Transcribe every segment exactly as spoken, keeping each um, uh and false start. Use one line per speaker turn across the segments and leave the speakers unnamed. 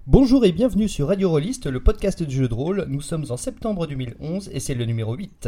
Bonjour et bienvenue sur Radio Rollist, le podcast du jeu de rôle. Nous sommes en septembre deux mille onze et c'est le numéro huit.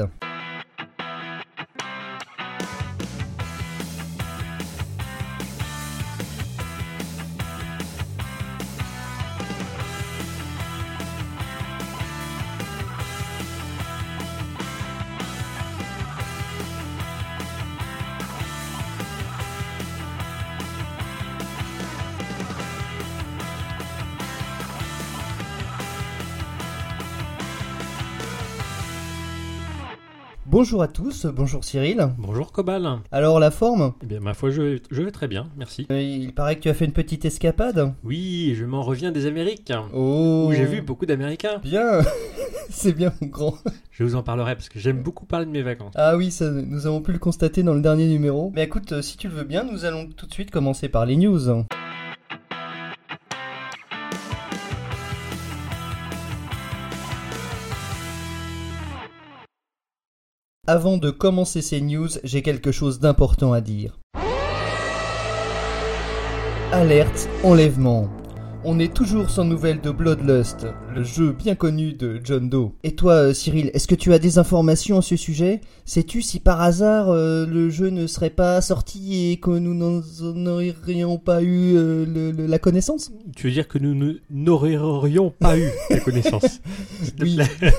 Bonjour à tous, bonjour Cyril.
Bonjour Cobal.
Alors la forme ?
Eh bien ma foi je vais, je vais très bien, merci.
euh, Il paraît que tu as fait une petite escapade.
Oui, je m'en reviens des Amériques.
Oh.
Où j'ai vu beaucoup d'Américains.
Bien. C'est bien mon grand.
Je vous en parlerai parce que j'aime beaucoup parler de mes vacances.
Ah oui, ça, nous avons pu le constater dans le dernier numéro. Mais écoute, si tu le veux bien, nous allons tout de suite commencer par les news. Avant de commencer ces news, j'ai quelque chose d'important à dire. Alerte, enlèvement. On est toujours sans nouvelles de Bloodlust, le jeu bien connu de John Doe. Et toi, Cyril, est-ce que tu as des informations à ce sujet ? Sais-tu si par hasard euh, le jeu ne serait pas sorti et que nous n'en aurions pas eu euh, le, le, la connaissance ?
Tu veux dire que nous ne, n'aurions pas eu la connaissance ?
Oui.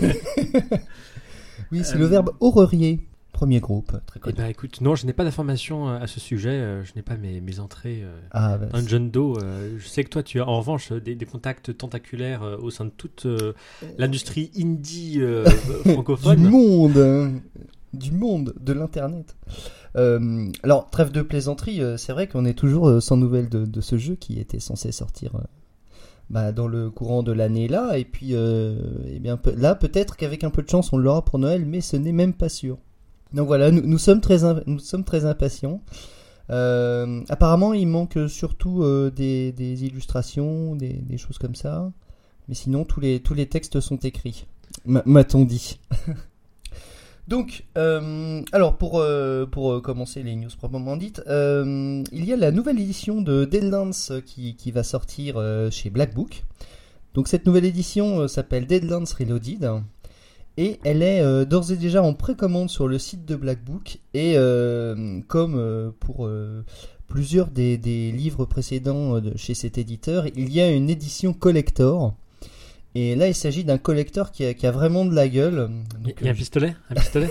Oui, c'est euh... le verbe horrorier. Premier groupe, très connu.
Eh ben écoute, non, je n'ai pas d'informations à ce sujet. Euh, je n'ai pas mes, mes entrées euh,
ah, bah,
dans John Doe. Euh, je sais que toi, tu as en revanche des, des contacts tentaculaires euh, au sein de toute euh, l'industrie indie euh, francophone.
Du monde, hein, du monde de l'internet. Euh, alors, trêve de plaisanterie, euh, c'est vrai qu'on est toujours euh, sans nouvelles de, de ce jeu qui était censé sortir. Euh, Bah, dans le courant de l'année là, et puis euh, eh bien, pe- là peut-être qu'avec un peu de chance on l'aura pour Noël, mais ce n'est même pas sûr. Donc voilà, nous, nous, sommes, très imp- nous sommes très impatients. Euh, apparemment il manque surtout euh, des, des illustrations, des, des choses comme ça, mais sinon tous les, tous les textes sont écrits, M- m'a-t-on dit. Donc, euh, alors pour, euh, pour commencer les news proprement dites, euh, il y a la nouvelle édition de Deadlands qui, qui va sortir euh, chez Black Book. Donc cette nouvelle édition euh, s'appelle Deadlands Reloaded et elle est euh, d'ores et déjà en précommande sur le site de Black Book et euh, comme euh, pour euh, plusieurs des, des livres précédents de chez cet éditeur, il y a une édition collector. Et là, il s'agit d'un collecteur qui a, qui a vraiment de la gueule.
Donc, il y a un pistolet, un pistolet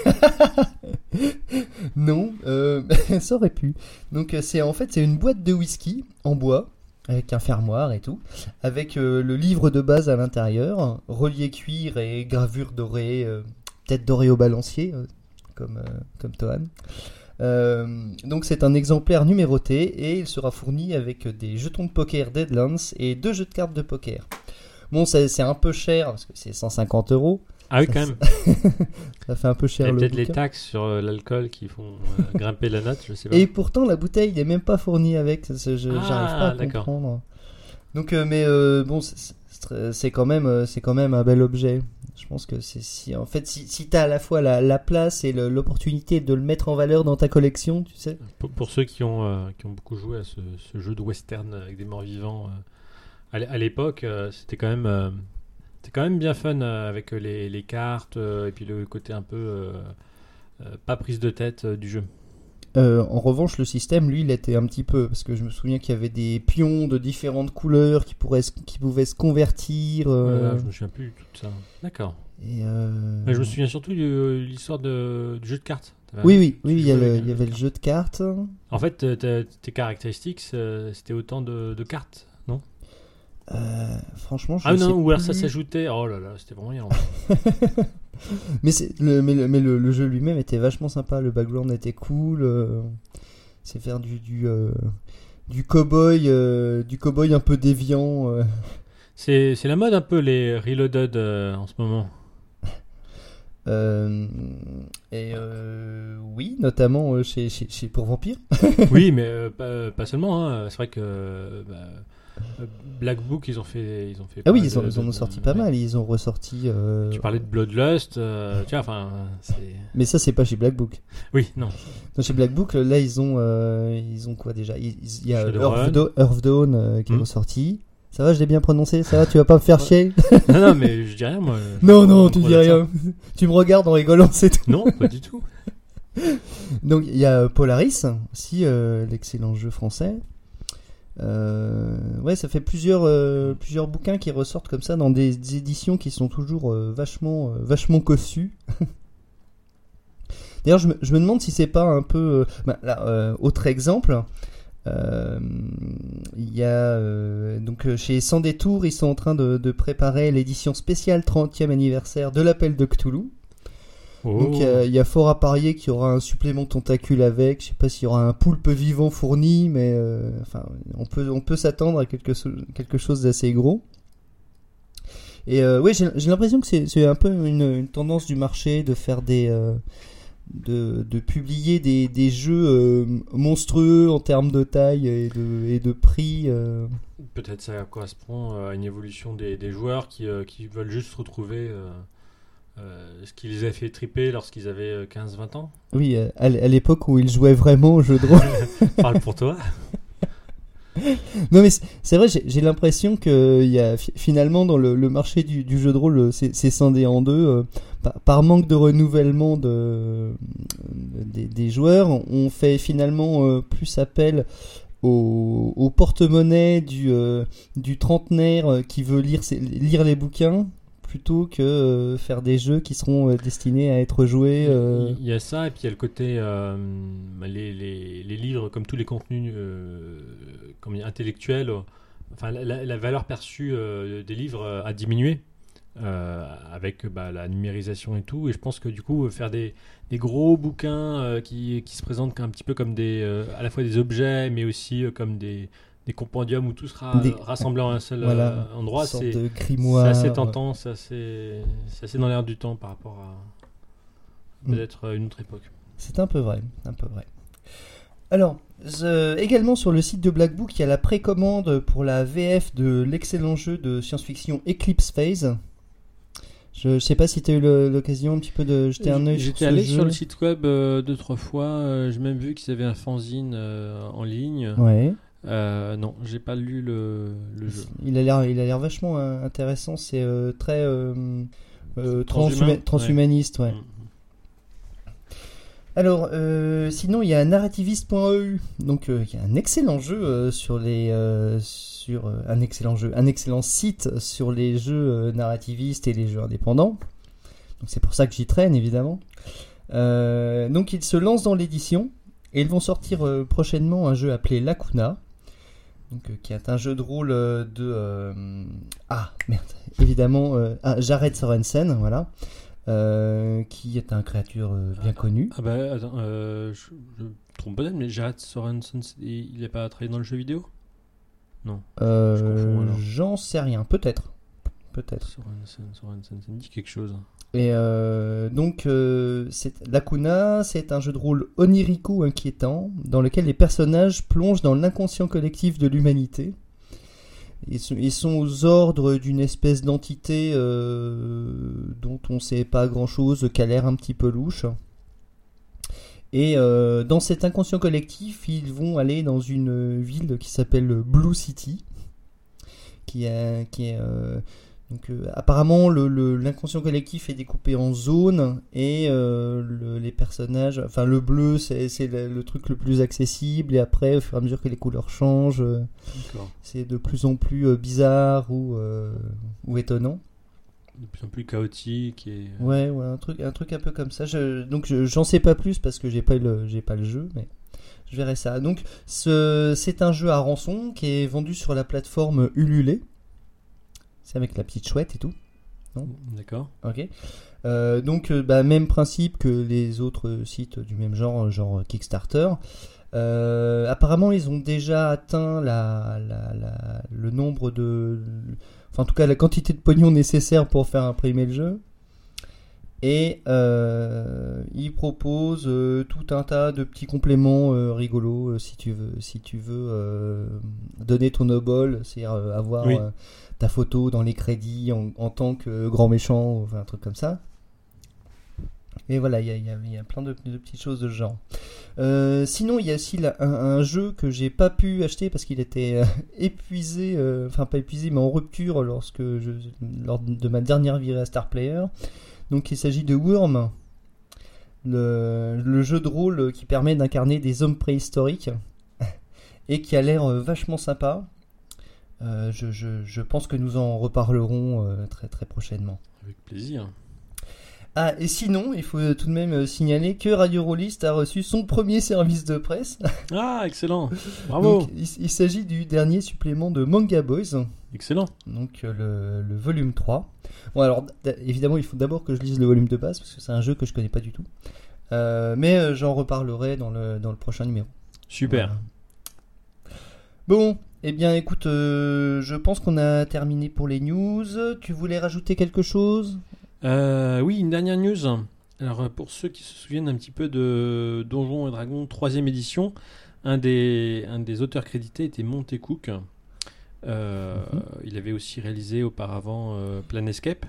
Non, euh, ça aurait pu. Donc, c'est en fait c'est une boîte de whisky en bois avec un fermoir et tout, avec euh, le livre de base à l'intérieur, relié cuir et gravure dorée, euh, peut-être dorée au balancier, euh, comme euh, comme Tohan. Euh, donc, c'est un exemplaire numéroté et il sera fourni avec des jetons de poker Deadlands et deux jeux de cartes de poker. Bon, c'est, c'est un peu cher parce que c'est cent cinquante euros.
Ah oui,
ça,
quand même.
Ça fait un peu cher.
Il y a
le
peut-être
bouquin.
les taxes sur euh, l'alcool qui font euh, grimper la note, je sais pas.
Et pourtant, la bouteille n'est même pas fournie avec. Je, je,
ah,
j'arrive pas à
d'accord.
comprendre. Donc, euh, mais euh, bon, c'est, c'est, c'est quand même, c'est quand même un bel objet. Je pense que c'est si, en fait, si, si t'as à la fois la, la place et le, l'opportunité de le mettre en valeur dans ta collection, tu sais.
Pour, pour ceux qui ont, euh, qui ont beaucoup joué à ce, ce jeu de western avec des morts vivants, euh, à, à l'époque, euh, c'était quand même. Euh, C'était quand même bien fun euh, avec les, les cartes euh, et puis le côté un peu euh, euh, pas prise de tête euh, du jeu.
Euh, en revanche, le système, lui, il était un petit peu... Parce que je me souviens qu'il y avait des pions de différentes couleurs qui, pourraient, qui pouvaient se convertir. Euh...
Voilà, je me souviens plus de tout ça. D'accord.
Et euh...
Mais je me souviens surtout de l'histoire de, du jeu de cartes.
Oui, oui, oui, il y, a le, il y avait le jeu de cartes.
En fait, tes caractéristiques, c'était autant de, de cartes, non ?
Euh, franchement, je
ah
sais
non, ou alors
plus.
ça s'ajoutait. Oh là là, c'était vraiment bien.
mais c'est, le, mais, le, mais le, le jeu lui-même était vachement sympa. Le background était cool. Euh, c'est faire du du euh, du cow-boy, euh, du cow-boy un peu déviant. Euh.
C'est c'est la mode un peu les reloaded euh, en ce moment.
Euh, et euh, oui, notamment euh, chez, chez chez pour Vampire.
Oui, mais euh, pas, pas seulement. Hein. C'est vrai que. Bah, Black Book, ils ont fait, ils ont fait.
Ah oui, ils, ont,
de,
ils en ont
de,
sorti
de,
pas
ouais.
mal. Ils ont ressorti. Euh...
Tu parlais de Bloodlust, euh, tu vois, enfin. C'est...
Mais ça, c'est pas chez Black Book.
Oui, non.
Non, chez Black Book, là, ils ont, euh, ils ont quoi déjà ? Il y a
Shadowrun.
Earthdawn euh, qui
mmh.
est ressorti. Ça va, je l'ai bien prononcé. Ça va, tu vas pas me faire
Ouais.
chier.
Non, non, mais je dis rien, moi. Je-
Non, non,
je-
tu
je-
dis rien. Tu me regardes en rigolant, c'est tout.
Non, pas du tout.
Donc il y a Polaris aussi, euh, l'excellent jeu français. Euh, ouais, ça fait plusieurs euh, plusieurs bouquins qui ressortent comme ça dans des, des éditions qui sont toujours euh, vachement euh, vachement cossues. D'ailleurs, je me, je me demande si c'est pas un peu euh, bah, là, euh, autre exemple. Euh, Il y a euh, donc euh, chez Sans Détour, ils sont en train de, de préparer l'édition spéciale trentième anniversaire de l'Appel de Cthulhu.
Oh.
Donc euh, il y a fort à parier qu'il y aura un supplément tentacule avec. Je sais pas s'il y aura un poulpe vivant fourni, mais euh, enfin on peut on peut s'attendre à quelque, so- quelque chose d'assez gros. Et euh, oui, j'ai, j'ai l'impression que c'est, c'est un peu une, une tendance du marché de faire des euh, de, de publier des, des jeux euh, monstrueux en termes de taille et de, et de prix. euh.
Peut-être ça correspond à une évolution des, des joueurs qui, euh, qui veulent juste retrouver euh, euh, ce qui les a fait triper lorsqu'ils avaient quinze vingt ans.
Oui, euh, à, l- à l'époque où ils jouaient vraiment au jeu de rôle.
Parle pour toi.
Non mais c'est, c'est vrai, j'ai, j'ai l'impression que il y a fi- finalement dans le, le marché du, du jeu de rôle, euh, c'est, c'est scindé en deux. euh, par, par manque de renouvellement de, des, des joueurs, on fait finalement euh, plus appel au, au porte-monnaie du, euh, du trentenaire euh, qui veut lire, ses- lire les bouquins plutôt que euh, faire des jeux qui seront euh, destinés à être joués. euh.
Il y a ça, et puis il y a le côté euh, les, les, les livres, comme tous les contenus euh, comme intellectuels, euh, enfin la, la- la valeur perçue euh, des livres euh, a diminué euh, avec bah, la numérisation et tout. Et je pense que du coup, faire des, des gros bouquins euh, qui, qui se présentent un petit peu comme des, euh, à la fois des objets, mais aussi euh, comme des, des compendiums où tout sera
Des-
rassemblé en un seul
Voilà,
euh, endroit,
Une sorte
c'est
de
c'est
grimoire.
assez tentant, c'est assez, c'est assez dans l'air du temps par rapport à
Mm.
peut-être une autre époque.
C'est un peu vrai, un peu vrai. Alors, euh, également sur le site de Black Book, il y a la précommande pour la V F de l'excellent jeu de science-fiction Eclipse Phase. Je ne sais pas si tu as eu le- l'occasion un petit peu de jeter un œil sur
J'étais
ce
allé
jeu.
sur le site web euh, deux trois fois, euh, j'ai même vu qu'ils avaient un fanzine euh, en ligne.
Ouais.
Euh, non, j'ai pas lu le, le jeu.
Il a l'air, il a l'air vachement euh, intéressant. C'est euh, très euh, euh,
Transhumain,
transhuma- transhumaniste, ouais.
Mm.
Alors, euh, sinon, il y a narrativiste point e u. Donc, euh, il y a un excellent jeu euh, sur les, euh, sur euh, un excellent jeu, un excellent site sur les jeux euh, narrativistes et les jeux indépendants. Donc, c'est pour ça que j'y traîne, évidemment. Euh, donc, ils se lancent dans l'édition et ils vont sortir euh, prochainement un jeu appelé Lacuna. Donc, euh, qui est un jeu de rôle euh, de euh, ah merde, évidemment, euh, ah, Jared Sorensen, voilà. Euh, qui est un créature euh, bien connu.
Ah bah attends, euh, je, je me trompe peut-être, mais Jared Sorensen, c'est- il n'est pas travaillé dans le jeu vidéo? Non.
Euh,
je confonds, alors.
J'en sais rien, peut-être. Peut-être.
Sorensen, Sorensen, ça me dit quelque chose.
Et euh, donc, euh, c'est, Lacuna, c'est un jeu de rôle onirico inquiétant, dans lequel les personnages plongent dans l'inconscient collectif de l'humanité. Ils sont, ils sont aux ordres d'une espèce d'entité euh, dont on ne sait pas grand-chose, qui a l'air un petit peu louche. Et euh, dans cet inconscient collectif, ils vont aller dans une ville qui s'appelle Blue City, qui est, qui est euh, donc euh, apparemment le, le, l'inconscient collectif est découpé en zones et euh, le, les personnages, enfin le bleu c'est, c'est le, le truc le plus accessible et après au fur et à mesure que les couleurs changent, euh,
D'accord.
c'est de plus en plus euh, bizarre ou euh, ou étonnant.
De plus en plus chaotique et.
Ouais, ouais, un truc, un truc un peu comme ça. Je, donc je, j'en sais pas plus parce que j'ai pas le, j'ai pas le jeu, mais je verrai ça. Donc ce, c'est un jeu à rançon qui est vendu sur la plateforme Ulule. C'est avec la petite chouette et tout. Non ?
D'accord.
Ok. Euh, donc euh, bah, même principe que les autres sites du même genre, genre Kickstarter. Euh, apparemment, ils ont déjà atteint la, la, la, le nombre de, enfin en tout cas la quantité de pognon nécessaire pour faire imprimer le jeu. Et euh, ils proposent euh, tout un tas de petits compléments euh, rigolos euh, si tu veux, si tu veux euh, donner ton obol, c'est-à-dire euh, avoir
Oui.
euh, ta photo dans les crédits en, en tant que grand méchant, enfin un truc comme ça. Et voilà, il y a, y a- y a plein de, de petites choses de ce genre. Euh, sinon, il y a aussi là, un, un jeu que j'ai pas pu acheter parce qu'il était euh, épuisé, euh, enfin pas épuisé, mais en rupture lorsque je, lors de ma dernière virée à Star Player. Donc il s'agit de Worm, le, le jeu de rôle qui permet d'incarner des hommes préhistoriques et qui a l'air euh, vachement sympa. Euh, je, je, je pense que nous en reparlerons euh, très très prochainement.
Avec plaisir.
Ah, et sinon, il faut tout de même euh, signaler que Radio Rollist a reçu son premier service de presse.
Ah, excellent. Bravo.
Donc, il, il s'agit du dernier supplément de Manga Boys,
Excellent.
donc euh, le, le volume trois. Bon, alors, d- évidemment, il faut d'abord que je lise le volume de base, parce que c'est un jeu que je connais pas du tout. Euh, mais euh, j'en reparlerai dans le, dans le prochain numéro.
Super.
Voilà. Bon, eh bien, écoute, euh, je pense qu'on a terminé pour les news. Tu voulais rajouter quelque chose ?
Euh, oui, une dernière news. Alors, euh, pour ceux qui se souviennent un petit peu de Donjons et Dragons troisième édition, un des, un des auteurs crédités était Monte Cook. Euh,
Mhm.
Il avait aussi réalisé auparavant euh, Planescape.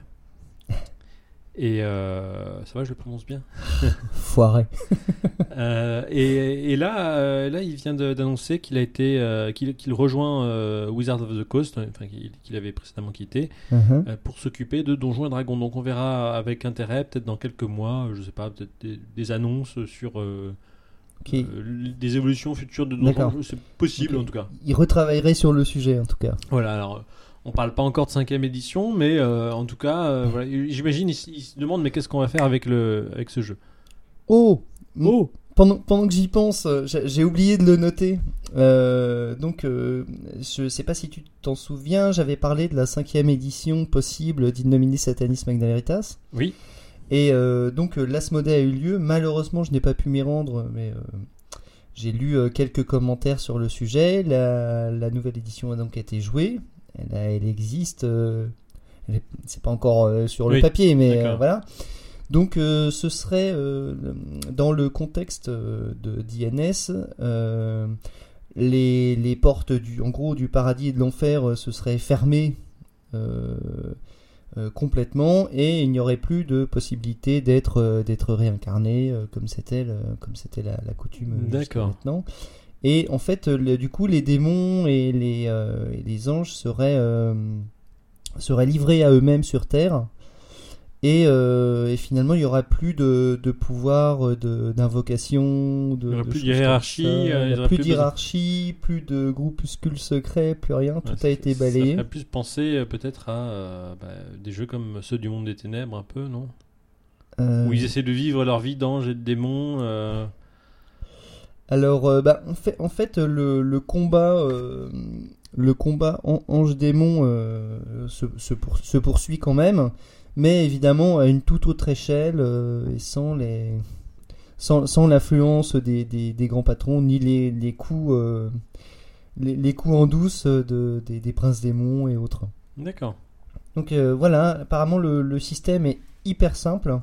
Et euh, ça va, je le prononce bien.
Foiré.
Euh, et, et là, euh, là, il vient de- d'annoncer qu'il a été, euh, qu'il qu'il rejoint euh, Wizards of the Coast, enfin qu'il qu'il avait précédemment quitté,
Mhm.
euh, pour s'occuper de Donjons et Dragons. Donc on verra avec intérêt, peut-être dans quelques mois, euh, je sais pas, peut-être des, des annonces sur euh,
Ok.
euh, des évolutions futures de Donjons.
D'accord.
C'est possible
Ok.
en tout cas.
Il retravaillerait sur le sujet, en tout cas.
Voilà. Alors. euh, On parle pas encore de cinquième édition, mais euh, en tout cas, euh, voilà, j'imagine il, s- il se demande mais qu'est-ce qu'on va faire avec le avec ce jeu.
Oh,
Oh,
Pendant, pendant que j'y pense, euh, j'ai j'ai oublié de le noter. Euh, donc, euh, je sais pas si tu t'en souviens, j'avais parlé de la cinquième édition possible d'Innomine Satanis Magna Veritas.
oui,
Et euh, donc, euh, l'Asmodée a eu lieu. Malheureusement, je n'ai pas pu m'y rendre, mais euh, j'ai lu euh, quelques commentaires sur le sujet. La, la nouvelle édition a donc été jouée. Elle, a- elle existe. Euh, elle est- c'est pas encore euh, sur le
Oui,
papier, mais
d'accord.
euh, voilà. Donc, euh, ce serait euh, le- dans le contexte euh, de d'I N S, euh, les, les portes du, en gros, du paradis et de l'enfer euh, se seraient fermées euh, euh, complètement et il n'y aurait plus de possibilité d'être euh, d'être réincarné euh, comme c'était le- comme c'était la, la coutume jusqu'à
D'accord.
maintenant. Et en fait, le- du coup, les démons et les, euh, et les anges seraient, euh, seraient livrés à eux-mêmes sur Terre. Et, euh, et finalement, il n'y aura plus de, de pouvoir euh, de- d'invocation. De,
Il y aura
de
plus de
choses comme
hiérarchie,
ça.
euh,
Il
il y
n'y
aura
a plus
plus
d'hierarchie, plus de groupuscules secrets, plus rien. Tout
Ouais,
a
ça-
été
Ça
balayé.
ferait plus penser euh, peut-être à euh, bah, des jeux comme ceux du monde des ténèbres un peu, non?
Euh,
Où ils essaient de vivre leur vie d'ange et de démon. euh,
Alors, euh, bah, en fait, en fait le, le combat, euh, le combat an- ange-démon euh, se, se, pour- se poursuit quand même, mais évidemment à une toute autre échelle euh, et sans les, sans, sans l'influence des, des, des grands patrons ni les, les coups, euh, les, les coups en douce de, des, des princes démons et autres.
D'accord.
Donc euh, voilà, apparemment le, le système est hyper simple.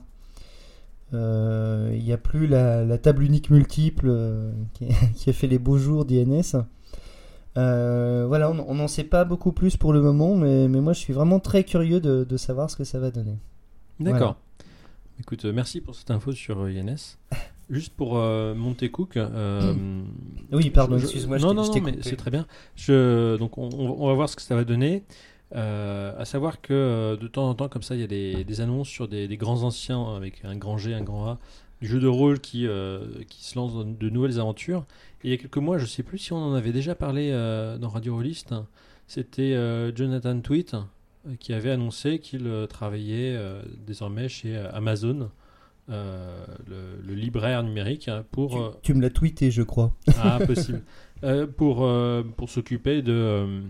Euh, Il n'y a plus la, la table unique multiple euh, qui, qui a fait les beaux jours d'I N S. Euh, voilà, on n'en sait pas beaucoup plus pour le moment, mais, mais moi je suis vraiment très curieux de, de savoir ce que ça va donner.
D'accord. Écoute, euh, merci pour cette info sur euh, I N S. Juste pour euh, Monte Cook. euh,
Oui, pardon,
je-
excuse-moi, je
Non,
t'ai-
non,
je
non,
t'ai
mais
coupé.
c'est très bien. Je, donc, on, on va voir ce que ça va donner. Euh, à savoir que euh, de temps en temps, comme ça, il y a des, des annonces sur des, des grands anciens avec un grand G, un grand A, du jeu de rôle qui, euh, qui se lance dans de nouvelles aventures. Et il y a quelques mois, je ne sais plus si on en avait déjà parlé euh, dans Radio Rollist, c'était euh, Jonathan Tweet euh, qui avait annoncé qu'il euh, travaillait euh, désormais chez euh, Amazon, euh, le, le libraire numérique, hein, pour...
Tu,
euh,
tu me l'as tweeté, je crois.
ah, possible. Euh, pour, euh, pour s'occuper de, euh,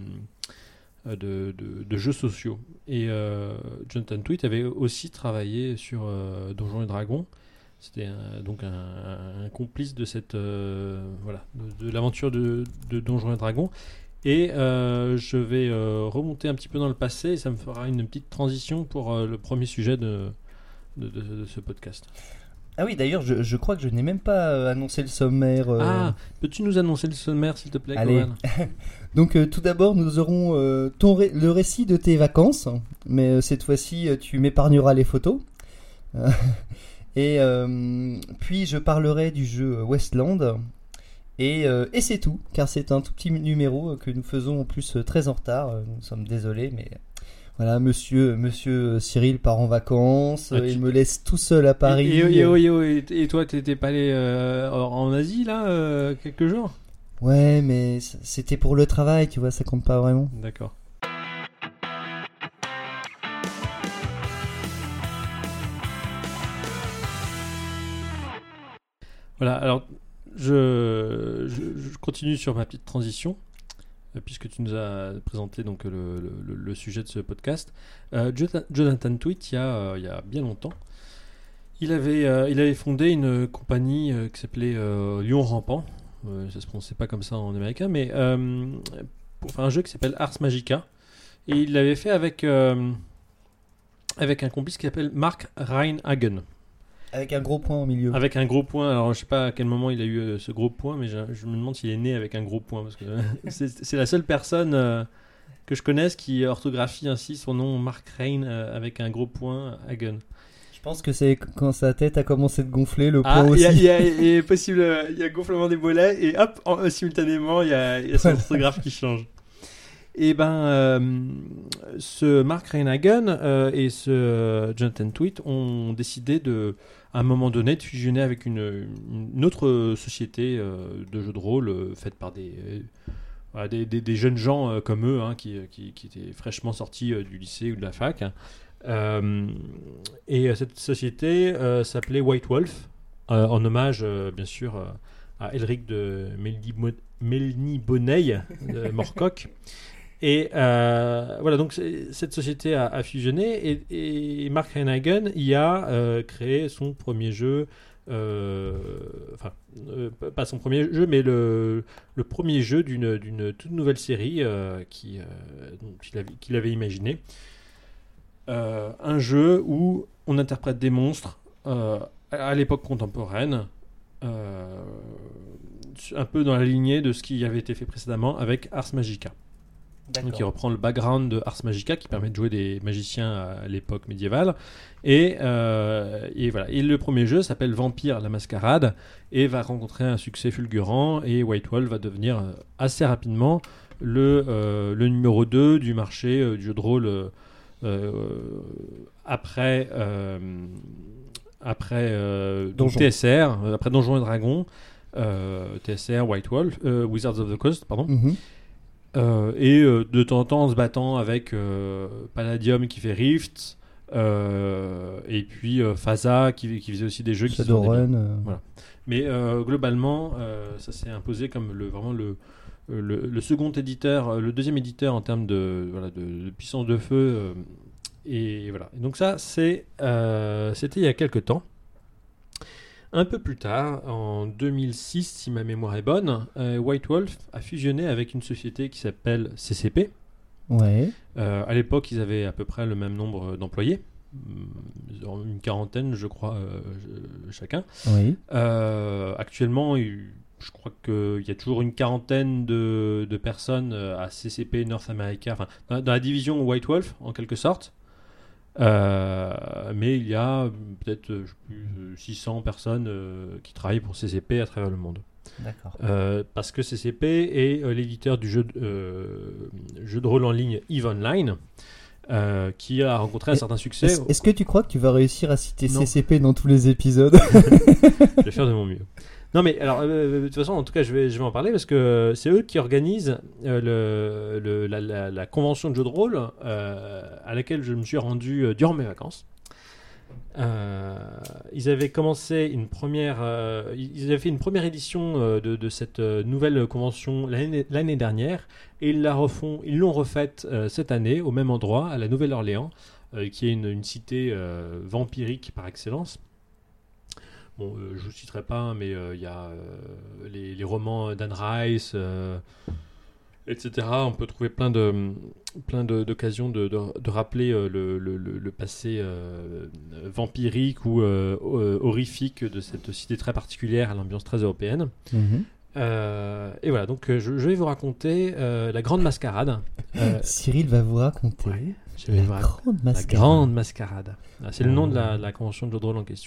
de, de, de jeux sociaux. Et euh, Jonathan Tweet avait aussi travaillé sur euh, Donjons et Dragons. C'était un- donc un, un complice de cette euh, voilà de, de l'aventure de, de Donjons et Dragons. Et euh, je vais euh, remonter un petit peu dans le passé et ça me fera une petite transition pour euh, le premier sujet de, de, de- de ce podcast.
Ah oui, d'ailleurs, je, je crois que je n'ai même pas euh, annoncé le sommaire. euh.
Ah, peux-tu nous annoncer le sommaire, s'il te plaît,
Allez.
Coran ?
Donc euh, tout d'abord, nous aurons euh, ton ré- le récit de tes vacances, mais euh, cette fois-ci, euh, tu m'épargneras les photos. Euh, Et euh, puis je parlerai du jeu Westland. Et, euh, et c'est tout, car c'est un tout petit numéro que nous faisons en plus très en retard. Nous sommes désolés, mais voilà, monsieur, monsieur Cyril part en vacances, ah, tu... il me laisse tout seul à Paris.
Et, et, et, et, et, et toi, t'étais pas allé euh, en Asie là, euh, quelques jours?
Ouais, mais c'était pour le travail, tu vois, ça compte pas vraiment.
D'accord. Voilà, alors je, je, je continue sur ma petite transition, euh, puisque tu nous as présenté donc, le, le, le sujet de ce podcast. Euh, Jonathan Tweet, il y, a, euh, il y a bien longtemps, il avait, euh, il avait fondé une compagnie euh, qui s'appelait euh, Lion Rampant. Euh, ça se prononçait pas comme ça en américain, mais euh, pour faire un jeu qui s'appelle Ars Magica. Et il l'avait fait avec, euh, avec un complice qui s'appelle Mark Reinhagen.
Avec un gros point au milieu.
Avec un gros point. Alors, je sais pas à quel moment il a eu euh, ce gros point, mais je, je me demande s'il est né avec un gros point. Parce que euh, c'est, c'est la seule personne euh, que je connaisse qui orthographie ainsi son nom, Mark Rein, euh, avec un gros point, Hagen.
Je pense que c'est quand sa tête a commencé de gonfler, le
ah,
point aussi.
Il y a, y a possible, il y a gonflement des mollets et hop, en, simultanément, il y a, y a son orthographe qui change. Et ben, euh, ce Mark Reinhagen euh, et ce euh, Jonathan Tweet ont décidé de, à un moment donné, de fusionner avec une, une autre société euh, de jeux de rôle euh, faite par des, euh, des, des, des jeunes gens euh, comme eux, hein, qui, qui, qui étaient fraîchement sortis euh, du lycée ou de la fac. Hein. Euh, et cette société euh, s'appelait White Wolf, euh, en hommage, euh, bien sûr, euh, à Elric de Melniboné de Morcock. Et euh, voilà, donc cette société a, a fusionné et, et Mark Reinhagen y a euh, créé son premier jeu, euh, enfin, euh, pas son premier jeu, mais le, le premier jeu d'une, d'une toute nouvelle série euh, qui, euh, qu'il, avait, qu'il avait imaginé. Euh, un jeu où on interprète des monstres euh, à l'époque contemporaine, euh, un peu dans la lignée de ce qui avait été fait précédemment avec Ars Magica. Donc, il reprend le background de Ars Magica qui permet de jouer des magiciens à l'époque médiévale. Et, euh, et voilà. Et le premier jeu s'appelle Vampire la Mascarade et va rencontrer un succès fulgurant. Et White Wolf va devenir assez rapidement le, euh, le numéro deux du marché euh, du jeu de rôle euh, après, euh, après euh, T S R, après Donjons et Dragons, euh, T S R, White Wolf, euh, Wizards of the Coast, pardon. Mm-hmm. Euh, et euh, de temps en temps en se battant avec euh, Palladium qui fait Rift euh, et puis euh, Faza qui, qui faisait aussi des jeux qui se vendaient bien. Euh... Voilà. Mais euh, globalement euh, ça s'est imposé comme le, vraiment le, le, le second éditeur, le deuxième éditeur en termes de, voilà, de, de puissance de feu euh, et voilà. Et donc ça c'est, euh, c'était il y a quelques temps. Un peu plus tard, en deux mille six, si ma mémoire est bonne, euh, White Wolf a fusionné avec une société qui s'appelle C C P.
Ouais.
Euh, à l'époque, ils avaient à peu près le même nombre d'employés, une quarantaine, je crois, euh, chacun.
Oui.
Euh, actuellement, je crois qu'il y a toujours une quarantaine de, de personnes à C C P North America, enfin, dans, dans la division White Wolf, en quelque sorte. Euh, mais il y a peut-être je sais plus, six cents personnes euh, qui travaillent pour C C P à travers le monde.
D'accord.
Euh, parce que C C P est euh, l'éditeur du jeu de, euh, jeu de rôle en ligne EVE Online, euh, qui a rencontré un certain succès.
Est-ce, est-ce que tu crois que tu vas réussir à citer
non.
C C P dans tous les épisodes?
Je vais faire de mon mieux. Non mais alors euh, de toute façon en tout cas je vais je vais en parler parce que c'est eux qui organisent euh, le, le la, la, la convention de jeu de rôle euh, à laquelle je me suis rendu euh, durant mes vacances. Euh, ils avaient commencé une première euh, ils avaient fait une première édition euh, de, de cette euh, nouvelle convention l'année, l'année dernière et ils la refont ils l'ont refaite euh, cette année au même endroit à la Nouvelle-Orléans euh, qui est une, une cité euh, vampirique par excellence. Bon, euh, je ne vous citerai pas, mais il euh, y a euh, les, les romans d'Anne Rice, euh, et cetera. On peut trouver plein, de, plein de, d'occasions de, de, de rappeler euh, le, le, le passé euh, vampirique ou euh, horrifique de cette cité très particulière à l'ambiance très européenne.
Mm-hmm.
Euh, et voilà, donc je, je vais vous raconter euh, la Grande Mascarade.
Euh, Cyril va vous raconter
ouais, je vais
la,
vous raconter
grande
la Grande Mascarade. Ah, c'est oh. le nom de la, la convention de jeu de rôle en question.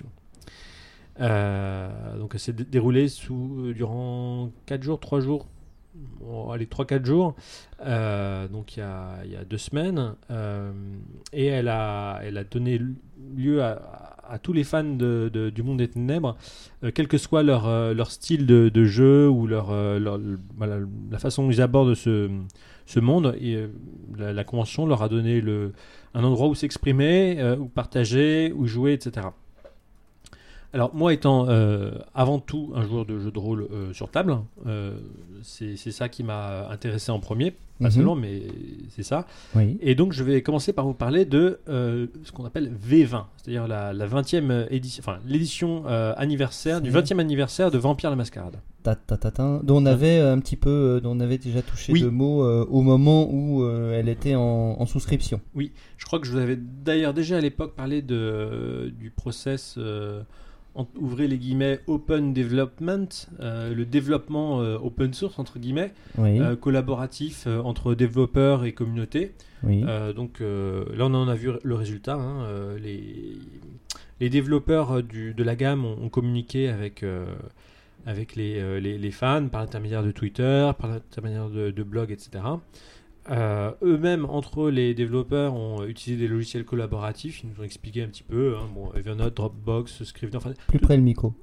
Euh, donc, elle s'est dé- déroulée sous, euh, durant quatre jours, trois jours. Bon, allez, trois quatre jours, euh, donc il y a, il y a deux semaines, euh, et elle a, elle a donné lieu à, à tous les fans de, de, du Monde des Ténèbres, euh, quel que soit leur, euh, leur style de, de jeu ou leur, euh, leur, voilà, la façon dont ils abordent ce, ce monde. Et, euh, la, la convention leur a donné le, un endroit où s'exprimer, euh, où partager, où jouer, et cetera. Alors, moi étant euh, avant tout un joueur de jeux de rôle euh, sur table, euh, c'est, c'est ça qui m'a intéressé en premier, pas
Mhm.
seulement, mais c'est ça.
Oui.
Et donc, je vais commencer par vous parler de euh, ce qu'on appelle V vingt, c'est-à-dire la, la vingtième édition, enfin l'édition euh, anniversaire, du
C'est-
vingtième anniversaire de Vampire la Mascarade.
Ta, ta, ta, ta, dont on avait un petit peu, euh, dont on avait déjà touché
Oui.
deux mots euh, au moment où euh, elle était en, en souscription.
Je crois que je vous avais d'ailleurs déjà à l'époque parlé de, du process, euh, en- ouvrez les guillemets, open development, euh, le développement euh, open source, entre guillemets,
Oui,
euh, collaboratif euh, entre développeurs et communauté.
oui.
Euh, donc euh, là, on en a vu le résultat. Hein, euh, les, les développeurs du, de la gamme ont, ont communiqué avec, euh, avec les, euh, les, les fans par l'intermédiaire de Twitter, par l'intermédiaire de, de blogs, et cetera. Euh, eux-mêmes, entre eux, les développeurs ont utilisé des logiciels collaboratifs. Ils nous ont expliqué un petit peu. Hein, bon, Evernote, Dropbox, Scrivener, enfin,
Plus près le micro.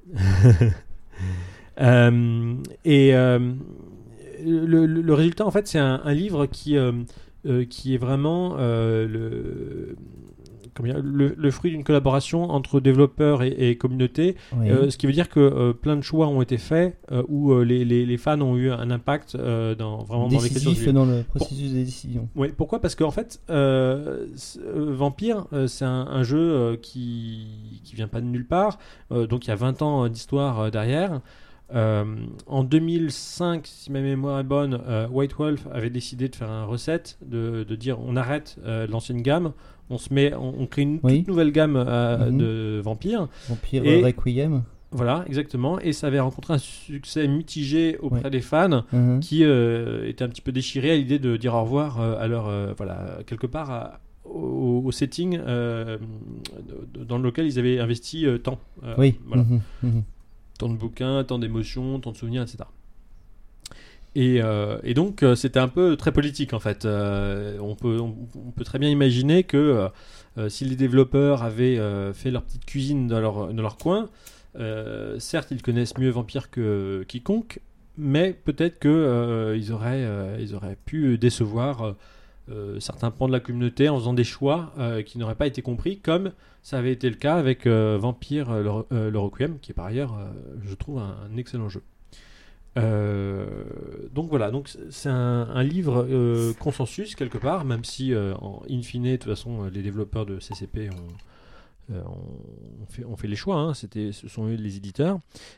euh, et euh, le, le- le résultat, en fait, c'est un, un livre qui, euh, euh, qui est vraiment euh, le, comment dire, le, le fruit d'une collaboration entre développeurs et, et communauté.
Oui.
Euh, ce qui veut dire que euh, plein de choix ont été faits euh, où euh, les, les, les fans ont eu un impact euh, dans, vraiment dans l'écriture du
Décisif
livre.
dans le processus des décisions.
Oui, pourquoi ? Parce qu'en fait, euh, c- euh, Vampire, euh, c'est un, un jeu euh, qui qui vient pas de nulle part. Euh, donc il y a vingt ans euh, d'histoire euh, derrière. Euh, en deux mille cinq, si ma mémoire est bonne, euh, White Wolf avait décidé de faire un recette, de, de dire on arrête euh, l'ancienne gamme, on se met, on, on crée une
Oui.
toute nouvelle gamme euh,
Mhm.
de Vampire.
Vampire
Et-
euh, Requiem.
Voilà, exactement. Et ça avait rencontré un succès mitigé auprès
Ouais.
des fans
Mhm.
qui euh, étaient un petit peu déchirés à l'idée de dire au revoir euh, à leur, euh, voilà, quelque part à- au, au setting euh, de- de- dans lequel ils avaient investi euh, tant. Euh,
Oui.
voilà.
Mhm. Mhm.
Tant de bouquins, tant d'émotions, tant de souvenirs, et cetera. Et, euh, et donc, euh, c'était un peu très politique en fait. Euh, on, peut, on, on peut très bien imaginer que euh, euh, si les développeurs avaient euh, fait leur petite cuisine dans leur, dans leur coin, euh, certes, ils connaissent mieux Vampire que quiconque, mais peut-être qu'ils euh, ils auraient, euh, ils auraient pu décevoir euh, euh, certains pans de la communauté en faisant des choix euh, qui n'auraient pas été compris, comme ça avait été le cas avec euh, Vampire euh, le, euh, le Requiem, qui est par ailleurs, euh, je trouve, un, un excellent jeu. Euh, donc voilà, donc c'est un, un livre euh, consensus quelque part, même si euh, en in fine, de toute façon, les développeurs de C C P ont, euh, ont, fait, ont fait les choix, hein, c'était, ce sont eux les éditeurs.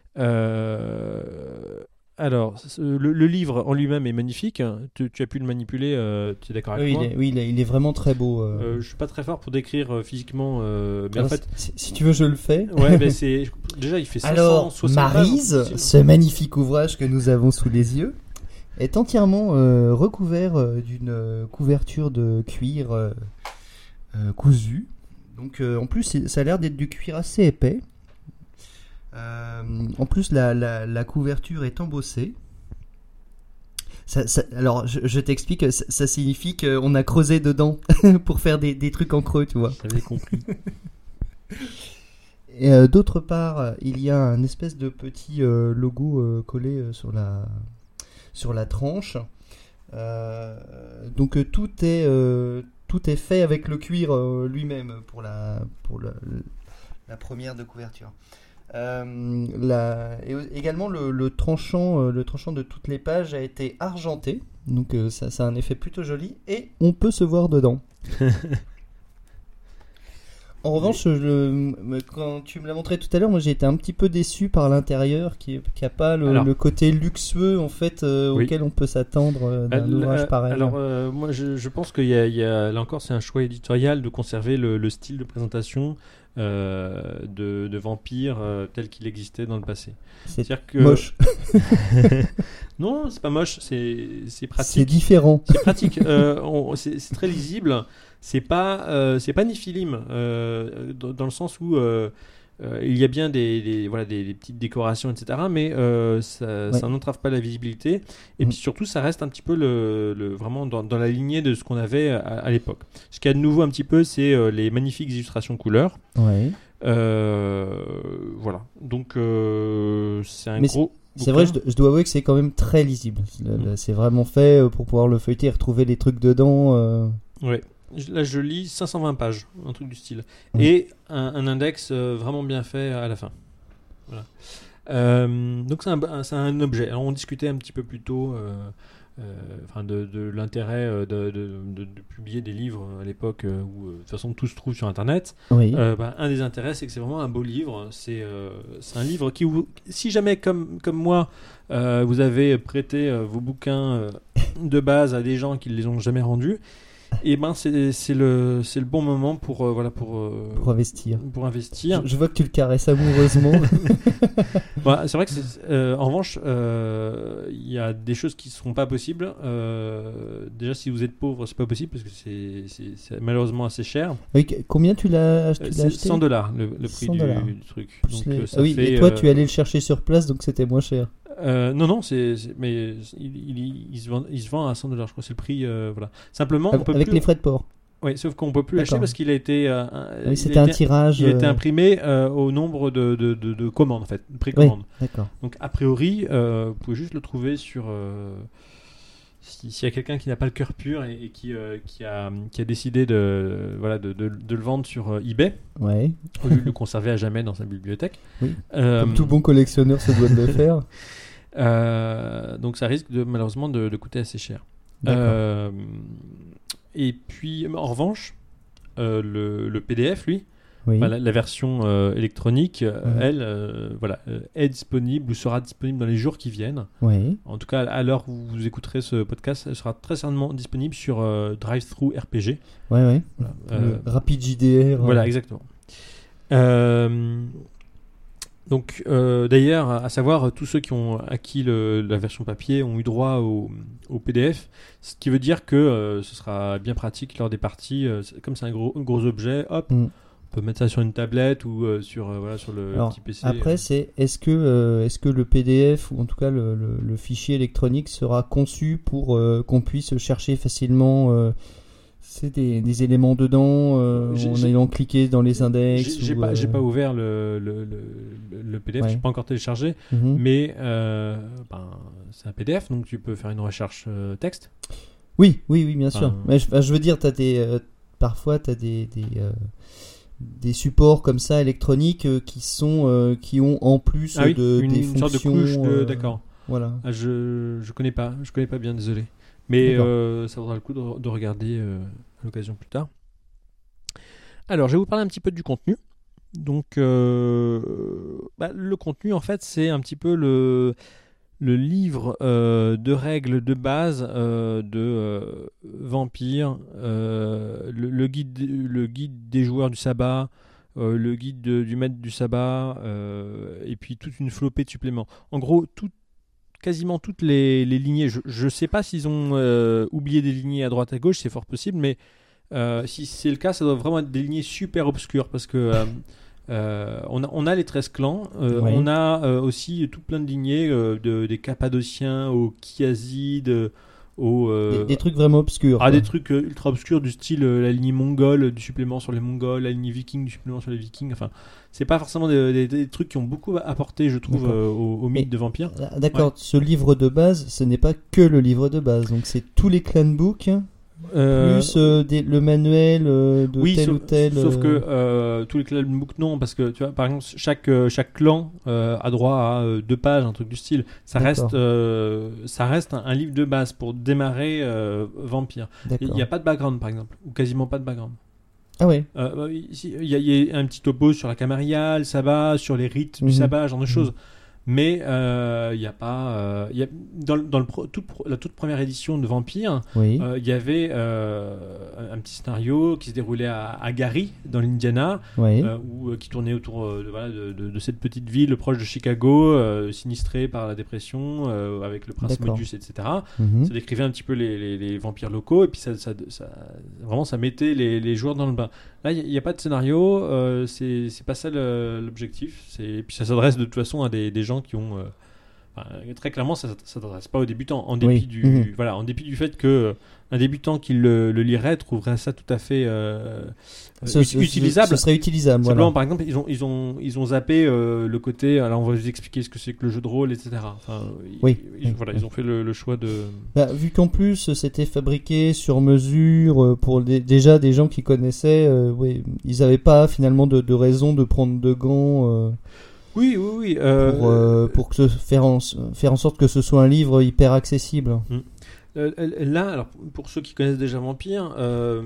Euh, alors, ce- le, le livre en lui-même est magnifique, tu, tu as pu le manipuler, euh, tu es d'accord avec
Oui,
moi
il est, oui, il est, il est vraiment très beau. euh.
euh, Je suis pas très fort pour décrire euh, physiquement, euh, mais
Alors,
en fait,
si, si tu veux, je le fais.
ouais, mais c'est déjà il fait cinq cent
Alors,
soixante
Maryse,
pages.
ce magnifique ouvrage que nous avons sous les yeux, est entièrement euh, recouvert euh, d'une euh, couverture de cuir euh, euh, cousu. Donc, euh, en plus, c'est- ça a l'air d'être du cuir assez épais. Euh, en plus, la, la, la couverture est embossée. Ça, ça- alors, je, je t'explique, ça, ça signifie qu'on a creusé dedans pour faire des, des trucs en creux, tu vois.
J'avais compris.
Et euh, d'autre part, il y a un espèce de petit euh, logo euh, collé euh, sur la sur la tranche. Euh, donc euh, tout est euh, tout est fait avec le cuir euh, lui-même pour la pour le- le- la première de couverture. Euh, la- et également le, le tranchant euh, le tranchant de toutes les pages a été argenté. Donc euh, ça, ça a un effet plutôt joli et on peut se voir dedans. En revanche, je- me- quand tu me l'as montré tout à l'heure, moi j'ai été un petit peu déçu par l'intérieur qui n'a pas le,
Alors.
le côté luxueux en fait euh,
Oui.
auquel on peut s'attendre euh, d'un
Euh,
ouvrage
euh,
pareil.
Alors, euh, moi, je, je pense qu'il y a, il y a- là encore, c'est un choix éditorial de conserver le, le style de présentation euh, de, de Vampire euh, tel qu'il existait dans le passé.
c'est
C'est-à-dire que
moche,
non, c'est pas moche, c'est c'est
c'est
pratique.
différent.
C'est pratique. Euh, on- c'est c'est très lisible. C'est pas, euh, c'est pas Nifilm euh, dans, dans le sens où euh, euh, il y a bien des, des, voilà, des, des petites décorations, et cetera. Mais euh, ça,
Ouais.
ça n'entrave pas la visibilité. Et
Mm.
puis surtout, ça reste un petit peu le, le, vraiment dans, dans la lignée de ce qu'on avait à, à l'époque. Ce qu'il y a de nouveau un petit peu, c'est euh, les magnifiques illustrations couleurs.
Ouais.
Euh, voilà. Donc, euh, c'est un
Mais
gros.
C'est vrai, je,
bouquin.
do- je dois avouer que c'est quand même très lisible. Le-
Mm.
le- C'est vraiment fait euh, pour pouvoir le feuilleter et retrouver les trucs dedans. euh.
Ouais. Je- Là, je lis cinq cent vingt pages, un truc du style.
Mm.
Et un, un index euh, vraiment bien fait à la fin. Voilà. Euh, donc, c'est un, un- c'est un objet. Alors, on discutait un petit peu plus tôt euh, euh, enfin, de, de l'intérêt euh, de, de- de- de publier des livres à l'époque euh, où, euh, de toute façon, tout se trouve sur Internet.
Oui.
Euh, bah, un des intérêts, c'est que c'est vraiment un beau livre. C'est euh, c'est un livre qui, vous, si jamais, comme, comme moi, euh, vous avez prêté euh, vos bouquins euh, de base à des gens qui ne les ont jamais rendus, et ben c'est c'est le, c'est le bon moment pour, euh, voilà, pour, euh,
Pour investir.
pour investir.
Je, je vois que tu le caresses amoureusement.
Voilà, c'est vrai que, c'est- euh, en revanche, euh, il y a des choses qui ne seront pas possibles. Euh, déjà, si vous êtes pauvre, c'est pas possible parce que c'est c'est- c'est malheureusement assez cher.
Oui, que- combien tu l'as
Euh,
tu l'as
c'est
acheté
cent dollars le, le prix
cent
du,
dollars.
du truc.
Plus
Donc,
les-
euh, ça
Ah oui,
fait,
et toi
euh,
tu allais le chercher sur place donc c'était moins cher.
Euh, non, non, c'est, c'est- mais il, il- il se vend, il se vend à cent dollars, je crois, c'est le prix. euh, voilà. Simplement, on
Avec,
peut
avec
plus.
les frais de port.
Oui, sauf qu'on peut plus
D'accord.
l'acheter parce qu'il a été. euh, un-
Ah
il
oui,
a
c'était un
été-
tirage.
Il a été
euh,
imprimé euh, au nombre de, de, de, de commandes, en fait, de
Oui,
précommandes.
d'accord.
Donc, a priori, euh, vous pouvez juste le trouver sur. euh, si- S'il y a quelqu'un qui n'a pas le cœur pur et, et qui, euh, qui, a, qui a décidé de, voilà, de, de, de le vendre sur euh, eBay,
Ouais.
au lieu de le conserver à jamais dans sa bibliothèque.
Oui.
euh,
Comme tout bon collectionneur se doit de le faire.
Euh, donc ça risque de, malheureusement de, de coûter assez cher.
D'accord.
Euh, et puis en revanche, euh, le, le P D F, lui,
Oui.
enfin, la, la version euh, électronique, euh,
Mhm.
elle, euh, voilà, euh, est disponible ou sera disponible dans les jours qui viennent.
Oui.
En tout cas, à l'heure où vous écouterez ce podcast, elle sera très certainement disponible sur euh, Drive-Thru R P G.
Ouais, ouais.
Voilà, euh,
Le Rapid J D R.
voilà,
euh,
exactement. Euh, donc, euh, d'ailleurs, à savoir, tous ceux qui ont acquis le- la version papier ont eu droit au, au P D F, ce qui veut dire que euh, ce sera bien pratique lors des parties. euh, c'est- comme c'est un gros, gros objet, hop,
Mm.
on peut mettre ça sur une tablette ou euh, sur, euh, voilà, sur le
Alors,
petit P C.
après,
euh.
c'est est-ce que, euh, est-ce que le P D F ou en tout cas le, le- le fichier électronique sera conçu pour euh, qu'on puisse chercher facilement euh, c'est des, des éléments dedans euh,
J'ai-
en
j'ai-
ayant cliqué dans les index.
J'ai j'ai
ou,
pas,
euh,
j'ai pas ouvert le, le, le, le- le P D F,
Ouais.
je n'ai pas encore téléchargé,
mhm.
mais euh, ben, c'est un P D F, donc tu peux faire une recherche euh, texte.
Oui, oui, oui, bien sûr.
Enfin,
Mais je, enfin, je veux dire, t'as des, euh, parfois, tu as des, des, euh, des supports comme ça électroniques euh, qui, sont, euh, qui ont en plus
Ah oui,
de,
une,
des
une sorte de
fonctions.
couche, de,
euh,
d'accord.
Voilà.
Ah, je je connais pas, je connais pas bien, désolé. Mais
D'accord.
euh, ça vaudra le coup de, de regarder euh, à l'occasion plus tard. Alors, je vais vous parler un petit peu du contenu. Donc, euh, bah, le contenu, en fait, c'est un petit peu le, le livre euh, de règles de base euh, de euh, Vampire, euh, le, le, guide, le guide des joueurs du sabbat, euh, le guide de- du maître du sabbat, euh, et puis toute une flopée de suppléments. En gros, tout, quasiment toutes les, les lignées. Je ne sais pas s'ils ont euh, oublié des lignées à droite à gauche, c'est fort possible, mais euh, si c'est le cas, ça doit vraiment être des lignées super obscures parce que euh, euh, on, a, on a les treize clans, euh,
Oui.
on a euh, aussi tout plein de lignées, euh, de, des Cappadociens aux Chiasides, aux. euh,
Des, des trucs vraiment obscurs.
ah,
quoi.
des trucs euh, ultra obscurs du style euh, la lignée mongole, du supplément sur les mongols, la lignée viking, du supplément sur les vikings. Enfin, c'est pas forcément des, des- des trucs qui ont beaucoup apporté, je trouve,
D'accord.
euh, au, au mythe
Mais-
de vampire.
Ah, D'accord, ce livre de base, ce n'est pas que le livre de base, donc c'est tous les clan books,
Euh,
plus euh, des- le manuel euh, de
oui,
tel
sauf,
ou tel.
sauf
euh,
que euh, tous les clan books non, parce que tu vois, par exemple, chaque euh, chaque clan euh, a droit à euh, deux pages, un truc du style. Ça
D'accord.
reste euh, ça reste un, un livre de base pour démarrer euh, Vampire. Il
D'accord.
n'y a pas de background, par exemple, ou quasiment pas de background.
Ah ouais.
Euh, bah, ici, Il y, a- il y a un petit topo sur la Camarilla, le sabbat, sur les rites
Mhm.
du sabbat, ce genre de
Mhm.
choses. Mais il euh, y a pas, euh, y a, dans, dans le pro, toute, la toute première édition de Vampire, il
Oui.
euh, y avait euh, un petit scénario qui se déroulait à, à Gary, dans l'Indiana,
Oui.
euh, où, euh, qui tournait autour euh, de, voilà, de, de, de cette petite ville proche de Chicago, euh, sinistrée par la dépression, euh, avec le prince
D'accord.
Modus, et cetera.
Mhm.
Ça décrivait un petit peu les, les, les vampires locaux, et puis ça, ça, ça, vraiment ça mettait les, les joueurs dans le bain. Là, il n'y a, a pas de scénario, euh, c'est, c'est pas ça le, l'objectif. C'est, et puis ça s'adresse de toute façon à des, des gens qui ont... Euh, enfin, très clairement, ça ne s'adresse pas aux débutants. En dépit,
Oui.
du,
Mhm.
voilà, en dépit du fait que un débutant qui le, le lirait trouverait ça tout à fait euh,
Ce,
ut-
ce-
utilisable.
Ce serait utilisable.
Simplement,
Voilà.
par exemple, ils ont, ils ont, ils ont zappé euh, le côté. Alors, on va vous expliquer ce que c'est que le jeu de rôle, et cetera. Enfin,
Oui.
ils,
Oui.
voilà,
Oui.
ils ont fait le, le choix de.
Bah, vu qu'en plus c'était fabriqué sur mesure euh, pour des- déjà des gens qui connaissaient, euh, oui, ils n'avaient pas finalement de, de raison de prendre de gants euh,
Oui, oui, oui. euh,
pour, euh, pour que ce- faire, en, faire en sorte que ce soit un livre hyper accessible.
Euh, là, alors, pour ceux qui connaissent déjà Vampire, euh,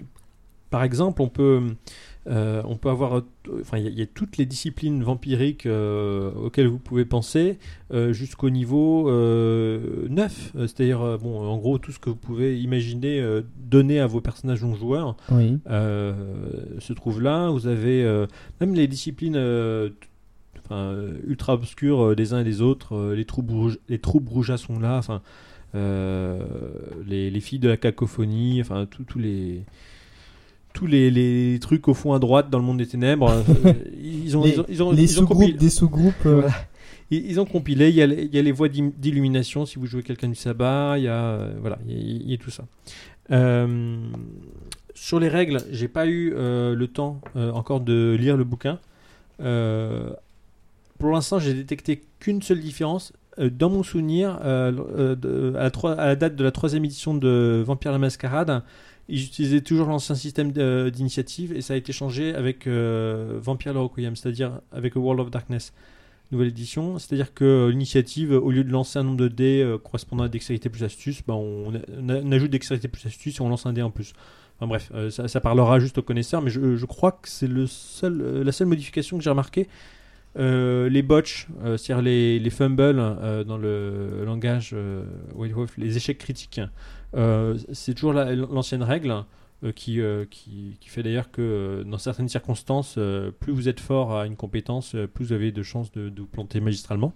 par exemple, on peut, euh, on peut avoir, euh, enfin, il y, y a toutes les disciplines vampiriques euh, auxquelles vous pouvez penser, euh, jusqu'au niveau euh, neuf, euh, c'est-à-dire, euh, bon, en gros, tout ce que vous pouvez imaginer euh, donner à vos personnages non joueurs
Oui.
euh, se trouve là. Vous avez euh, même les disciplines. Euh, Enfin, ultra obscures euh, des uns et des autres, euh, les troupes rouges, les troupes rouges sont là, enfin, euh, les, les filles de la cacophonie, enfin, tous les tous les, les trucs au fond à droite dans le monde des ténèbres, euh, ils ont
Les,
ils ont, ils ont,
les
ils ont
sous-groupes
compilé,
des sous-groupes. euh,
voilà. ils, ils ont compilé. Il y a, les- il y a les voies d'im- d'illumination si vous jouez quelqu'un du sabbat, il y a euh, voilà, il y, a- il y a tout ça. Euh, sur les règles, j'ai pas eu euh, le temps euh, encore de lire le bouquin. Euh, Pour l'instant, j'ai détecté qu'une seule différence. Euh, dans mon souvenir, euh, euh, de- à, la troi- à la date de la troisième édition de Vampire la Mascarade, ils utilisaient toujours l'ancien système de- d'initiative et ça a été changé avec euh, Vampire le Requiem, c'est-à-dire avec A World of Darkness, nouvelle édition. C'est-à-dire que euh, l'initiative, au lieu de lancer un nombre de dés euh, correspondant à dextérité plus astuce, ben, on, on a- on ajoute dextérité plus astuce et on lance un dé en plus. Enfin bref, euh, ça, ça parlera juste aux connaisseurs, mais je, je crois que c'est le seul, euh, la seule modification que j'ai remarquée. Euh, les botches, euh, c'est-à-dire les, les fumbles euh, dans le langage euh, White Wolf, les échecs critiques, euh, c'est toujours la- l'ancienne règle euh, qui, euh, qui, qui fait d'ailleurs que euh, dans certaines circonstances, euh, plus vous êtes fort à une compétence, euh, plus vous avez de chances de, de vous planter magistralement.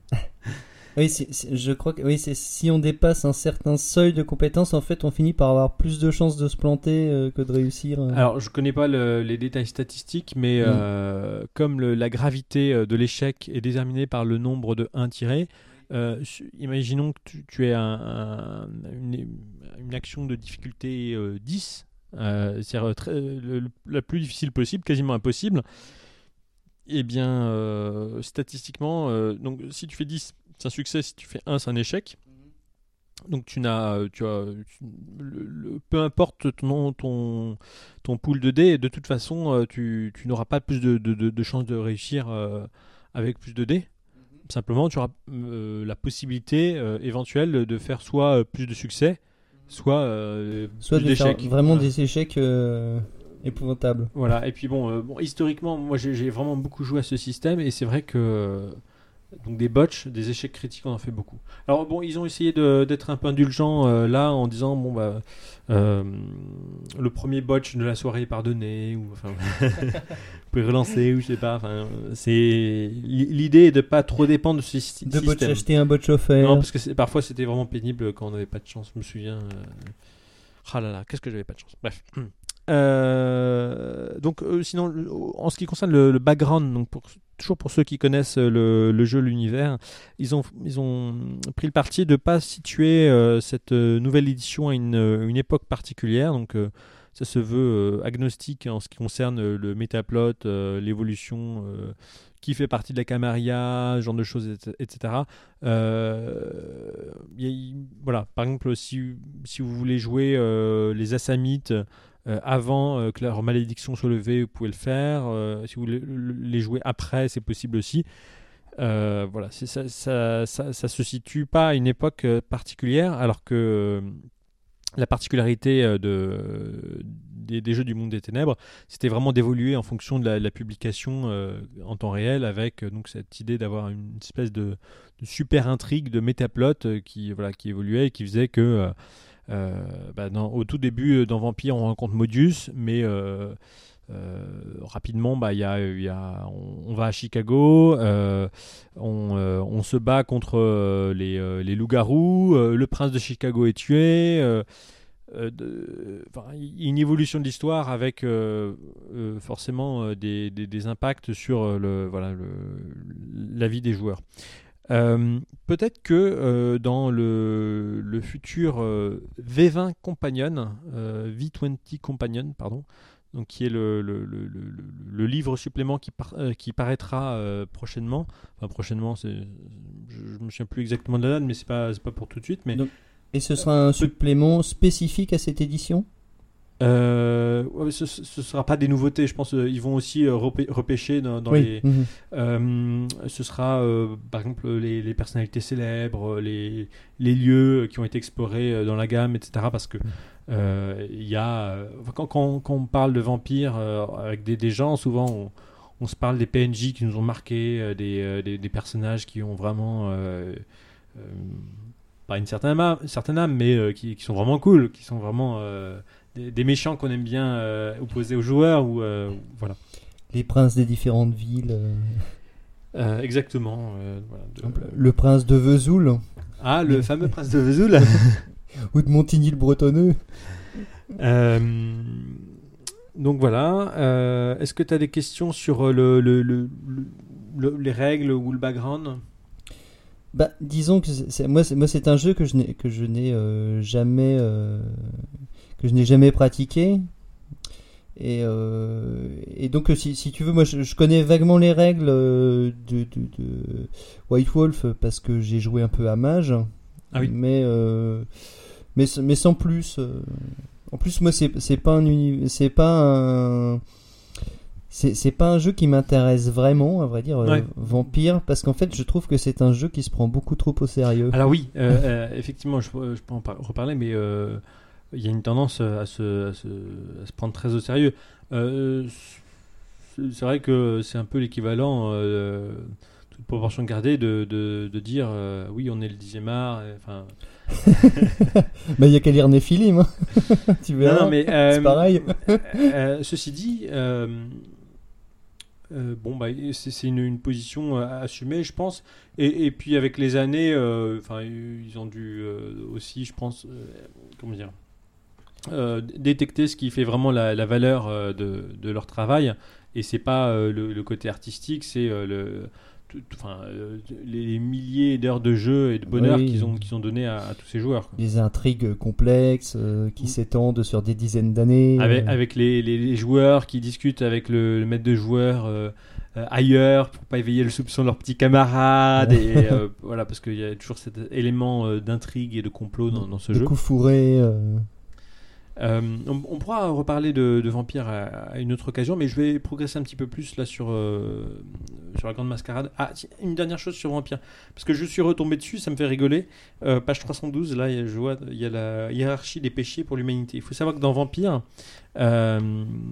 Oui, c'est- c'est- je crois que oui, c'est si on dépasse un certain seuil de compétences, en fait, on finit par avoir plus de chances de se planter euh, que de réussir. euh.
Alors, je connais pas le- les détails statistiques, mais
Mm.
euh, comme le- la gravité euh, de l'échec est déterminée par le nombre de un tiré, euh, su- imaginons que tu, tu aies un- un- une, une action de difficulté euh, dix, euh, c'est-à-dire très- le- le- la plus difficile possible, quasiment impossible. Eh bien, euh, statistiquement, euh, donc, si tu fais dix, c'est un succès, si tu fais un, c'est un échec. Donc tu n'as, euh, tu as, tu- le- le- peu importe ton, ton, ton pool de dés, de toute façon, euh, tu, tu n'auras pas plus de, de, de, de chances de réussir euh, avec plus de dés. Simplement, tu auras euh, la possibilité euh, éventuelle de faire soit euh, plus de succès, soit euh,
Soit
plus
de faire
d'échecs.
vraiment
Voilà.
des échecs euh, épouvantables.
Voilà. Et puis bon, euh, bon historiquement, moi j'ai j'ai vraiment beaucoup joué à ce système et c'est vrai que euh, donc des botches, des échecs critiques, on en fait beaucoup. Alors bon, ils ont essayé de- d'être un peu indulgents euh, là en disant bon bah euh, le premier botch de la soirée est pardonné ou enfin vous pouvez relancer ou je sais pas. Enfin c'est l'idée est de pas trop dépendre de ce sy-
De botch
système.
acheter un botch offert.
Non parce que c'est- parfois c'était vraiment pénible quand on n'avait pas de chance. Je me souviens. euh, Ah là là, qu'est-ce que j'avais pas de chance. Bref. Euh, donc euh, sinon le- en ce qui concerne le, le background, donc pour, toujours pour ceux qui connaissent le, le jeu, l'univers, ils ont, ils ont pris le parti de ne pas situer euh, cette euh, nouvelle édition à une, une époque particulière. Donc euh, ça se veut euh, agnostique en ce qui concerne euh, le métaplot, euh, l'évolution, euh, qui fait partie de la Camarilla, ce genre de choses, et cetera. Euh, y a- y- voilà, par exemple, si, si vous voulez jouer euh, les Assamites euh, avant euh, que leur malédiction soit levée, vous pouvez le faire. Euh, si vous voulez le- les jouer après, c'est possible aussi. Euh, voilà, c'est, ça, ça, ça, ça se situe pas à une époque euh, particulière, alors que euh, la particularité euh, de, des, des jeux du monde des ténèbres, c'était vraiment d'évoluer en fonction de la, la publication euh, en temps réel, avec euh, donc cette idée d'avoir une espèce de, de super intrigue, de métaplot euh, qui, voilà, qui évoluait et qui faisait que euh, euh, bah, dans, au tout début, dans Vampire, on rencontre Modius, mais euh, Euh, rapidement, bah, y a, y a, on, on va à Chicago, euh, on, euh, on se bat contre euh, les, euh, les loups-garous, euh, le prince de Chicago est tué. Euh, euh, de, y a une évolution de l'histoire avec euh, euh, forcément euh, des, des, des impacts sur euh, le, voilà, le, la vie des joueurs. Euh, peut-être que euh, dans le, le futur euh, V vingt Companion, euh, V vingt Companion, pardon, donc qui est le, le, le, le, le livre supplément qui, par, euh, qui paraîtra euh, prochainement. Enfin, prochainement, c'est, je ne me souviens plus exactement de la date, mais ce n'est pas, c'est pas pour tout de suite. Mais...
Donc, et ce sera un supplément spécifique à cette édition ?
Euh, ouais, ce ne sera pas des nouveautés, je pense. Euh, ils vont aussi euh, repê- repêcher dans, dans
oui.
les.
Mmh.
Euh, ce sera euh, par exemple les, les personnalités célèbres, les, les lieux qui ont été explorés euh, dans la gamme, et cetera. Parce que euh, il y a euh, quand, quand, quand on parle de vampires euh, avec des, des gens, souvent on, on se parle des P N J qui nous ont marqués, euh, des, euh, des, des personnages qui ont vraiment euh, euh, pas une certaine âme, certaine âme mais euh, qui, qui sont vraiment cool, qui sont vraiment euh, Des, des méchants qu'on aime bien euh, opposer aux joueurs ou euh, voilà.
Les princes des différentes villes. Euh...
Euh, exactement. Euh, voilà, de...
Le prince de Vesoul.
Ah, le fameux prince de Vesoul.
Ou de Montigny-le-Bretonneux.
Euh, donc voilà. Euh, est-ce que tu as des questions sur le, le, le, le, les règles ou le background ?
Bah, disons que c'est, c'est, moi, c'est, moi, c'est un jeu que je n'ai, que je n'ai euh, jamais. Euh... que je n'ai jamais pratiqué et, euh, et donc si, si tu veux moi je, je connais vaguement les règles de, de, de White Wolf parce que j'ai joué un peu à Mage.
Ah oui.
mais, euh, mais mais sans plus euh. En plus moi c'est, c'est pas un uni... c'est pas un c'est, c'est pas un jeu qui m'intéresse vraiment à vrai dire.
Ouais.
euh, Vampire, parce qu'en fait je trouve que c'est un jeu qui se prend beaucoup trop au sérieux.
Alors oui, euh, euh, effectivement je, je peux en par- reparler, mais euh, il y a une tendance à se, à se, à se prendre très au sérieux. Euh, c'est, c'est vrai que c'est un peu l'équivalent, euh, toute proportion gardée, de, de, de dire euh, oui, on est le dixième art. Enfin.
Mais il y a qu'à lire Néphilim, hein. Tu verras.
Non, non, mais, euh,
c'est pareil.
euh, ceci dit, euh, euh, bon, bah, c'est, c'est une, une position à assumer, je pense. Et, et puis avec les années, enfin, euh, ils ont dû euh, aussi, je pense, euh, comment dire. Euh, détecter ce qui fait vraiment la, la valeur euh, de, de leur travail, et c'est pas euh, le, le côté artistique, c'est euh, le, tout, enfin, euh, les milliers d'heures de jeu et de bonheur
oui.
qu'ils ont, qu'ils ont donné à, à tous ces joueurs, quoi.
Des intrigues complexes euh, qui mmh. s'étendent sur des dizaines d'années.
Avec,
euh...
avec les, les, les joueurs qui discutent avec le, le maître de joueurs euh, euh, ailleurs pour pas éveiller le soupçon de leurs petits camarades. et, euh, voilà, parce qu'il y a toujours cet élément euh, d'intrigue et de complot dans, dans ce
de
jeu.
Coups fourrés. Euh...
Euh, on, on pourra reparler de, de Vampire à, à une autre occasion, mais je vais progresser un petit peu plus là sur, euh, sur la Grande Mascarade. Ah, une dernière chose sur Vampire, parce que je suis retombé dessus, ça me fait rigoler. Euh, page trois cent douze, là, je vois, il y a la hiérarchie des péchés pour l'humanité. Il faut savoir que dans Vampire, euh,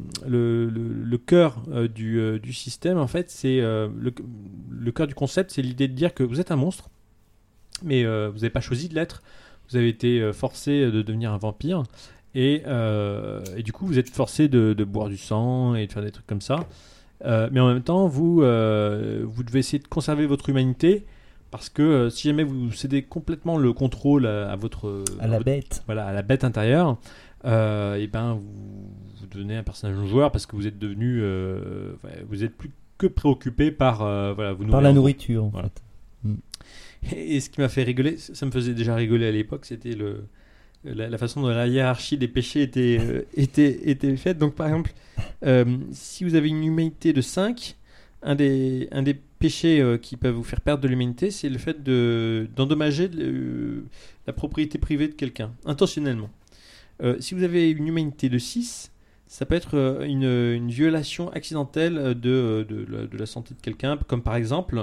le, le, le cœur euh, du, euh, du système, en fait, c'est euh, le, le cœur du concept, c'est l'idée de dire que vous êtes un monstre, mais euh, vous n'avez pas choisi de l'être. Vous avez été euh, forcé de devenir un vampire. Et, euh, et du coup, vous êtes forcé de, de boire du sang et de faire des trucs comme ça. Euh, mais en même temps, vous, euh, vous devez essayer de conserver votre humanité, parce que euh, si jamais vous cédez complètement le contrôle à, à votre...
À la
votre,
bête.
Voilà, à la bête intérieure, euh, et ben vous, vous devenez un personnage non joueur, parce que vous êtes devenu... Euh, vous êtes plus que préoccupé par... Euh, voilà, vous
par la nourriture, en
voilà.
fait. Mm.
Et, et ce qui m'a fait rigoler, ça me faisait déjà rigoler à l'époque, c'était le... La, la façon dont la hiérarchie des péchés était, euh, était, était faite. Donc, par exemple, euh, si vous avez une humanité de cinq, un des, un des péchés euh, qui peuvent vous faire perdre de l'humanité, c'est le fait de, d'endommager le, la propriété privée de quelqu'un, intentionnellement. Euh, si vous avez une humanité de six, ça peut être euh, une, une violation accidentelle de, de, de, de la santé de quelqu'un, comme par exemple...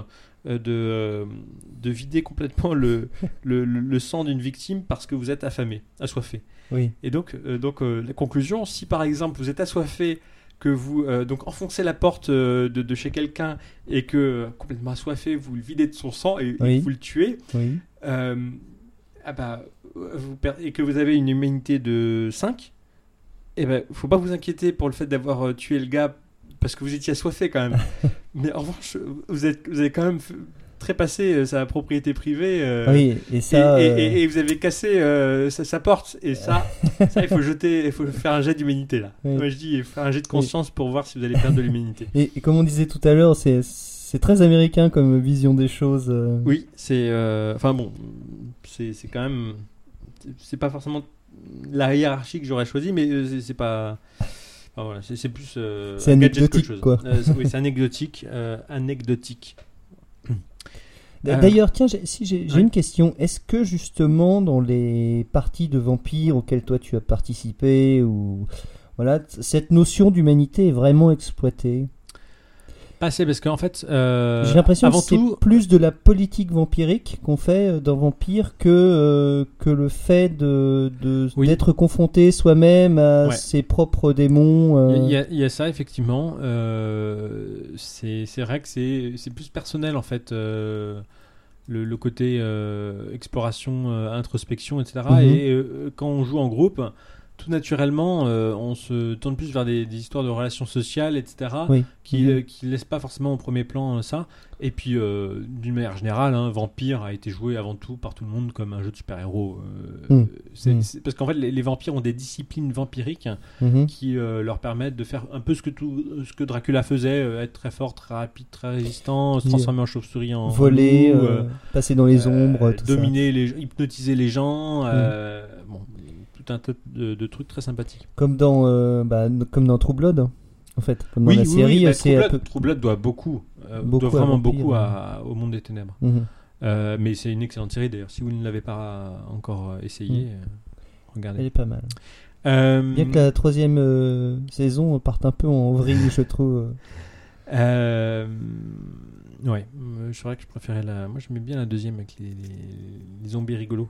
De, de vider complètement le, le, le sang d'une victime parce que vous êtes affamé, assoiffé.
Oui.
Et donc, euh, donc euh, la conclusion, si par exemple vous êtes assoiffé, que vous euh, donc enfoncez la porte euh, de, de chez quelqu'un et que euh, complètement assoiffé, vous le videz de son sang et,
Oui.
et que vous le tuez,
Oui.
euh, ah bah, vous per- et que vous avez une humanité de cinq, eh ben, faut pas vous inquiéter pour le fait d'avoir euh, tué le gars parce que vous étiez assoiffé quand même. Mais en revanche, vous, êtes, vous avez quand même f- trépassé euh, sa propriété privée. euh,
Oui, et ça.
et, et-
euh,
et- et vous avez cassé euh, sa, sa porte. Et ça, ça, il faut jeter, il faut faire un jet d'humanité là.
Oui.
Moi je dis, il faut faire un jet de conscience pour voir si vous allez perdre de l'humanité.
Et, et comme on disait tout à l'heure, c'est, c'est très américain comme vision des choses. euh.
Oui, c'est, euh, enfin bon, c'est, c'est quand même, c'est- c'est pas forcément la hiérarchie que j'aurais choisi, mais euh, c'est, c'est pas, enfin, voilà, c'est, c'est plus euh,
C'est
un gadget qu'autre
anecdotique,
chose.
quoi.
Euh, c'est- oui, c'est anecdotique, euh, anecdotique. Euh,
D'ailleurs, tiens, j'ai, si j'ai, j'ai
oui.
une question. Est-ce que justement dans les parties de vampires auxquelles toi tu as participé, ou voilà, t- cette notion d'humanité est vraiment exploitée?
Pas assez parce qu'en fait, euh,
J'ai l'impression
avant
que c'est
tout,
plus de la politique vampirique qu'on fait euh, dans Vampire que euh, que le fait de, de
Oui.
d'être confronté soi-même à
Ouais.
ses propres démons. euh.
il y, a- il y a ça effectivement. Euh, c'est, c'est vrai que c'est, c'est plus personnel en fait. euh, le, le côté euh, exploration, euh, introspection, et cetera.
Mhm.
Et euh, quand on joue en groupe, tout naturellement, euh, on se tourne plus vers des, des histoires de relations sociales, et cetera.
Oui.
Qui,
Mhm.
euh, qui laissent pas forcément au premier plan euh, ça. Et puis, euh, d'une manière générale, hein, Vampire a été joué avant tout par tout le monde comme un jeu de super-héros. euh,
Mm.
c'est-
Mm.
c'est- parce qu'en fait, les, les vampires ont des disciplines vampiriques
Mhm.
qui euh, leur permettent de faire un peu ce que, tout, ce que Dracula faisait, euh, être très fort, très rapide, très résistant, se
Oui.
transformer en chauve-souris, en
Voler,
loup,
euh, passer dans les
euh,
ombres, tout
dominer les gens, hypnotiser les gens,
Mm.
euh, bon, tout un tas de, de trucs très sympathiques.
ça. Comme dans euh, bah, n- comme dans True Blood, en fait, comme dans
Oui,
la
oui,
série,
oui,
euh,
bah,
c'est
True
un
Blood,
peu.
True Blood doit beaucoup, euh,
Beaucoup
doit
à
vraiment
Vampire,
beaucoup
ouais.
à- au Monde des Ténèbres.
Mhm.
Euh, mais c'est une excellente série d'ailleurs. Si vous ne l'avez pas encore euh, essayé,
Mm.
euh,
Elle
regardez.
est pas mal.
Euh,
Bien que la troisième euh, saison parte un peu en vrille, je trouve.
euh, ouais, euh, c'est vrai que je préférais la. Moi, j'aimais bien la deuxième avec les, les- les zombies rigolos.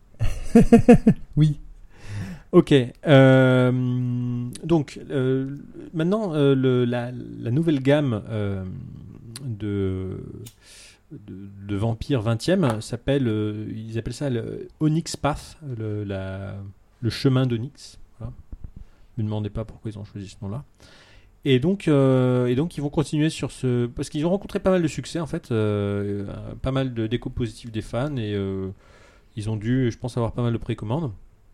Oui.
Ok. euh, donc, euh, maintenant, euh, le- la, la nouvelle gamme euh, de, de, de Vampire vingtième s'appelle, euh, ils appellent ça le Onyx Path, le, la- le chemin d'Onyx. Voilà. Ne me demandez pas pourquoi ils ont choisi ce nom-là. Et donc, euh, et donc, ils vont continuer sur ce. Parce qu'ils ont rencontré pas mal de succès, en fait, euh, euh, pas mal de d'échos positifs des fans, et euh, ils ont dû, je pense, avoir pas mal de précommandes.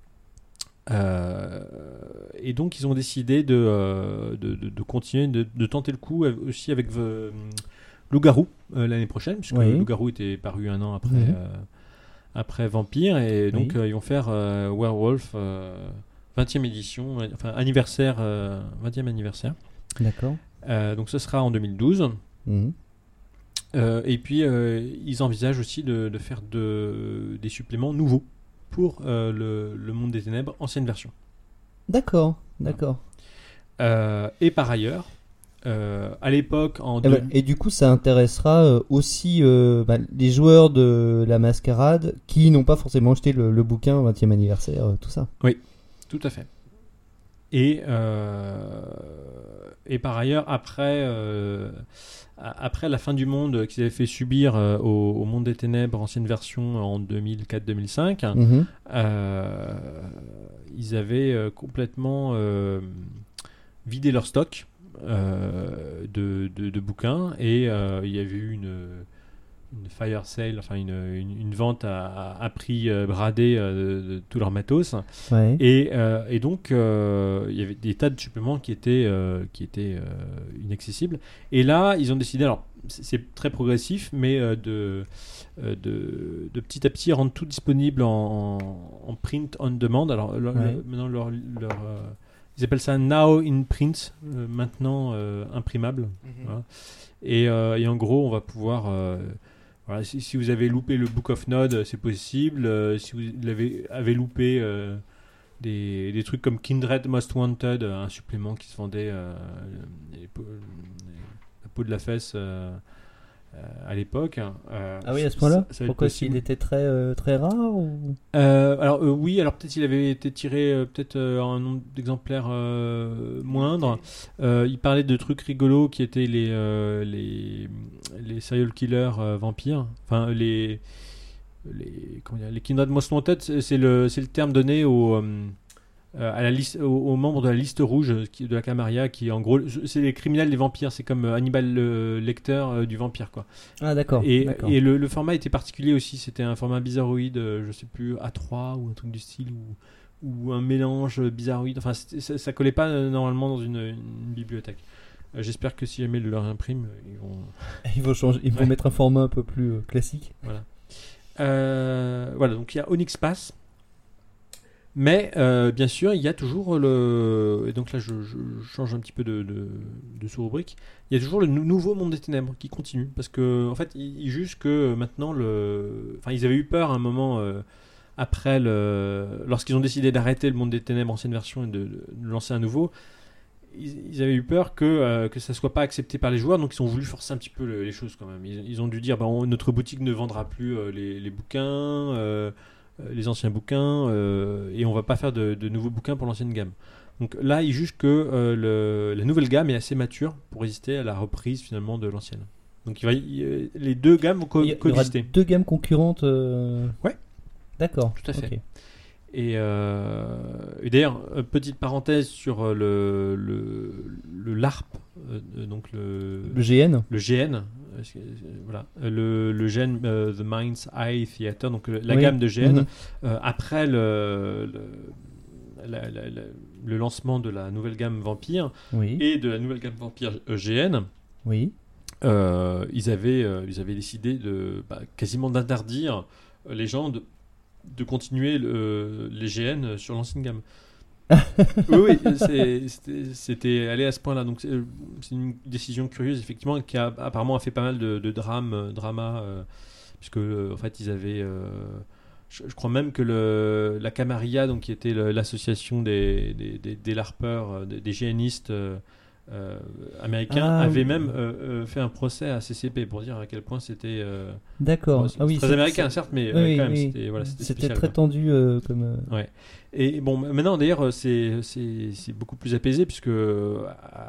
Euh, et donc ils ont décidé de, euh, de, de, de continuer, de, de tenter le coup av- aussi avec euh, Loup-Garou euh, l'année prochaine, puisque
Oui.
Loup-Garou était paru un an après,
Mhm.
euh, après Vampire, et donc
Oui.
euh, ils vont faire euh, Werewolf euh, vingtième édition, euh, enfin anniversaire, euh, vingtième anniversaire.
D'accord.
Euh, donc ce sera en deux mille douze.
Mhm.
Euh, et puis euh, ils envisagent aussi de, de faire de, des suppléments nouveaux pour euh, le, le Monde des Ténèbres, ancienne version.
D'accord. D'accord.
Euh, et par ailleurs, euh, à l'époque, en
Et,
deux-
bah, et du coup, ça intéressera euh, aussi euh, bah, les joueurs de la Mascarade qui n'ont pas forcément acheté le, le bouquin vingtième anniversaire, euh, tout ça.
tout à fait. Et, euh, et par ailleurs, après, euh, a- après la fin du monde qu'ils avaient fait subir euh, au, au Monde des Ténèbres, ancienne version en deux mille quatre deux mille cinq,
Mhm.
euh, ils avaient euh, complètement euh, vidé leur stock euh, de, de- de bouquins, et euh, il y avait eu une, une fire sale, enfin une, une- une vente à, à- à prix euh, bradé euh, de, de tout leur matos.
Ouais.
Et, euh, et donc, euh, il y avait des tas de suppléments qui étaient, euh, qui étaient euh, inaccessibles. Et là, ils ont décidé, alors c'est c'est très progressif, mais euh, de, euh, de, de petit à petit rendre tout disponible en, en print on demand. Alors le-
Ouais.
le- maintenant, leur, leur, euh, ils appellent ça now in print, euh, maintenant euh, imprimable. Voilà. Et, euh, et en gros, on va pouvoir. euh, voilà, si, si vous avez loupé le Book of Nod, c'est possible. Euh, si vous l'avez avez loupé euh, des, des trucs comme Kindred Most Wanted, euh, un supplément qui se vendait euh, les peaux- les- la peau de la fesse, euh, à l'époque. Euh,
ah oui, à ce point-là.
ça, ça
Pourquoi s'il était très euh, très rare ou...
euh, Alors euh, oui, alors peut-être il avait été tiré euh, peut-être euh, un nombre d'exemplaires euh, moindre. Euh, il parlait de trucs rigolos qui étaient les euh, les les serial killers euh, vampires. Enfin les les comment dire, les Kindred Most Wanted, c'est, c'est le c'est le terme donné au euh, Euh, à la liste, aux, aux membres de la liste rouge qui, de la Camarilla, qui en gros, c'est les criminels des vampires, c'est comme euh, Hannibal euh, Lecter euh, du vampire, quoi.
Ah d'accord.
Et,
d'accord.
et le, le format était particulier aussi, c'était un format bizarroïde, euh, je sais plus, A trois ou un truc du style, ou, ou un mélange bizarroïde, enfin ça, ça collait pas euh, normalement dans une, une bibliothèque. Euh, j'espère que si jamais ils leur impriment, ils vont...
Ils vont, changer, ils vont ouais. mettre un format un peu plus euh, classique.
Voilà. Euh, voilà, donc il y a Onyx Pass. Mais euh, bien sûr, il y a toujours le. Et donc là, je, je change un petit peu de, de, de sous-rubrique. Il y a toujours le nou- nouveau Monde des Ténèbres qui continue. Parce que, en fait, ils, ils jugent que maintenant, le. Enfin, ils avaient eu peur à un moment euh, après le. Lorsqu'ils ont décidé d'arrêter le Monde des Ténèbres ancienne version et de, de lancer un nouveau, ils, ils avaient eu peur que, euh, que ça ne soit pas accepté par les joueurs. Donc, ils ont voulu forcer un petit peu le, les choses quand même. Ils, ils ont dû dire bah, on, notre boutique ne vendra plus euh, les, les bouquins. Euh, les anciens bouquins euh, et on va pas faire de, de nouveaux bouquins pour l'ancienne gamme. Donc là, ils jugent que euh, le, la nouvelle gamme est assez mature pour résister à la reprise finalement de l'ancienne. Donc il va, il, les deux gammes vont co-
il y
coexister.
Il y aura deux gammes concurrentes. Euh...
Ouais.
D'accord.
Tout à fait.
Okay.
Et, euh, et d'ailleurs, petite parenthèse sur le le, le LARP, euh, donc le,
le G N.
Le G N. Voilà, le, le G N, uh, The Mind's Eye Theater, donc la
oui.
gamme de G N,
mm-hmm.
euh, après le, le, la, la, la, le lancement de la nouvelle gamme Vampire
oui.
et de la nouvelle gamme Vampire G N,
oui.
euh, ils, avaient, euh, ils avaient décidé de, bah, quasiment d'interdire les gens de, de continuer le, les G N sur l'ancienne gamme. oui, oui c'est, c'était, c'était allé à ce point-là. Donc c'est, c'est une décision curieuse, effectivement, qui a apparemment a fait pas mal de, de drames, drama, euh, puisque euh, en fait ils avaient, euh, je, je crois même que le, la Camarilla, donc qui était le, l'association des des, des, des larpeurs, des, des géanistes euh, euh, américains, ah, avait oui. même euh, euh, fait un procès à C C P pour dire à quel point c'était. Euh,
D'accord.
Bon,
ah oui,
très
c'est,
américain,
c'est...
certes, mais
oui,
euh, quand même,
oui.
c'était, voilà, c'était,
c'était
spécial,
très
quoi.
tendu euh, comme. Euh...
Ouais. Et bon, maintenant d'ailleurs, c'est, c'est, c'est beaucoup plus apaisé puisque euh,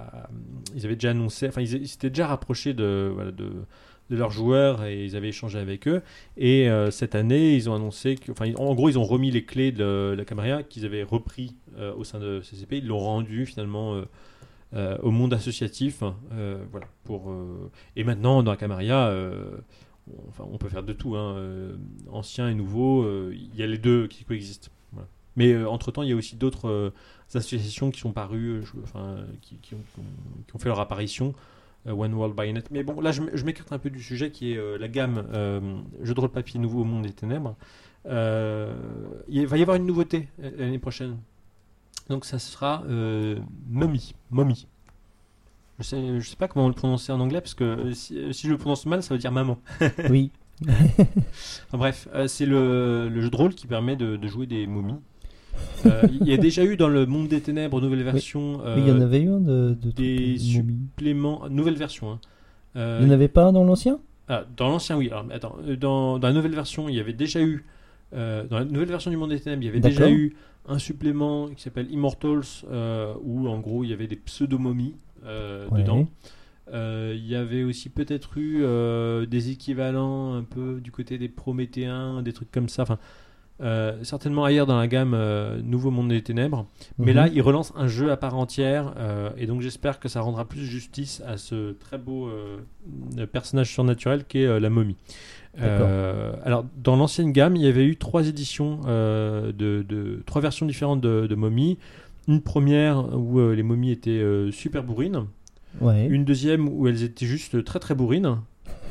ils avaient déjà annoncé, enfin, ils, ils s'étaient déjà rapprochés de, voilà, de, de leurs joueurs et ils avaient échangé avec eux. Et euh, cette année, ils ont annoncé que, enfin, en gros, ils ont remis les clés de la Camarilla qu'ils avaient repris euh, au sein de C C P. Ils l'ont rendu finalement. Euh, Euh, au monde associatif, euh, voilà. Pour euh... et maintenant dans la Camarilla, euh, on, enfin, on peut faire de tout, hein, euh, ancien et nouveau. Il euh, y a les deux qui coexistent. Voilà. Mais euh, entre temps, il y a aussi d'autres euh, associations qui sont parues, je, enfin, qui, qui, ont, qui, ont, qui ont fait leur apparition. Euh, One World Bayonet. Mais bon, là, je, je m'écarte un peu du sujet qui est euh, la gamme euh, jeu de rôle papier nouveau au monde des ténèbres. Euh, il va y avoir une nouveauté l'année prochaine. Donc ça sera euh, Mommy. Mommy. Je sais, je sais pas comment le prononcer en anglais parce que si, si je le prononce mal, ça veut dire maman.
Oui.
Enfin, bref, euh, c'est le, le jeu de rôle qui permet de, de jouer des momies. Euh, il y a déjà eu dans le Monde des Ténèbres nouvelle version.
Oui,
euh,
il y en avait eu un de, de
des suppléments, nouvelle version. Hein.
Euh, il n'y en avait pas dans l'ancien ?
Ah, dans l'ancien, oui. Alors, attends, dans, dans la nouvelle version, il y avait déjà eu. Euh, dans la nouvelle version du Monde des Ténèbres, il y avait D'accord. déjà eu un supplément qui s'appelle Immortals, euh, où en gros il y avait des pseudo-momies euh, ouais. dedans. Euh, il y avait aussi peut-être eu euh, des équivalents un peu du côté des Prométhéens, des trucs comme ça. Enfin, euh, certainement ailleurs dans la gamme euh, Nouveau Monde des Ténèbres. Mm-hmm. Mais là, ils relancent un jeu à part entière, euh, et donc j'espère que ça rendra plus justice à ce très beau euh, personnage surnaturel qu'est euh, la momie. Euh, alors, dans l'ancienne gamme, il y avait eu trois éditions, euh, de, de trois versions différentes de, de momies. Une première où euh, les momies étaient euh, super bourrines.
Ouais.
Une deuxième où elles étaient juste très très bourrines.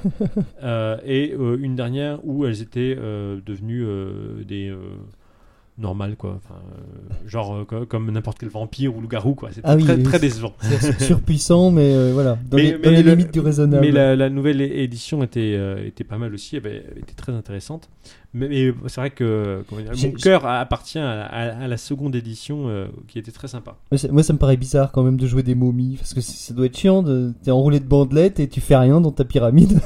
euh, et euh, une dernière où elles étaient euh, devenues euh, des, euh, normal quoi, enfin, euh, genre euh, co- comme n'importe quel vampire ou loup-garou quoi. C'était
Ah oui,
très,
oui,
très
c'est-
décevant.
C'est surpuissant, mais euh, voilà, dans
Mais-
les,
mais
dans les
le-
limites du raisonnable.
Mais la, la nouvelle é- édition était, euh, était pas mal aussi, elle, avait- elle était très intéressante. Mais, mais c'est vrai que comment dire,
J'ai-
mon cœur appartient à, à- à la seconde édition euh, qui était très sympa.
Moi, c'est- Moi, ça me paraît bizarre quand même de jouer des momies, parce que c- ça doit être chiant, de... t'es enroulé de bandelettes et tu fais rien dans ta pyramide.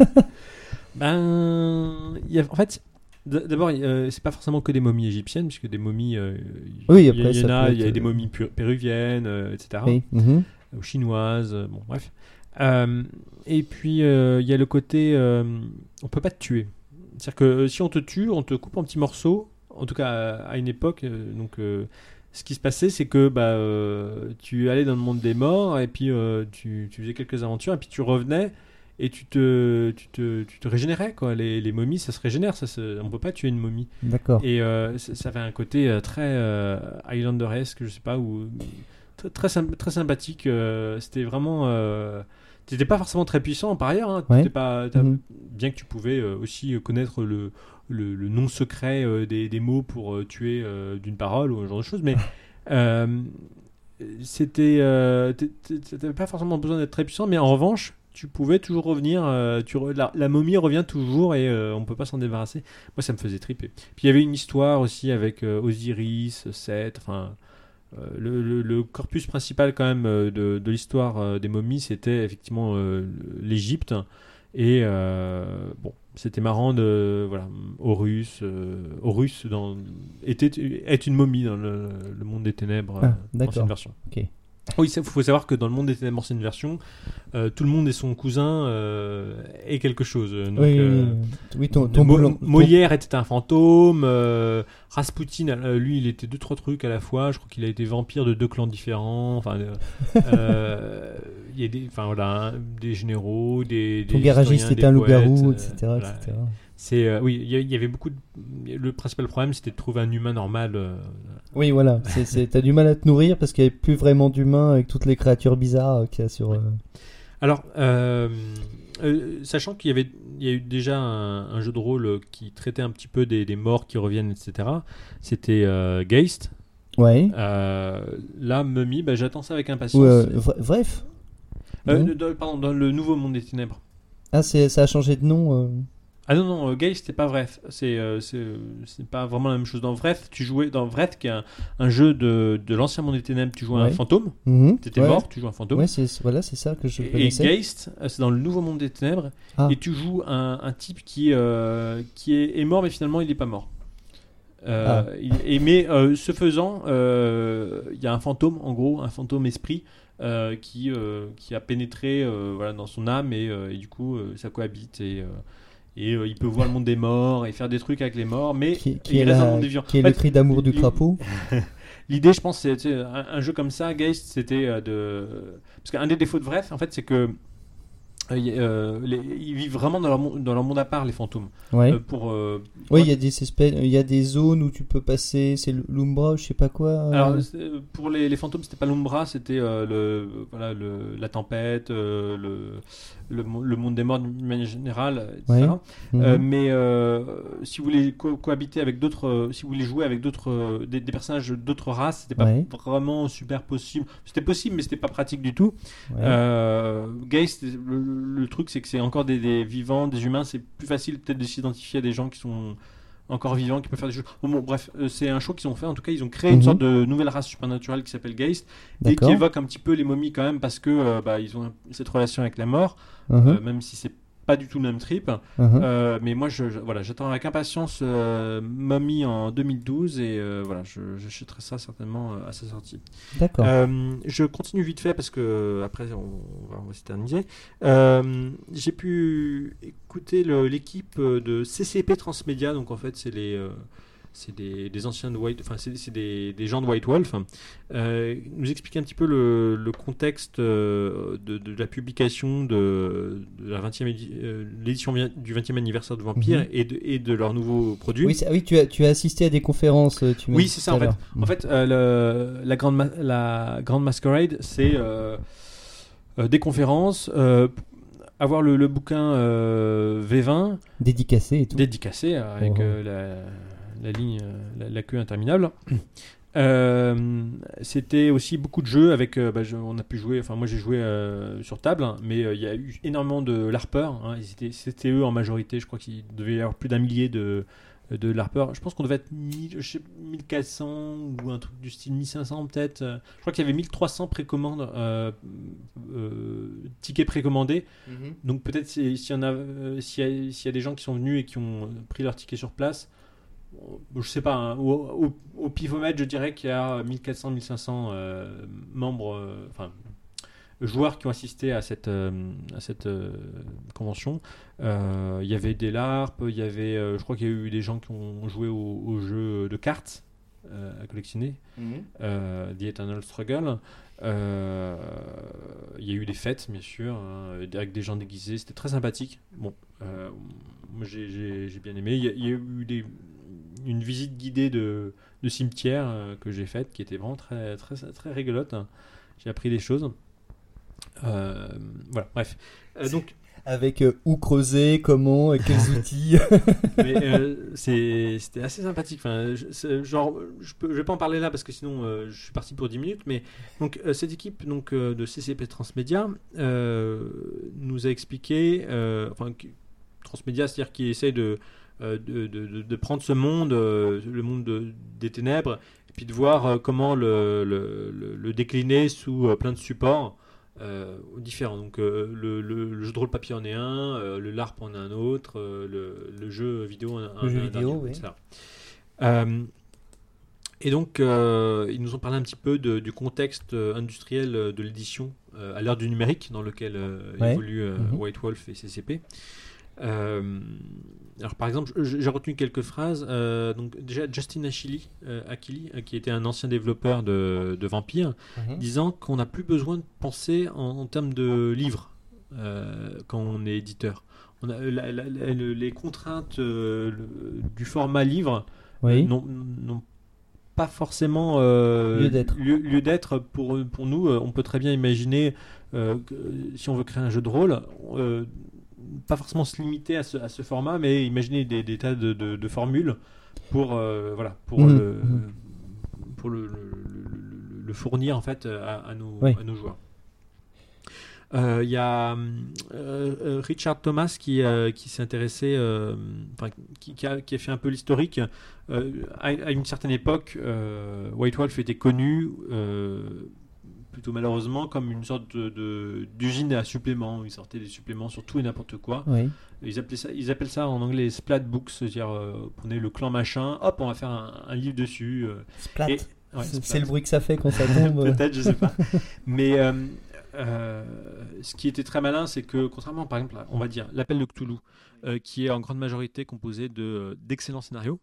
Ben, il y a, en fait, d- d'abord, euh, c'est pas forcément que des momies égyptiennes, puisque des momies, euh,
Oui,
il y,
après,
il y
ça
en a,
peut
il y a
être,
des
euh,
momies pu- péruviennes, euh, et cetera.
Oui. Mhm.
Ou chinoises, euh, bon, bref. Euh, et puis, euh, il y a le côté, euh, on peut pas te tuer. C'est-à-dire que euh, si on te tue, on te coupe en petits morceaux, en tout cas à, à une époque, euh, donc... euh, ce qui se passait, c'est que bah, euh, tu allais dans le monde des morts et puis euh, tu, tu faisais quelques aventures et puis tu revenais et tu te, tu te, tu te régénérais. Quoi. Les, les momies, ça se régénère. Ça se, on ne peut pas tuer une momie.
D'accord.
Et euh, ça, ça avait un côté euh, très euh, Highlanderesque, je sais pas, ou très, très, symp- très sympathique. euh, C'était vraiment. Euh, T'étais pas forcément très puissant par ailleurs. Hein,
Ouais.
t'étais pas, t'as-
Mhm.
Bien que tu pouvais euh, aussi connaître le, le, le nom secret euh, des, des mots pour euh, tuer euh, d'une parole ou ce genre de choses, mais euh, c'était, euh, t'é- t'é- t'avais pas forcément besoin d'être très puissant, mais en revanche, tu pouvais toujours revenir. euh, tu re- la, la momie revient toujours et euh, on peut pas s'en débarrasser. Moi, ça me faisait triper. Puis il y avait une histoire aussi avec euh, Osiris, Seth, enfin. Euh, le, le- le corpus principal quand même euh, de, de l'histoire euh, des momies, c'était effectivement euh, l'Égypte et euh, bon, c'était marrant de voilà, Horus, euh, Horus dans, était est une momie dans le, le monde des ténèbres,
Ah,
euh,
d'accord.
ancienne version.
Ok.
Oui, il faut savoir que dans le monde des ténèbres ancienne version, euh, tout le monde et son cousin euh, est quelque chose. Donc,
oui,
euh,
oui, ton, ton
Mo-
boulon- ton-
Molière était un fantôme. euh, Rasputin, euh, lui, il était deux trois trucs à la fois. Je crois qu'il a été vampire de deux clans différents. Enfin, euh, euh, il y a des, enfin voilà, hein, des généraux, des.
ton
des
garagiste
historiens,
était
des
un
poètes,
loup-garou,
euh,
et cetera,
voilà.
et cetera.
C'est euh, oui, il y, a- il y avait beaucoup. De... Le principal problème, c'était de trouver un humain normal. euh,
Oui, voilà. C'est, c'est, t'as du mal à te nourrir parce qu'il n'y avait plus vraiment d'humains avec toutes les créatures bizarres euh, qu'il y a sur. euh,
Alors, euh, euh, sachant qu'il y avait, il y a eu déjà un, un jeu de rôle euh, qui traitait un petit peu des, des morts qui reviennent, et cetera. C'était euh, Geist.
Ouais.
Euh, là, Mummy, bah, j'attends ça avec impatience.
Ou, euh, vra- bref.
Euh,
Non.
de- de- pardon, dans le nouveau monde des ténèbres.
Ah, c'est, ça a changé de nom. euh.
Ah non, non, euh, Geist, c'est pas Wraith. C'est, euh, c'est, euh, c'est pas vraiment la même chose. Dans Wraith, tu jouais dans Wraith, qui est un, un jeu de, de l'ancien monde des ténèbres, tu jouais
Ouais.
un fantôme.
Mhm.
T'étais
Ouais.
mort, tu jouais un fantôme.
Ouais, c'est, voilà, c'est ça que je
Et- et
connaissais.
Geist, euh, c'est dans le nouveau monde des ténèbres,
Ah.
et tu joues un, un type qui, euh, qui est, est mort, mais finalement il n'est pas mort. Euh,
Ah.
il- et, mais euh, ce faisant, euh, il y a un fantôme, en gros, un fantôme esprit, euh, qui, euh, qui a pénétré euh, voilà, dans son âme, et, euh, et du coup euh, ça cohabite, et, euh, et euh, il peut voir le monde des morts, et faire des trucs avec les morts, mais
Qui, qui
il
est,
reste dans le
la-
monde des vivants.
qui est
En
le
fait,
cri d'amour du
il-
crapaud.
L'idée, je pense, c'est tu sais, un, un jeu comme ça, Geist, c'était euh, de. Parce qu'un des défauts de Wraith, en fait, c'est que. euh, y- euh, les- ils vivent vraiment dans leur, mon- dans leur monde à part, les fantômes.
Ouais.
Euh, pour, euh,
Oui, il y a des espèces, il y a des zones où tu peux passer, c'est l'Umbra ou je sais pas quoi. euh.
Alors, c'est- pour les, les fantômes, c'était pas l'Umbra, c'était euh, le, voilà, le, la tempête, euh, le, le, mo- le monde des morts d'une manière générale, et cetera.
Mhm.
Euh, mais euh, si vous voulez co- cohabiter avec d'autres, euh, si vous voulez jouer avec d'autres, euh, des, des personnages d'autres races, c'était pas
Ouais.
vraiment super possible. C'était possible, mais c'était pas pratique du tout.
Ouais.
Euh, Geist, le, le truc, c'est que c'est encore des, des vivants, des humains. C'est plus facile peut-être de s'identifier à des gens qui sont encore vivants, qui peuvent faire des choses. Bon, bon, bref, euh, c'est un choix qu'ils ont fait. En tout cas, ils ont créé une
Mhm.
sorte de nouvelle race supernaturelle qui s'appelle Geist et
D'accord.
qui évoque un petit peu les momies quand même parce que euh, bah, ils ont cette relation avec la mort,
Mhm.
euh, même si c'est pas du tout le même trip.
Mhm.
Euh, mais moi, je, je- voilà, j'attends avec impatience euh, Mummy en deux mille douze et euh, voilà, je, j'achèterai ça certainement euh, à sa sortie.
D'accord.
Euh, je continue vite fait parce que euh, après on, on va, on va s'éterniser. Euh, j'ai pu écouter le- l'équipe de C C P Transmédia, donc en fait c'est les euh, c'est des, des anciens de White, enfin c'est, c'est des, des gens de White Wolf, euh, nous expliquer un petit peu le, le contexte euh, de, de la publication de, de la vingtième édi- euh, l'édition vi- du vingtième anniversaire de Vampire
Mhm.
et, de, et de leur nouveau produit.
Oui, c'est- oui, tu as, tu as assisté à des conférences. euh, Tu m'as
Oui,
dit
c'est
tout
ça
à
en fait.
l'heure.
En fait, euh, le- la, grande ma- la grande Masquerade, c'est euh, euh, des conférences, euh, avoir le, le bouquin euh, V vingt
Dédicacé et tout.
dédicacé avec
Oh.
euh, la- la ligne, euh, la, la queue interminable. Euh, c'était aussi beaucoup de jeux avec euh, bah, je, on a pu jouer, enfin moi j'ai joué euh, sur table, hein, mais il euh, y a eu énormément de larpeurs, hein, ils étaient, c'était eux en majorité, je crois qu'il devait y avoir plus d'un millier de, de larpeurs. Je pense qu'on devait être mille, je sais, mille quatre cents ou un truc du style mille cinq cents peut-être. Je crois qu'il y avait mille trois cents précommandes, euh, euh, tickets précommandés. Mm-hmm. Donc peut-être s'il y en a, euh, s'il y a, s'il y a des gens qui sont venus et qui ont pris leur ticket sur place, je sais pas, hein, au, au, au pifomètre, je dirais qu'il y a mille quatre cents à mille cinq cents euh, membres, euh, enfin joueurs qui ont assisté à cette, euh, à cette euh, convention. Euh, il y avait des LARP, il y avait, euh, je crois qu'il y a eu des gens qui ont joué au, au jeu de cartes euh, à collectionner, mm-hmm. euh, The Eternal Struggle. Euh, il y a eu des fêtes, bien sûr, hein, avec des gens déguisés. C'était très sympathique. Bon, euh, moi j'ai, j'ai, j'ai bien aimé. Il y a, il y a eu des une visite guidée de, de cimetière euh, que j'ai faite qui était vraiment très, très, très rigolote. J'ai appris des choses. Euh, voilà, bref. Euh, donc,
avec euh, où creuser, comment, et quels outils.
Mais euh, c'est, c'était assez sympathique. Enfin, je, genre, je ne vais pas en parler là parce que sinon euh, je suis parti pour dix minutes. Mais donc, euh, cette équipe donc, euh, de C C P Transmédia euh, nous a expliqué, euh, enfin, Transmédia, c'est-à-dire qui essaye de De, de, de, de prendre ce monde, euh, le monde de, des ténèbres, et puis de voir euh, comment le, le, le, le décliner sous euh, plein de supports euh, différents. Donc euh, le, le, le jeu de rôle papier en est un, euh, le LARP en est un autre, euh, le, le jeu vidéo en est un,
le jeu
un
vidéo,
dernier,
oui.
et cetera. Euh, et donc euh, ils nous ont parlé un petit peu de, du contexte euh, industriel de l'édition euh, à l'ère du numérique dans lequel euh, ouais. évolue euh, mm-hmm. White Wolf et C C P. Euh, alors par exemple, j'ai retenu quelques phrases. Euh, donc déjà Justin Achilli, euh, Achilli euh, qui était un ancien développeur de, de Vampire, mm-hmm. disant qu'on n'a plus besoin de penser en, en termes de livres euh, quand on est éditeur. On a la, la, la, les contraintes euh, le, du format livre
oui.
euh, n'ont, n'ont pas forcément euh,
lieu d'être.
Lieu, lieu d'être pour, pour nous. On peut très bien imaginer euh, que, si on veut créer un jeu de rôle. Euh, pas forcément se limiter à ce, à ce format, mais imaginer des, des tas de, de, de formules pour, euh, voilà, pour, mmh, le, mmh. pour le, le, le, le fournir en fait à, à, nos, oui. à nos joueurs. Il euh, y a euh, Richard Thomas qui, euh, qui s'est intéressé, euh, qui, qui, a, qui a fait un peu l'historique. Euh, à, à une certaine époque, euh, White Wolf était connu euh, plutôt malheureusement comme une sorte de, de, d'usine à suppléments. Ils sortaient des suppléments sur tout et n'importe quoi.
Oui.
Ils, appelaient ça, ils appellent ça en anglais splat books, c'est-à-dire euh, prenez le clan machin, hop, on va faire un, un livre dessus. Euh,
splat.
Et,
ouais, c'est, splat. C'est le bruit que ça fait quand ça tombe.
Peut-être, je sais pas. Mais euh, euh, ce qui était très malin, c'est que contrairement, par exemple, on va dire l'appel de Cthulhu, euh, qui est en grande majorité composé de, d'excellents scénarios.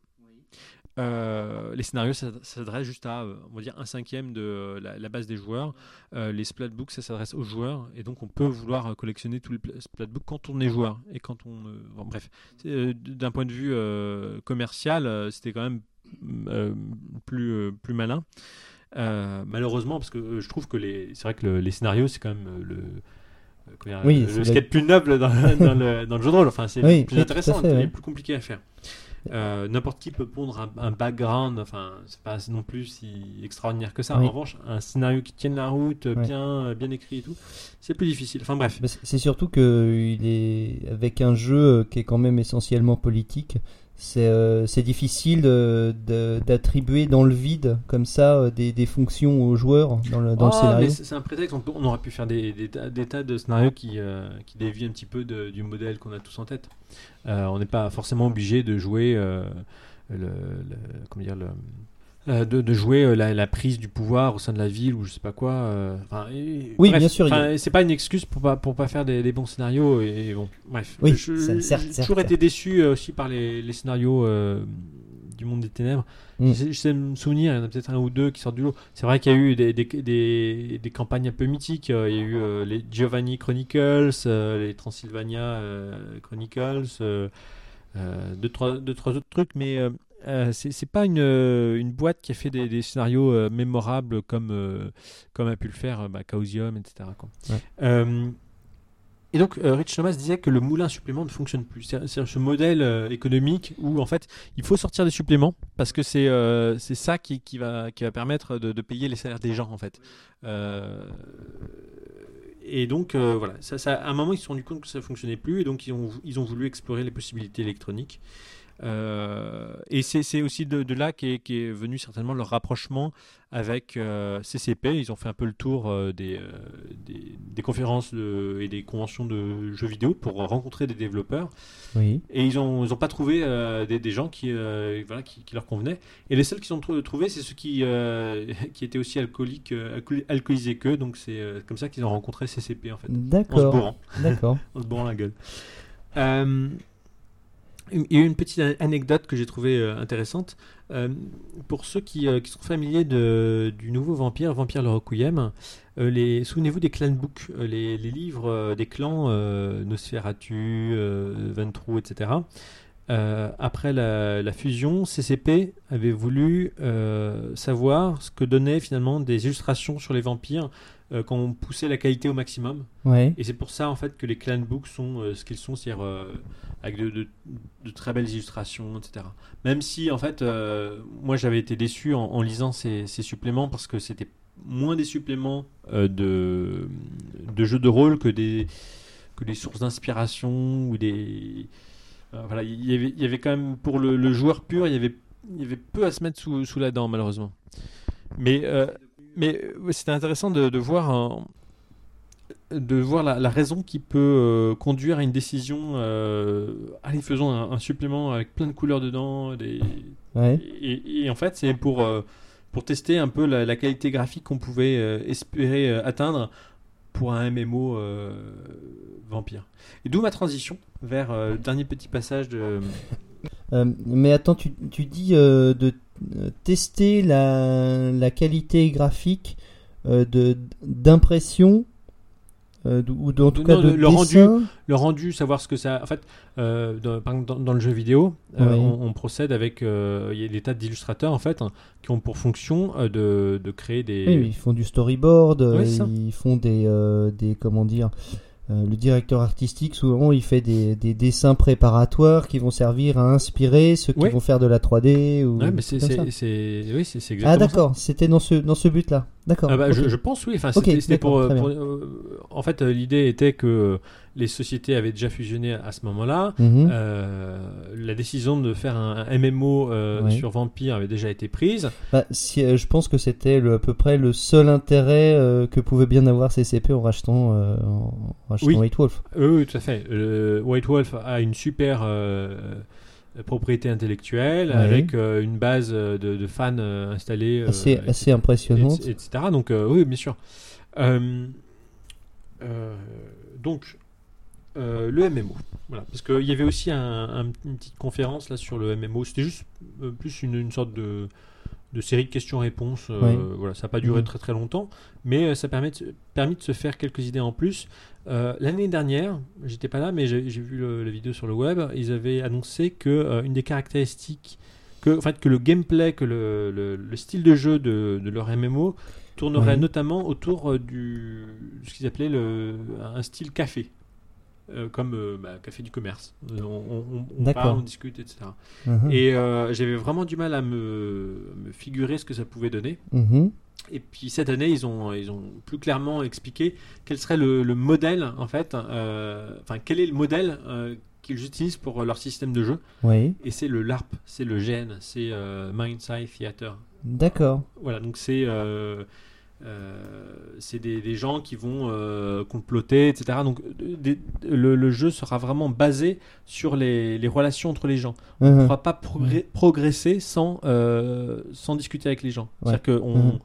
Euh, les scénarios, ça, ça s'adresse juste à, on va dire, un cinquième de euh, la, la base des joueurs. Euh, les splatbooks, ça s'adresse aux joueurs, et donc on peut vouloir collectionner tous les splatbooks quand on est joueur. Et quand on, euh, bon, bref, euh, d'un point de vue euh, commercial, euh, c'était quand même euh, plus euh, plus malin. Euh, malheureusement, parce que euh, je trouve que les, c'est vrai que le, les scénarios, c'est quand même euh, le Dire,
oui,
le, le ce qui est plus noble dans, dans, le, dans le jeu de rôle. Enfin, c'est
oui,
plus
oui,
intéressant,
fait,
et
oui.
plus compliqué à faire. Euh, n'importe qui peut pondre un, un background, enfin, c'est pas non plus si extraordinaire que ça.
Oui.
En revanche, un scénario qui tienne la route,
Oui.
bien, bien écrit et tout, c'est plus difficile. Enfin bref.
Bah, c'est surtout que il est avec un jeu qui est quand même essentiellement politique. C'est, euh, c'est difficile de, de, d'attribuer dans le vide comme ça euh, des, des fonctions aux joueurs dans le, dans
oh,
le scénario.
Mais c'est, c'est un prétexte, on, peut, on aurait pu faire des, des, tas, des tas de scénarios qui, euh, qui dévient un petit peu de, du modèle qu'on a tous en tête. Euh, on n'est pas forcément obligé de jouer euh, le, le, comment dire, le, euh, de, de jouer euh, la, la prise du pouvoir au sein de la ville ou je sais pas quoi. Euh, et,
oui,
bref,
bien sûr.
A... C'est pas une excuse pour pas pour pas faire des, des bons scénarios et, et bon, bref.
Oui,
je,
ça,
j'ai
certes,
toujours
certes,
été certes. déçu euh, aussi par les, les scénarios euh, du monde des ténèbres. Mm. Je, sais, je sais me souvenir, il y en a peut-être un ou deux qui sortent du lot. C'est vrai qu'il y a eu des, des, des, des campagnes un peu mythiques. Il y a eu euh, les Giovanni Chronicles, euh, les Transylvania euh, Chronicles, euh, euh, deux, trois, deux, trois autres trucs, mais euh, euh, c'est, c'est pas une, une boîte qui a fait des, des scénarios euh, mémorables comme, euh, comme a pu le faire euh, bah, Chaosium, et cetera. Quoi.
Ouais.
Euh, Et donc, euh, Rich Thomas disait que le moulin à suppléments ne fonctionne plus. C'est, c'est ce modèle euh, économique où, en fait, il faut sortir des suppléments parce que c'est, euh, c'est ça qui, qui, va, qui va permettre de, de payer les salaires des gens, en fait. Euh, et donc, euh, voilà. Ça, ça, à un moment, ils se sont rendus compte que ça ne fonctionnait plus et donc, ils ont, ils ont voulu explorer les possibilités électroniques. Euh, et c'est, c'est aussi de, de là qu'est, qu'est venu certainement leur rapprochement avec euh, C C P. Ils ont fait un peu le tour euh, des, euh, des, des conférences de, et des conventions de jeux vidéo pour rencontrer des développeurs.
Oui.
Et ils n'ont ils ont pas trouvé euh, des, des gens qui, euh, voilà, qui, qui leur convenaient. Et les seuls qu'ils ont tr- trouvé, c'est ceux qui, euh, qui étaient aussi alcooliques, euh, alcool- alcoolisés qu'eux. Donc c'est euh, comme ça qu'ils ont rencontré C C P en fait.
D'accord.
En se bourrant.
D'accord.
En se bourrant la gueule. Euh, Il y a une petite anecdote que j'ai trouvée euh, intéressante. Euh, pour ceux qui, euh, qui sont familiers de, du nouveau Vampire, Vampire le Requiem, euh, les, souvenez-vous des clan books, euh, les, les livres euh, des clans euh, Nosferatu, euh, Ventrue, et cetera. Euh, après la, la fusion, C C P avait voulu euh, savoir ce que donnaient finalement des illustrations sur les vampires euh, quand on poussait la qualité au maximum.
Ouais.
Et c'est pour ça en fait que les clan books sont euh, ce qu'ils sont, c'est-à-dire euh, avec de, de, de très belles illustrations, et cetera. Même si en fait, euh, moi j'avais été déçu en, en lisant ces, ces suppléments parce que c'était moins des suppléments euh, de, de jeux de rôle que des, que des sources d'inspiration ou des... Euh, voilà, il y avait, il y avait quand même, pour le, le joueur pur, il y avait, il y avait peu à se mettre sous, sous la dent malheureusement. Mais, euh, mais euh, c'était intéressant de, de voir... Un, de voir la, la raison qui peut euh, conduire à une décision. Euh, allez, faisons un, un supplément avec plein de couleurs dedans. Des,
Ouais.
et, et en fait, c'est pour, euh, pour tester un peu la, la qualité graphique qu'on pouvait euh, espérer euh, atteindre pour un M M O euh, vampire. Et d'où ma transition vers euh, le dernier petit passage de.
Euh, mais attends, tu, tu dis euh, de euh, tester la, la qualité graphique euh, de, d'impression. Euh, ou de, en tout
Non,
cas
le-
de
le
dessin.
rendu- Le rendu, savoir ce que ça. En fait, euh, dans, par exemple, dans, dans le jeu vidéo, euh,
Oui.
on, on procède avec. euh, Il y a des tas d'illustrateurs en fait hein, qui ont pour fonction euh, de, de créer des.
Oui, ils font du storyboard, euh,
Ouais, c'est ça.
ils font des, euh, des comment dire, euh, le directeur artistique souvent il fait des, des dessins préparatoires qui vont servir à inspirer ceux qui
Ouais.
vont faire de la trois D ou
Ouais, mais
des
c'est,
trucs comme
c'est,
ça.
c'est, oui, c'est, c'est exactement
Ah
ça.
d'accord, c'était dans ce dans ce but-là. D'accord.
Ah bah,
ok.
je, je pense oui. Enfin,
Ok,
c'était, c'était pour,
d'accord,
euh,
très
pour, euh, en fait, euh, l'idée était que les sociétés avaient déjà fusionné à ce moment-là.
Mhm.
Euh, la décision de faire un, un M M O euh,
Ouais.
sur Vampire avait déjà été prise.
Bah, si, euh, je pense que c'était le, à peu près le seul intérêt euh, que pouvait bien avoir C C P en rachetant, euh, en rachetant
Oui.
White Wolf.
Euh, oui, tout à fait. Euh, White Wolf a une super euh, propriété intellectuelle
Ouais.
avec euh, une base de, de fans euh, installés. euh,
Assez,
et
assez impressionnante.
et cetera. Donc, euh, oui, bien sûr. Euh, euh, donc, euh, le M M O. Voilà. Parce qu'il y avait aussi un, un- une petite conférence là sur le M M O. C'était juste euh, plus une, une sorte de, de série de questions-réponses. Euh,
Ouais.
Voilà, ça n'a pas duré
Mhm.
très très longtemps, mais euh, ça permet de, permis de se faire quelques idées en plus. Euh, l'année dernière, j'étais pas là, mais j'ai, j'ai vu le- la vidéo sur le web. Ils avaient annoncé que euh, une des caractéristiques, que, en fait, que le gameplay, que le, le- le style de jeu de, de leur M M O tournerait
Ouais.
notamment autour euh, du ce qu'ils appelaient le, un style café. Euh, comme euh, bah, café du commerce. Euh, on on, on
D'accord.
parle, on discute, et cetera.
Mhm.
Et euh, j'avais vraiment du mal à me, me figurer ce que ça pouvait donner.
Mhm.
Et puis cette année, ils ont, ils ont plus clairement expliqué quel serait le, le modèle, en fait, euh, enfin, quel est le modèle euh, qu'ils utilisent pour leur système de jeu.
Oui,
Et c'est le LARP, c'est le G N, c'est euh, Mindside Theater.
d'accord.
Voilà, donc c'est euh, euh, c'est des, des gens qui vont euh, comploter, et cetera. Donc des- le, le jeu sera vraiment basé sur les, les relations entre les gens. On ne
Mhm.
pourra pas progr- progresser sans, euh, sans discuter avec les gens.
Ouais.
C'est-à-dire qu'on
Mhm.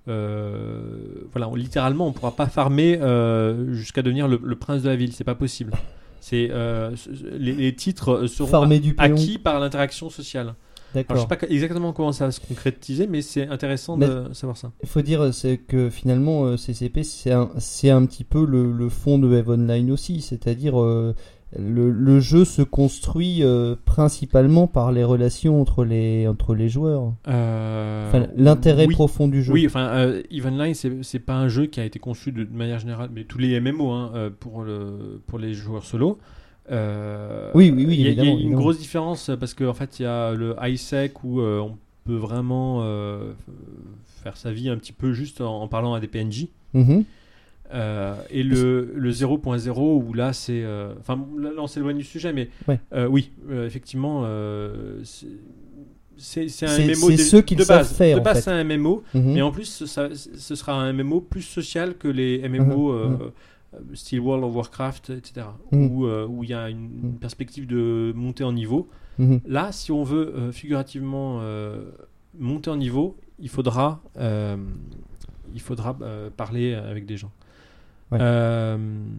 euh, voilà, on- littéralement, on ne pourra pas farmer euh, jusqu'à devenir le, le prince de la ville. C'est pas possible. C'est euh, ce- ce- les, les titres seront
Farmer du péon.
acquis par l'interaction sociale. Alors, je
D'accord.
sais pas que- exactement comment ça va se concrétiser, mais c'est intéressant
Mais-
de savoir ça.
Il faut dire c'est que finalement euh, C C P c'est un, c'est un petit peu le, le fond de EVE Online aussi, c'est-à-dire euh, le, le jeu se construit euh, principalement par les relations entre les, entre les joueurs.
Euh,
Enfin, l'intérêt
oui.
profond du jeu.
Oui, enfin, euh, EVE Online, c'est, c'est pas un jeu qui a été conçu de, de manière générale, mais tous les M M O hein, euh, pour, le, pour les joueurs solo. Euh,
Oui, oui, oui,
Il y a, il y a
évidemment,
une
évidemment.
grosse différence parce qu'en fait, il y a le high-sec où euh, on peut vraiment euh, faire sa vie un petit peu juste en, en parlant à des P N J.
Mhm.
Euh, et le, le zéro point zéro où là c'est enfin euh, là, là on s'éloigne du sujet mais
Ouais.
euh, oui euh, effectivement euh, c'est, c'est, c'est un
C'est-
M M O
c'est
de,
ceux qui
de
le savent
base
faire,
de
en
base
fait.
c'est un M M O
Mhm.
mais en plus ça, ce sera un M M O plus social que les M M O
Mhm.
euh, style World of Warcraft etc
Mhm.
où euh, où il y a une, une
Mhm.
perspective de montée en niveau.
Mhm.
Là si on veut euh, figurativement euh, monter en niveau il faudra euh, il faudra euh, parler avec des gens.
Ouais.
Euh,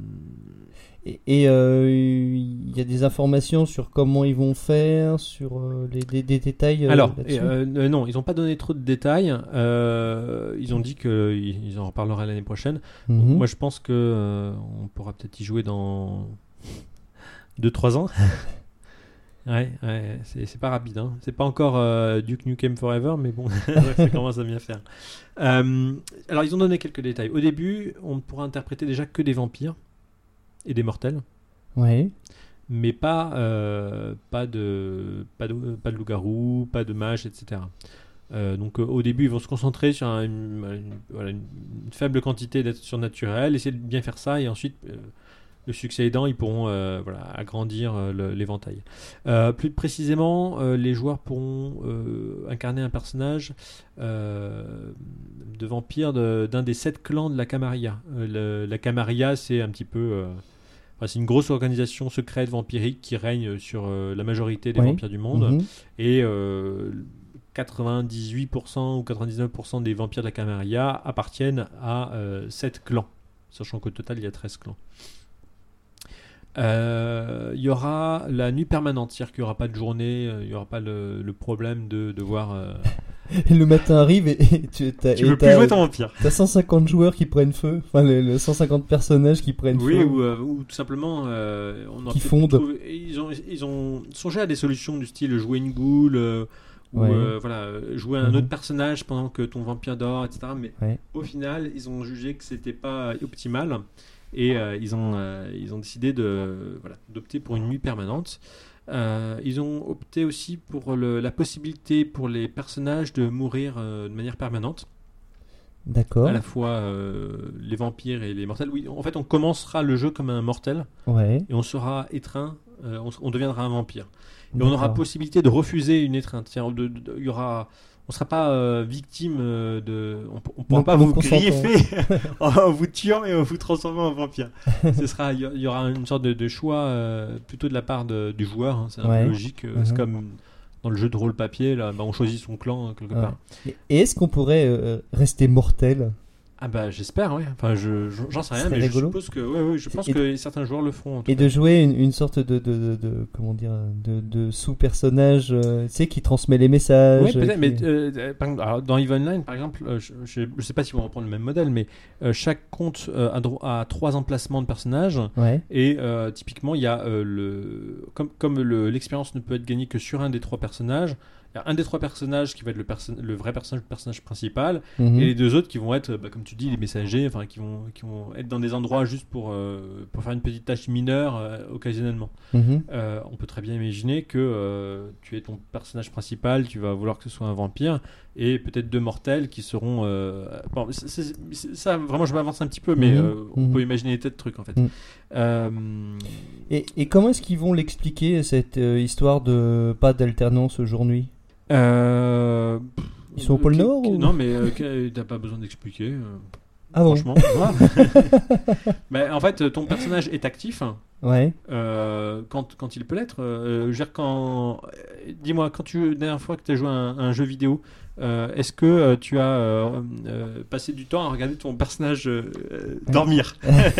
Et il euh, y a des informations sur comment ils vont faire, sur euh, les, des, des détails euh,
alors,
là-dessus.
euh, euh, non, ils n'ont pas donné trop de détails. Euh, ils ont dit qu'ils ils en reparleraient l'année prochaine.
Mhm.
Donc, moi, je pense que euh, on pourra peut-être y jouer dans deux trois ans. ouais, ouais c'est, c'est pas rapide. Hein. C'est pas encore euh, Duke Nukem Forever, mais bon, ça commence à bien faire. Euh, alors, ils ont donné quelques détails. Au début, on ne pourra interpréter déjà que des vampires et des mortels.
Ouais.
Mais pas, euh, pas, de, pas, de, pas de loup-garou, pas de mage, et cetera. Euh, donc euh, au début, ils vont se concentrer sur un- une, une- voilà, une- une faible quantité d'êtres surnaturels, essayer de bien faire ça, et ensuite, euh, le succès aidant, ils pourront euh, voilà, agrandir euh, le- l'éventail. Euh, plus précisément, euh, les joueurs pourront euh, incarner un personnage euh, de vampire de- d'un des sept clans de la Camarilla. Euh, le- la Camarilla, c'est un petit peu... euh, Enfin, c'est une grosse organisation secrète vampirique qui règne sur euh, la majorité des
Oui.
vampires du monde.
Mhm.
Et euh, quatre-vingt-dix-huit pour cent ou quatre-vingt-dix-neuf pour cent des vampires de la Camarilla appartiennent à euh, sept clans. Sachant qu'au total, il y a treize clans. Euh, Il y aura la nuit permanente, c'est-à-dire qu'il n'y aura pas de journée, euh, il n'y aura pas le, le problème de devoir... Euh...
Et le matin arrive et, et tu t'as,
Tu
et
veux plus
t'as-
jouer ton vampire.
t'as cent cinquante joueurs qui prennent feu, enfin le, le cent cinquante personnages qui prennent
Oui,
feu.
ou, euh, ou tout simplement, euh, on aurait
Qui
peut-être
fondent.
trouvé- Ils ont, ils ont songé à des solutions du style jouer une goule, euh, ou
Ouais.
euh, voilà, euh, jouer un
Mhm.
autre personnage pendant que ton vampire dort, et cetera. Mais
Ouais.
au final, ils ont jugé que c'était pas optimal et euh, ils ont, euh, ils ont décidé de, voilà, d'opter pour une nuit permanente. Euh, ils ont opté aussi pour le- la possibilité pour les personnages de mourir euh, de manière permanente.
D'accord.
À la fois euh, les vampires et les mortels. Oui, en fait, on commencera le jeu comme un mortel
Ouais.
et on sera étreint, euh, on, on deviendra un vampire. Et on
D'accord.
aura possibilité de refuser une étreinte. C'est-à-dire, de- de- de- il y aura, on ne sera pas euh, victime euh, de. On ne pourra
Non-
pas
non
vous
consentant.
griffer en vous tuant et en vous transformant en vampire. Ce sera, il y, il y aura une sorte de, de choix euh, plutôt de la part de- du joueur. Hein. C'est un
Ouais.
peu logique. euh,
Mhm.
C'est comme dans le jeu de rôle papier, là, bah, on choisit son clan euh, quelque
Ouais.
part.
Et, et est-ce qu'on pourrait euh, rester mortel?
Ah bah j'espère, ouais. Enfin, je, je- j'en sais rien,
Ce serait
mais
rigolo.
je suppose que, ouais, ouais, je pense
Et-
que certains joueurs le feront. En tout
Et
cas.
de jouer une, une sorte de, de, de, de- comment dire de, de sous-personnage, euh, tu sais, qui transmet les messages.
Oui, peut-être,
qui-
mais euh, euh, par exemple, alors, dans EVE Online, par exemple, euh, je ne sais pas s'ils vont reprendre le même modèle, mais euh, chaque compte euh, a, dro- a trois emplacements de personnages.
Ouais.
Et euh, typiquement, il y a euh, le. Comme, comme le- l'expérience ne peut être gagnée que sur un des trois personnages, il y a un des trois personnages qui va être le, perso- le vrai personnage, le personnage principal,
Mhm.
et les deux autres qui vont être, bah, comme tu dis, les messagers, enfin, qui vont, qui vont être dans des endroits juste pour, euh, pour faire une petite tâche mineure euh, occasionnellement.
Mhm.
Euh, on peut très bien imaginer que euh, tu es ton personnage principal, tu vas vouloir que ce soit un vampire, et peut-être deux mortels qui seront. Euh, bon, c'est- c'est- c'est- ça, vraiment, je m'avance un petit peu, mais
Mhm.
euh, on
Mhm.
peut imaginer des tas de trucs en fait.
Mhm.
Euh,
Et, et comment est-ce qu'ils vont l'expliquer, cette euh, histoire de pas d'alternance jour-nuit?
euh,
Ils sont au pôle
que-
Nord
que-
ou-
Non, mais euh, que- t'as pas besoin d'expliquer. euh,
Ah bon?
franchement. Mais en fait, ton personnage est actif.
Ouais.
Euh, quand, quand il peut l'être. Euh, je veux dire, quand. euh, Dis-moi, quand tu, la dernière fois que tu as joué à un, un jeu vidéo, euh, est-ce que euh, tu as euh, euh, passé du temps à regarder ton personnage euh, euh, dormir?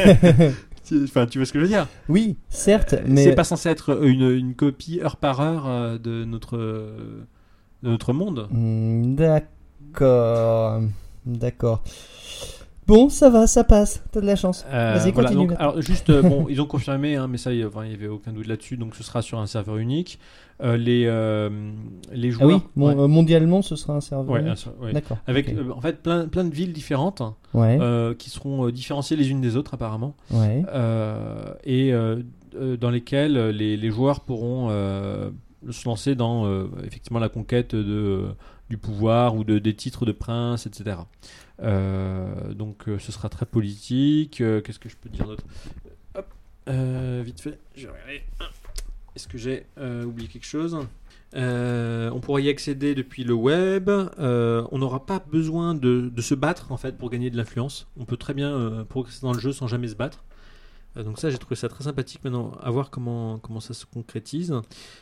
Tu- Enfin, tu vois ce que je veux dire?
Oui, certes, mais
C'est pas censé être une, une copie heure par heure euh, de notre, euh, de notre monde.
Hmm, d'accord, d'accord. Bon, ça va, ça passe. T'as de la chance.
Euh,
Vas-y,
voilà,
continue.
donc, alors juste, euh, bon, ils ont confirmé, hein, mais ça, il n'y avait aucun doute là-dessus. Donc, ce sera sur un serveur unique. Euh, les euh, les
Ah
joueurs,
oui, mon-
ouais,
euh, mondialement, ce sera un serveur.
ouais,
unique.
un ser- ouais.
D'accord.
Avec
ok.
euh, en fait plein plein de villes différentes, hein,
Ouais.
euh, qui seront euh, différenciées les unes des autres apparemment,
Ouais.
euh, et euh, euh, dans lesquelles les, les joueurs pourront euh, se lancer dans euh, effectivement la conquête de euh, du pouvoir ou de des titres de prince, et cetera. Euh, donc euh, ce sera très politique. Euh, Qu'est-ce que je peux dire d'autre? Hop, euh, vite fait, je vais regarder. Est-ce que j'ai euh, oublié quelque chose? Euh, on pourra y accéder depuis le web. Euh, on n'aura pas besoin de, de se battre en fait pour gagner de l'influence. On peut très bien euh, progresser dans le jeu sans jamais se battre. Euh, donc ça, j'ai trouvé ça très sympathique. Maintenant, à voir comment comment ça se concrétise.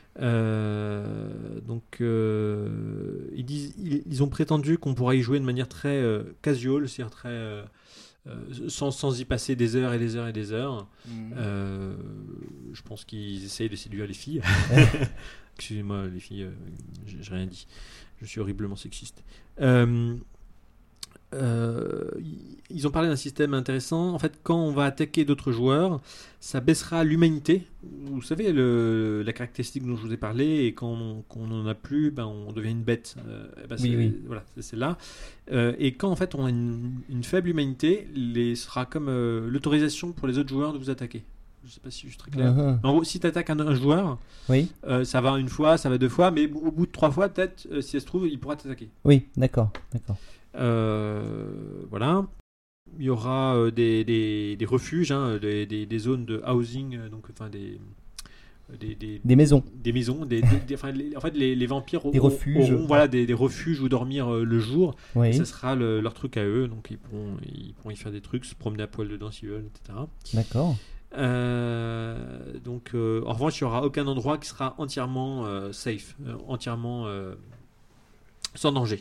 Euh, donc euh, ils disent, ils, ils ont prétendu qu'on pourra y jouer de manière très euh, casual, c'est-à-dire très euh, euh, sans, sans y passer des heures et des heures et des heures.
Mhm.
Euh, je pense qu'ils essayent de séduire les filles. Excusez-moi, les filles, euh, j'ai j'ai rien dit. Je suis horriblement sexiste. Euh, euh, ils ont parlé d'un système intéressant. En fait, quand on va attaquer d'autres joueurs, ça baissera l'humanité. Vous savez, le, la caractéristique dont je vous ai parlé, et quand on n'en a plus, ben, on devient une bête. Euh, ben,
Oui,
c'est,
oui.
Voilà, c'est, c'est là. Euh, et quand en fait on a une, une faible humanité, les, ce sera comme euh, l'autorisation pour les autres joueurs de vous attaquer. Je sais pas si je suis très clair.
Uh-huh.
En gros, si tu attaques un, un joueur,
Oui.
euh, ça va une fois, ça va deux fois, mais au bout de trois fois, peut-être, euh, si ça se trouve, il pourra t'attaquer.
Oui, d'accord, d'accord.
Euh, voilà. Il y aura euh, des, des, des refuges, hein, des, des, des zones de housing, euh, donc enfin des des, des,
Des maisons.
des maisons, des, des- des- enfin, les- en fait les, les vampires
Des
auront-
refuges.
auront, voilà, des, des refuges où dormir euh, le jour. Et
Oui,
ça sera le- leur truc à eux, donc ils pourront, ils pourront y faire des trucs, se promener à poil dedans s'ils veulent, et cetera.
d'accord.
Euh, donc, euh, en revanche, il n'y aura aucun endroit qui sera entièrement euh, safe, euh, entièrement euh, sans danger.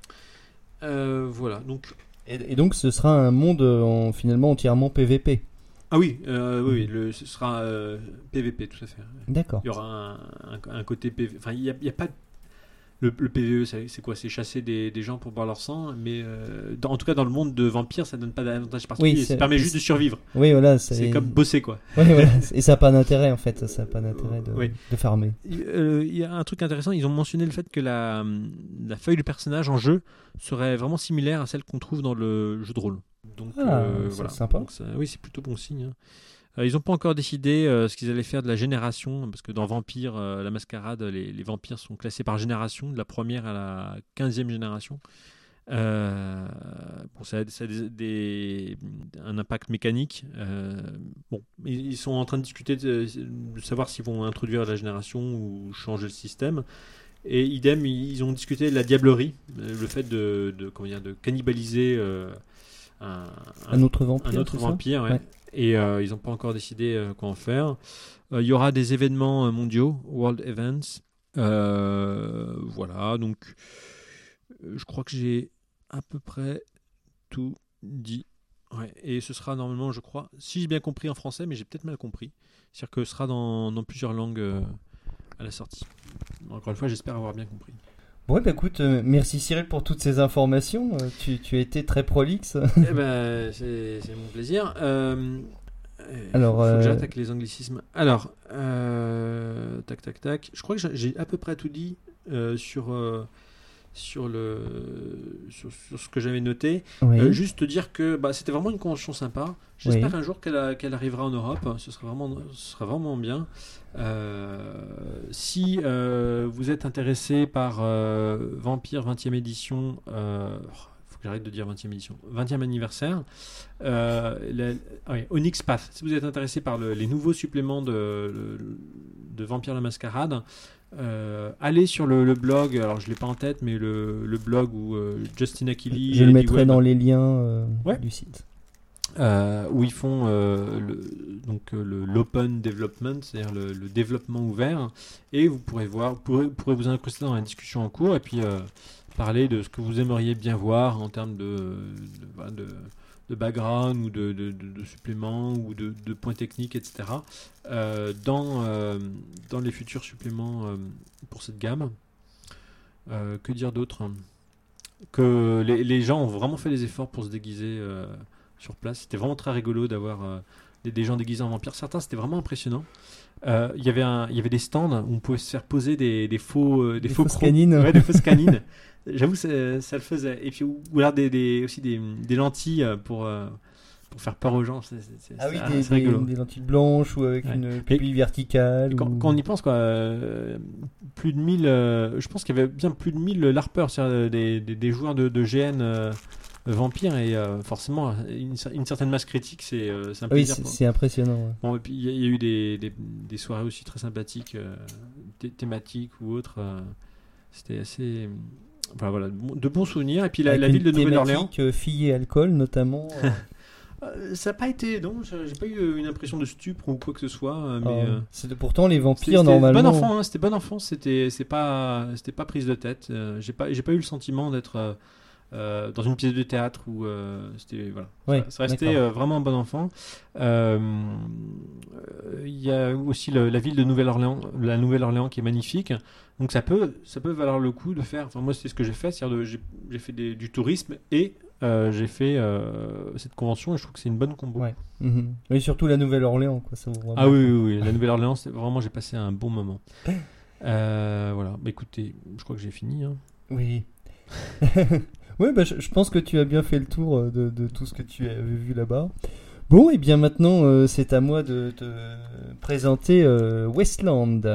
Euh, voilà. Donc,
Et, et donc, ce sera un monde euh, en- finalement entièrement P V P.
ah oui, euh, oui, oui, le, ce sera euh, P V P, tout à fait.
D'accord.
Il y aura un, un- un côté P V. Enfin, il n'y a, il y a pas de- Le, le P V E, c'est c'est quoi? C'est chasser des, des gens pour boire leur sang, mais euh, dans- en tout cas dans le monde de vampires, ça donne pas d'avantage particulier.
Oui, c'est-
ça permet juste de survivre.
Oui, voilà.
C'est comme bosser, quoi.
Oui, voilà. Et ça n'a pas d'intérêt en fait. Ça n'a pas d'intérêt de,
Oui.
de farmer.
Il euh, il y a un truc intéressant, ils ont mentionné le fait que la, la feuille du personnage en jeu serait vraiment similaire à celle qu'on trouve dans le jeu de rôle. Donc
Ah,
euh,
c'est
voilà.
sympa.
Donc, ça- oui, c'est plutôt bon signe, hein. Euh, ils n'ont pas encore décidé euh, ce qu'ils allaient faire de la génération, parce que dans Vampire, euh, la Mascarade, les, les vampires sont classés par génération, de la première à la quinzième génération. Euh, bon, ça a, ça a des, des- un impact mécanique. Euh, bon, ils, ils sont en train de discuter de, de savoir s'ils vont introduire la génération ou changer le système. Et idem, ils, ils ont discuté de la diablerie, euh, le fait de, de, comment dire, de cannibaliser euh, un,
Un autre vampire.
un autre
c'est ça
vampire, ouais.
Ouais.
Et euh, ils n'ont pas encore décidé euh, quoi en faire. Euh, Il y aura des événements euh, mondiaux, World Events. Euh, voilà, donc euh, je crois que j'ai à peu près tout dit. Ouais, et ce sera normalement, je crois, si j'ai bien compris en français, mais j'ai peut-être mal compris. C'est-à-dire que ce sera dans, dans plusieurs langues euh, à la sortie. Encore une fois, j'espère avoir bien compris.
Bon, bah écoute, euh, merci Cyril pour toutes ces informations. Euh, tu, tu as été très prolixe.
Eh ben, c'est c'est mon plaisir. Euh, euh,
Alors,
faut, faut
euh,
que j'arrête avec les anglicismes. Alors, euh, tac, tac, tac. Je crois que j'ai- j'ai à peu près tout dit euh, sur, euh, sur, le, sur, sur ce que j'avais noté.
Oui.
Euh, juste te dire que bah, c'était vraiment une convention sympa. J'espère
Oui.
un jour qu'elle a- qu'elle arrivera en Europe. Ce sera vraiment, ce sera vraiment bien. Euh, si euh, vous êtes intéressé par euh, Vampire vingtième édition, euh, faut que j'arrête de dire vingtième édition, vingtième anniversaire, euh, la- ah oui, Onyx Path. Si vous êtes intéressé par le- les nouveaux suppléments de, de, de Vampire la Mascarade, euh, allez sur le, le blog. Alors je l'ai pas en tête, mais le, le blog où euh, Justin Achilli
Je
et
le
Eddie
mettrai
Webb,
dans les liens euh,
Ouais.
du site.
euh, où ils font euh, le, donc euh, le, l'open development, c'est-à-dire le, le développement ouvert, et vous pourrez voir, vous pourrez, pourrez vous incruster dans la discussion en cours et puis euh, parler de ce que vous aimeriez bien voir en termes de, de, voilà, de, de background ou de, de, de, de suppléments ou de, de points techniques, et cetera euh, dans, euh, dans les futurs suppléments euh, pour cette gamme. Euh, que dire d'autre? Que les, les gens ont vraiment fait des efforts pour se déguiser euh, sur place. C'était vraiment très rigolo d'avoir euh, des, des gens déguisés en vampires. Certains, c'était vraiment impressionnant. Euh, Il y avait un, il y avait des stands où on pouvait se faire poser des, des faux, euh, des,
Des
faux
fausses
crocs.
canines.
Ouais, des fausses canines. J'avoue, ça, ça le faisait. Et puis, ou, ou alors des, des, aussi des, des lentilles pour, euh, pour faire peur aux gens. C'est, c'est,
Ah oui,
c'est,
des,
c'est
des,
rigolo.
des lentilles blanches ou avec
Ouais.
une pupille verticale.
Quand,
ou...
quand on y pense, quoi, euh, plus de mille, euh, je pense qu'il y avait bien plus de mille larpeurs, c'est-à-dire des, des, des joueurs de, de G N euh, vampires, et euh, forcément, une, une certaine masse critique, c'est, euh, c'est un
Ah oui,
plaisir.
c'est,
pour-
c'est impressionnant. ouais.
Bon, et puis il y, a- il y a eu des, des, des soirées aussi très sympathiques, euh, thé- thématiques ou autres. euh, c'était assez. Enfin voilà, de bons- de bons souvenirs. Et puis la,
Avec
la
une
ville de Nouvelle-Orléans.
thématique, euh, filles et alcool notamment. euh.
Euh, ça n'a pas été, non, j'ai j'ai pas eu euh, une impression de stupre ou quoi que ce soit, euh, mais.
Ah,
euh,
c'est pourtant les
C'était
vampires
c'était
normalement.
bon enfant, hein, c'était bon enfant, c'était c'est pas c'était pas prise de tête. Euh, j'ai pas j'ai pas eu le sentiment d'être euh, euh, dans une pièce de théâtre où euh, c'était voilà.
Ouais,
ça, ça restait
d'accord.
euh, vraiment un bon enfant. Euh, euh, Il y a aussi le- la ville de Nouvelle-Orléans, la Nouvelle-Orléans qui est magnifique. Donc ça peut ça peut valoir le coup de faire. Enfin moi c'est ce que j'ai fait, c'est-à-dire de- j'ai j'ai fait des- du tourisme et euh, j'ai fait euh, cette convention et je trouve que c'est une bonne combo.
Ouais. Mhm. Oui, surtout la Nouvelle-Orléans, quoi. Ça vaut vraiment
Ah
le
oui,
coup.
oui, oui, la Nouvelle-Orléans, c'est vraiment, j'ai passé un bon moment. Euh, voilà, bah, écoutez, je crois que j'ai fini. Hein.
Oui. Oui, bah, je, je pense que tu as bien fait le tour euh, de, de tout ce que tu avais vu là-bas. Bon, et bien maintenant, euh, c'est à moi de te présenter euh, Westland.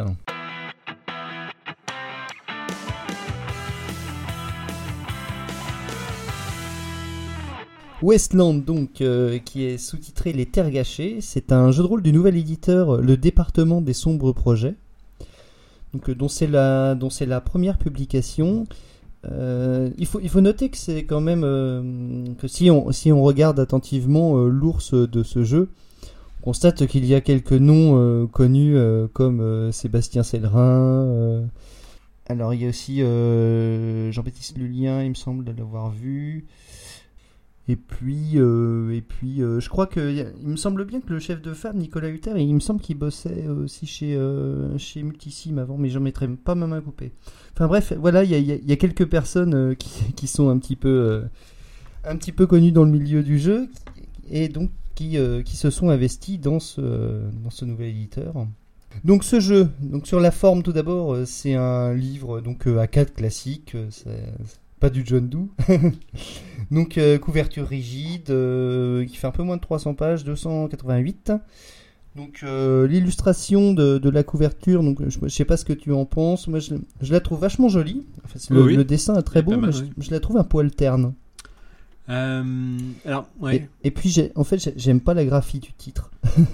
Westland, donc, euh, qui est sous-titré Les Terres Gâchées, c'est un jeu de rôle du nouvel éditeur, euh, Le Département des Sombres Projets, donc, euh, dont, c'est la, dont c'est la première publication. Euh, il, faut, il faut noter que c'est quand même euh, que si on, si on regarde attentivement euh, l'ours de ce jeu, on constate qu'il y a quelques noms euh, connus euh, comme euh, Sébastien Cellerin. Euh, alors il y a aussi euh, Jean-Baptiste Lulien, il me semble de l'avoir vu. Et puis, euh, et puis euh, je crois que y a- il me semble bien que le chef de femme, Nicolas Hutter, il me semble qu'il bossait aussi chez, euh, chez Multisim avant, mais j'en mettrais pas ma main coupée. Enfin bref, voilà, il y a, il y a- il y a quelques personnes euh, qui, qui sont un petit peu, euh, un petit peu connues dans le milieu du jeu et donc qui, euh, qui se sont investis dans ce, dans ce nouvel éditeur. Donc ce jeu, donc sur la forme tout d'abord, euh, c'est un livre donc euh, A quatre classique, euh, c'est c'est pas du John Doe. Donc euh, couverture rigide, euh, qui fait un peu moins de trois cents pages, deux cent quatre-vingt-huit. Donc euh, l'illustration de, de la couverture, donc je, je sais pas ce que tu en penses, moi je, je la trouve vachement jolie. Enfin, c'est- le,
Oui, oui.
le dessin est très
Elle est
beau,
pas mal,
mais je,
oui.
je la trouve un poil terne.
Euh, alors, ouais.
Et, et puis j'ai, en fait j'ai- j'aime pas la graphie du titre.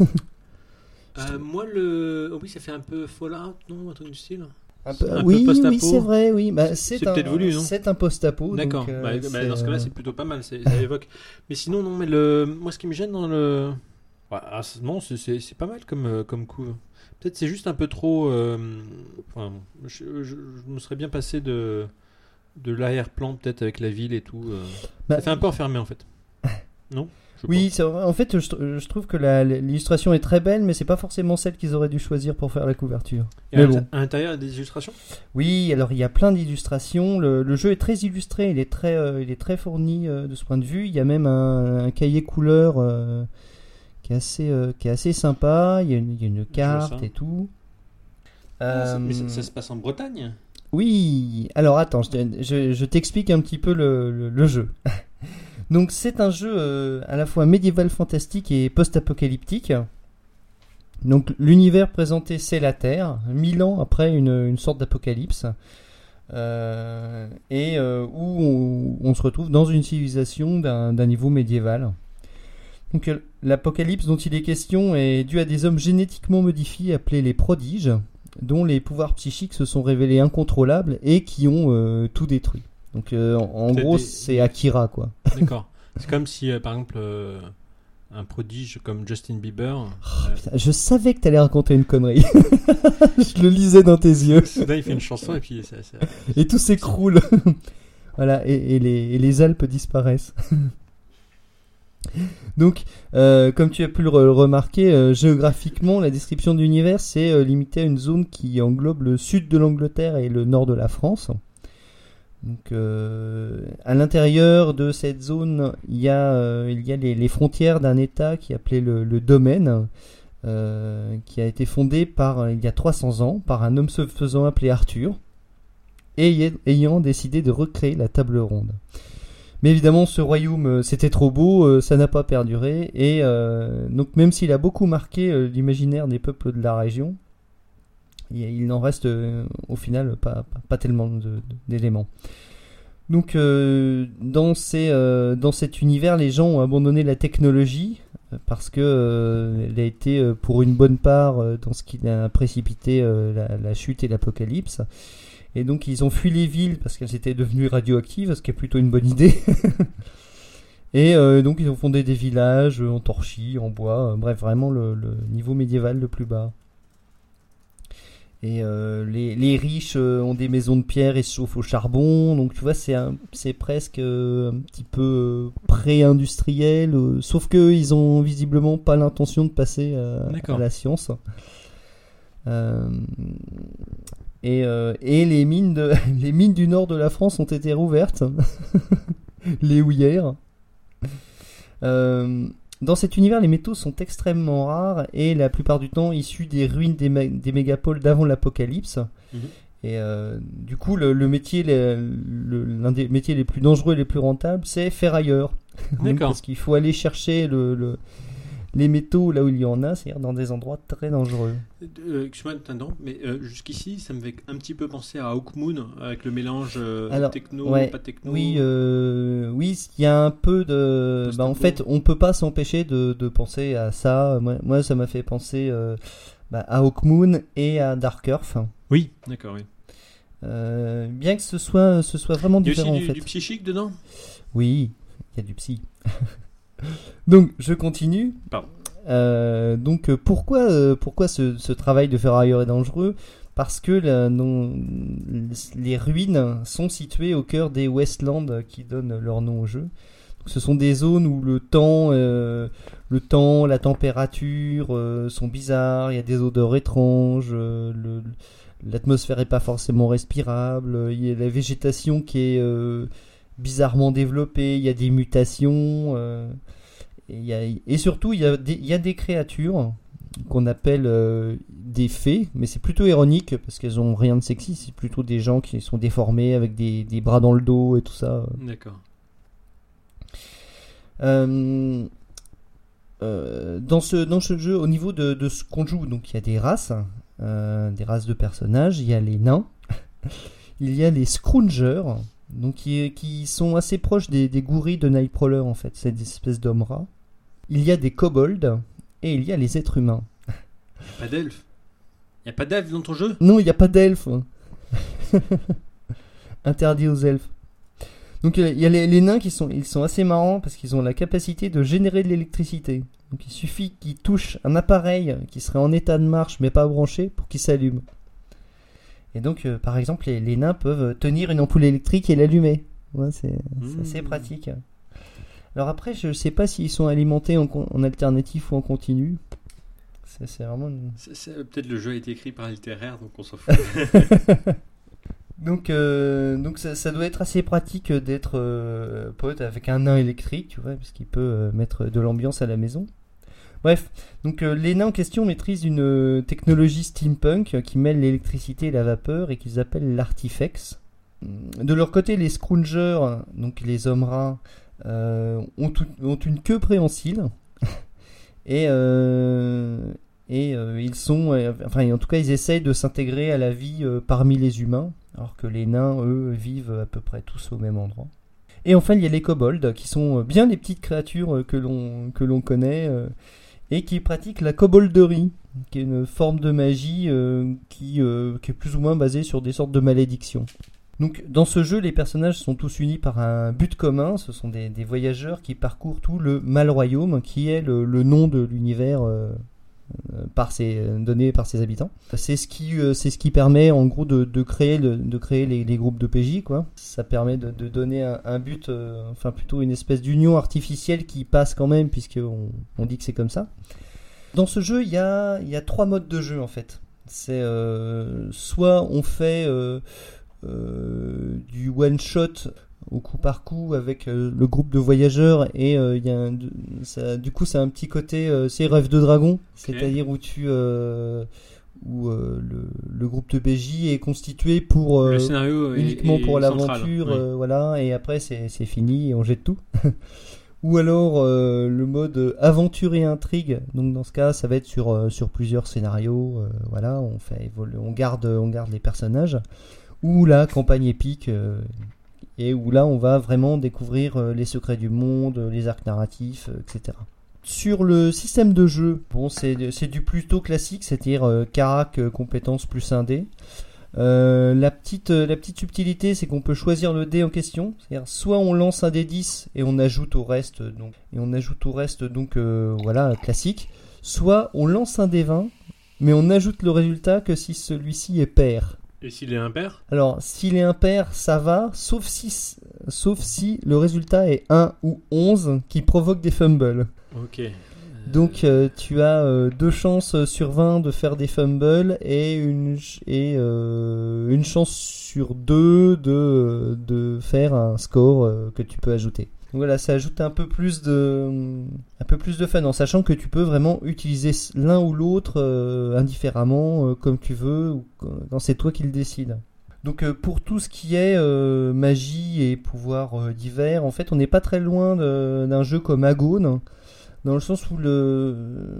Euh, moi, le. Oh oui, ça fait un peu Fallout, non? Un truc du style.
Un peu-
Un peu
oui,
post-apo.
oui, c'est vrai, oui. Bah, c'est,
C'est
un-
peut-être voulu, non?
C'est un post-apo.
D'accord.
donc, euh,
Bah, bah,
c'est,
dans ce cas-là,
euh,
c'est plutôt pas mal. c'est- Ça évoque. Mais sinon, non. Mais le. Moi, ce qui me gêne dans le. Ouais, ah, c'est- non, c'est, c'est, c'est pas mal comme euh, comme couve. Peut-être c'est juste un peu trop. euh, Enfin, je, je- je me serais bien passé de de l'arrière-plan peut-être avec la ville et tout. euh.
bah,
Ça fait un peu enfermé en fait. Non? Je
Oui,
pense.
c'est vrai. En fait, je, tr- je trouve que la- l'illustration est très belle, mais c'est pas forcément celle qu'ils auraient dû choisir pour faire la couverture.
Et
mais
à,
bon.
l'int- à l'intérieur, il y a des illustrations?
Oui, alors il y a plein d'illustrations. Le, le jeu est très illustré, il est très, euh, il est très fourni euh, de ce point de vue. Il y a même un, un cahier couleur euh, qui est assez, euh, qui est assez sympa. Il y a une, il y a une carte
ça.
et tout.
Ah, ça-
Euh,
Mais ça, ça se passe en Bretagne?
Oui, alors attends, je, te- je- je t'explique un petit peu le, le- le jeu. Donc c'est un jeu euh, à la fois médiéval fantastique et post-apocalyptique. Donc l'univers présenté c'est la Terre, mille ans après une, une sorte d'apocalypse. Euh, et euh, où on, on se retrouve dans une civilisation d'un, d'un niveau médiéval. Donc euh, l'apocalypse dont il est question est dû à des hommes génétiquement modifiés appelés les prodiges, dont les pouvoirs psychiques se sont révélés incontrôlables et qui ont euh, tout détruit. Donc euh, en, en
Peut-être
gros
des-
c'est Akira quoi.
D'accord. C'est comme si, euh, par exemple, euh, un prodige comme Justin Bieber, euh,
Putain, je savais que t'allais raconter une connerie. Je le lisais dans tes yeux.
soudain il fait une chanson et puis ça, ça-
Et tout s'écroule. Voilà, et, et les, et les Alpes disparaissent. Donc, euh, comme tu as pu le re- remarquer, euh, géographiquement, la description de l'univers, c'est euh, limité à une zone qui englobe le sud de l'Angleterre et le nord de la France. Donc, euh, à l'intérieur de cette zone, il y a, euh, il y a les, les frontières d'un État qui est appelé le, le domaine, euh, qui a été fondé par, il y a trois cents ans par un homme se faisant appeler Arthur, et ayant décidé de recréer la table ronde. Mais évidemment, ce royaume, euh, c'était trop beau, euh, ça n'a pas perduré, et euh, donc même s'il a beaucoup marqué euh, l'imaginaire des peuples de la région, il, il n'en reste euh, au final pas, pas, pas tellement de, de, d'éléments. Donc euh, dans, ces, euh, dans cet univers, les gens ont abandonné la technologie, parce que euh, elle a été euh, pour une bonne part euh, dans ce qui a précipité euh, la, la chute et l'apocalypse. Et donc ils ont fui les villes parce qu'elles étaient devenues radioactives, ce qui est plutôt une bonne idée. Et euh, donc ils ont fondé des villages en torchis, en bois, euh, bref, vraiment le, le niveau médiéval le plus bas. Et euh, les, les riches euh, ont des maisons de pierre et se chauffent au charbon, donc tu vois c'est, un, c'est presque euh, un petit peu euh, pré-industriel, euh, sauf qu'ils ont visiblement pas l'intention de passer à, à la science. Euh, Et, euh, et les mines de, les mines du nord de la France ont été rouvertes, les houillères. Euh, dans cet univers, les métaux sont extrêmement rares et la plupart du temps issus des ruines des, ma- des mégapoles d'avant l'apocalypse. Mmh. Et euh, du coup, le, le métier, le, le, l'un des métiers les plus dangereux et les plus rentables, c'est ferrailleur. Donc, parce qu'il faut aller chercher le, le les métaux là où il y en a, c'est-à-dire dans des endroits très dangereux.
Euh, excuse-moi, attends, mais euh, jusqu'ici, ça me fait un petit peu penser à Hawkmoon, avec le mélange euh, Alors, techno,
ouais,
pas techno.
Oui, euh, oui, il y a un peu de... Bah, en fait, on peut pas s'empêcher de, de penser à ça. Moi, moi, ça m'a fait penser euh, bah, à Hawkmoon et à Dark Earth.
Oui, d'accord, oui.
Euh, bien que ce soit, ce soit vraiment différent,
il y a aussi du,
en fait.
du psychique dedans ?
Oui, il y a du psy. Donc, je continue.
Pardon.
Euh, donc, pourquoi, euh, pourquoi ce, ce travail de ferrailleur est dangereux ? Parce que la, non, les ruines sont situées au cœur des Wastelands qui donnent leur nom au jeu. Donc, ce sont des zones où le temps, euh, le temps, la température euh, sont bizarres. Il y a des odeurs étranges. Euh, le, l'atmosphère est pas forcément respirable. Il y a la végétation qui est euh, bizarrement développée. Il y a des mutations. Euh, Et, y a, et surtout, il y, y a des créatures qu'on appelle euh, des fées, mais c'est plutôt ironique parce qu'elles ont rien de sexy. C'est plutôt des gens qui sont déformés avec des, des bras dans le dos et tout ça.
D'accord.
Euh, euh, dans, ce, dans ce jeu, au niveau de, de ce qu'on joue, donc il y a des races, euh, des races de personnages. Il y a les nains, il y a les scroungers. Donc qui, qui sont assez proches des, des gouris de Nightcrawler en fait, c'est des espèces d'hommes rats. Il y a des kobolds et il y a les êtres humains.
Il n'y a pas d'elfes. Il n'y a pas d'elfes dans ton jeu ?
Non, il n'y a pas d'elfes. Interdit aux elfes. Donc il y a les, les nains qui sont, ils sont assez marrants parce qu'ils ont la capacité de générer de l'électricité. Donc il suffit qu'ils touchent un appareil qui serait en état de marche mais pas branché pour qu'il s'allume. Et donc, euh, par exemple, les, les nains peuvent tenir une ampoule électrique et l'allumer. Ouais, c'est, mmh. c'est assez pratique. Alors après, je ne sais pas s'ils sont alimentés en, en alternatif ou en continu. C'est, c'est vraiment... Une...
C'est, c'est, peut-être le jeu a été écrit par Alteraire, donc on s'en fout.
donc, euh, donc ça, ça doit être assez pratique d'être euh, pote avec un nain électrique, tu vois, parce qu'il peut euh, mettre de l'ambiance à la maison. Bref, donc euh, les nains en question maîtrisent une euh, technologie steampunk qui mêle l'électricité et la vapeur et qu'ils appellent l'artifex. De leur côté, les scroungers, donc les hommes rats, euh, ont, tout, ont une queue préhensile et, euh, et euh, ils sont, euh, enfin en tout cas ils essayent de s'intégrer à la vie euh, parmi les humains, alors que les nains, eux, vivent à peu près tous au même endroit. Et enfin il y a les kobolds qui sont bien les petites créatures que l'on, que l'on connaît. Euh, et qui pratique la kobolderie, qui est une forme de magie euh, qui, euh, qui est plus ou moins basée sur des sortes de malédictions. Donc, dans ce jeu, les personnages sont tous unis par un but commun. Ce sont des, des voyageurs qui parcourent tout le Malroyaume, qui est le, le nom de l'univers euh, par ses, donné par ses habitants. C'est ce qui, euh, c'est ce qui permet, en gros, de, de créer, le, de créer les, les groupes de P J, quoi. Ça permet de, de donner un, un but, euh, enfin plutôt une espèce d'union artificielle qui passe quand même, puisqu'on on dit que c'est comme ça. Dans ce jeu, il y a, y a trois modes de jeu, en fait. C'est euh, soit on fait... Euh, euh, du one shot au coup par coup avec euh, le groupe de voyageurs et euh, y a un, ça, du coup ça a un petit côté euh, c'est Rêve de Dragon, okay. C'est-à-dire où tu euh, où euh, le, le groupe de B J est constitué pour euh,
le scénario
uniquement
est,
pour
est
l'aventure,
central, oui.
euh, voilà, et après c'est, c'est fini et on jette tout. Ou alors euh, le mode aventure et intrigue. Donc dans ce cas, ça va être sur euh, sur plusieurs scénarios. Euh, voilà, on fait évoluer, on garde on garde les personnages. Ou la campagne épique euh, et où là on va vraiment découvrir euh, les secrets du monde, les arcs narratifs, euh, et cetera. Sur le système de jeu, bon c'est c'est du plutôt classique, c'est-à-dire euh, carac euh, compétences plus un dé. Euh, la petite euh, la petite subtilité, c'est qu'on peut choisir le dé en question, c'est-à-dire soit on lance un dé dix et on ajoute au reste donc et on ajoute au reste donc euh, voilà classique, soit on lance un dé vingt mais on ajoute le résultat que si celui-ci est pair.
Et s'il est impair ?
Alors s'il est impair, ça va, sauf si sauf si le résultat est un ou onze qui provoque des fumbles.
OK.
Donc euh, tu as euh, deux chances sur vingt de faire des fumbles et une et euh, une chance sur deux de de faire un score euh, que tu peux ajouter. Donc voilà, ça ajoute un peu plus de un peu plus de fun en sachant que tu peux vraiment utiliser l'un ou l'autre euh, indifféremment euh, comme tu veux ou quand c'est toi qui le décides. Donc euh, pour tout ce qui est euh, magie et pouvoirs euh, divers, en fait, on n'est pas très loin de, d'un jeu comme Agone. Dans le sens où le,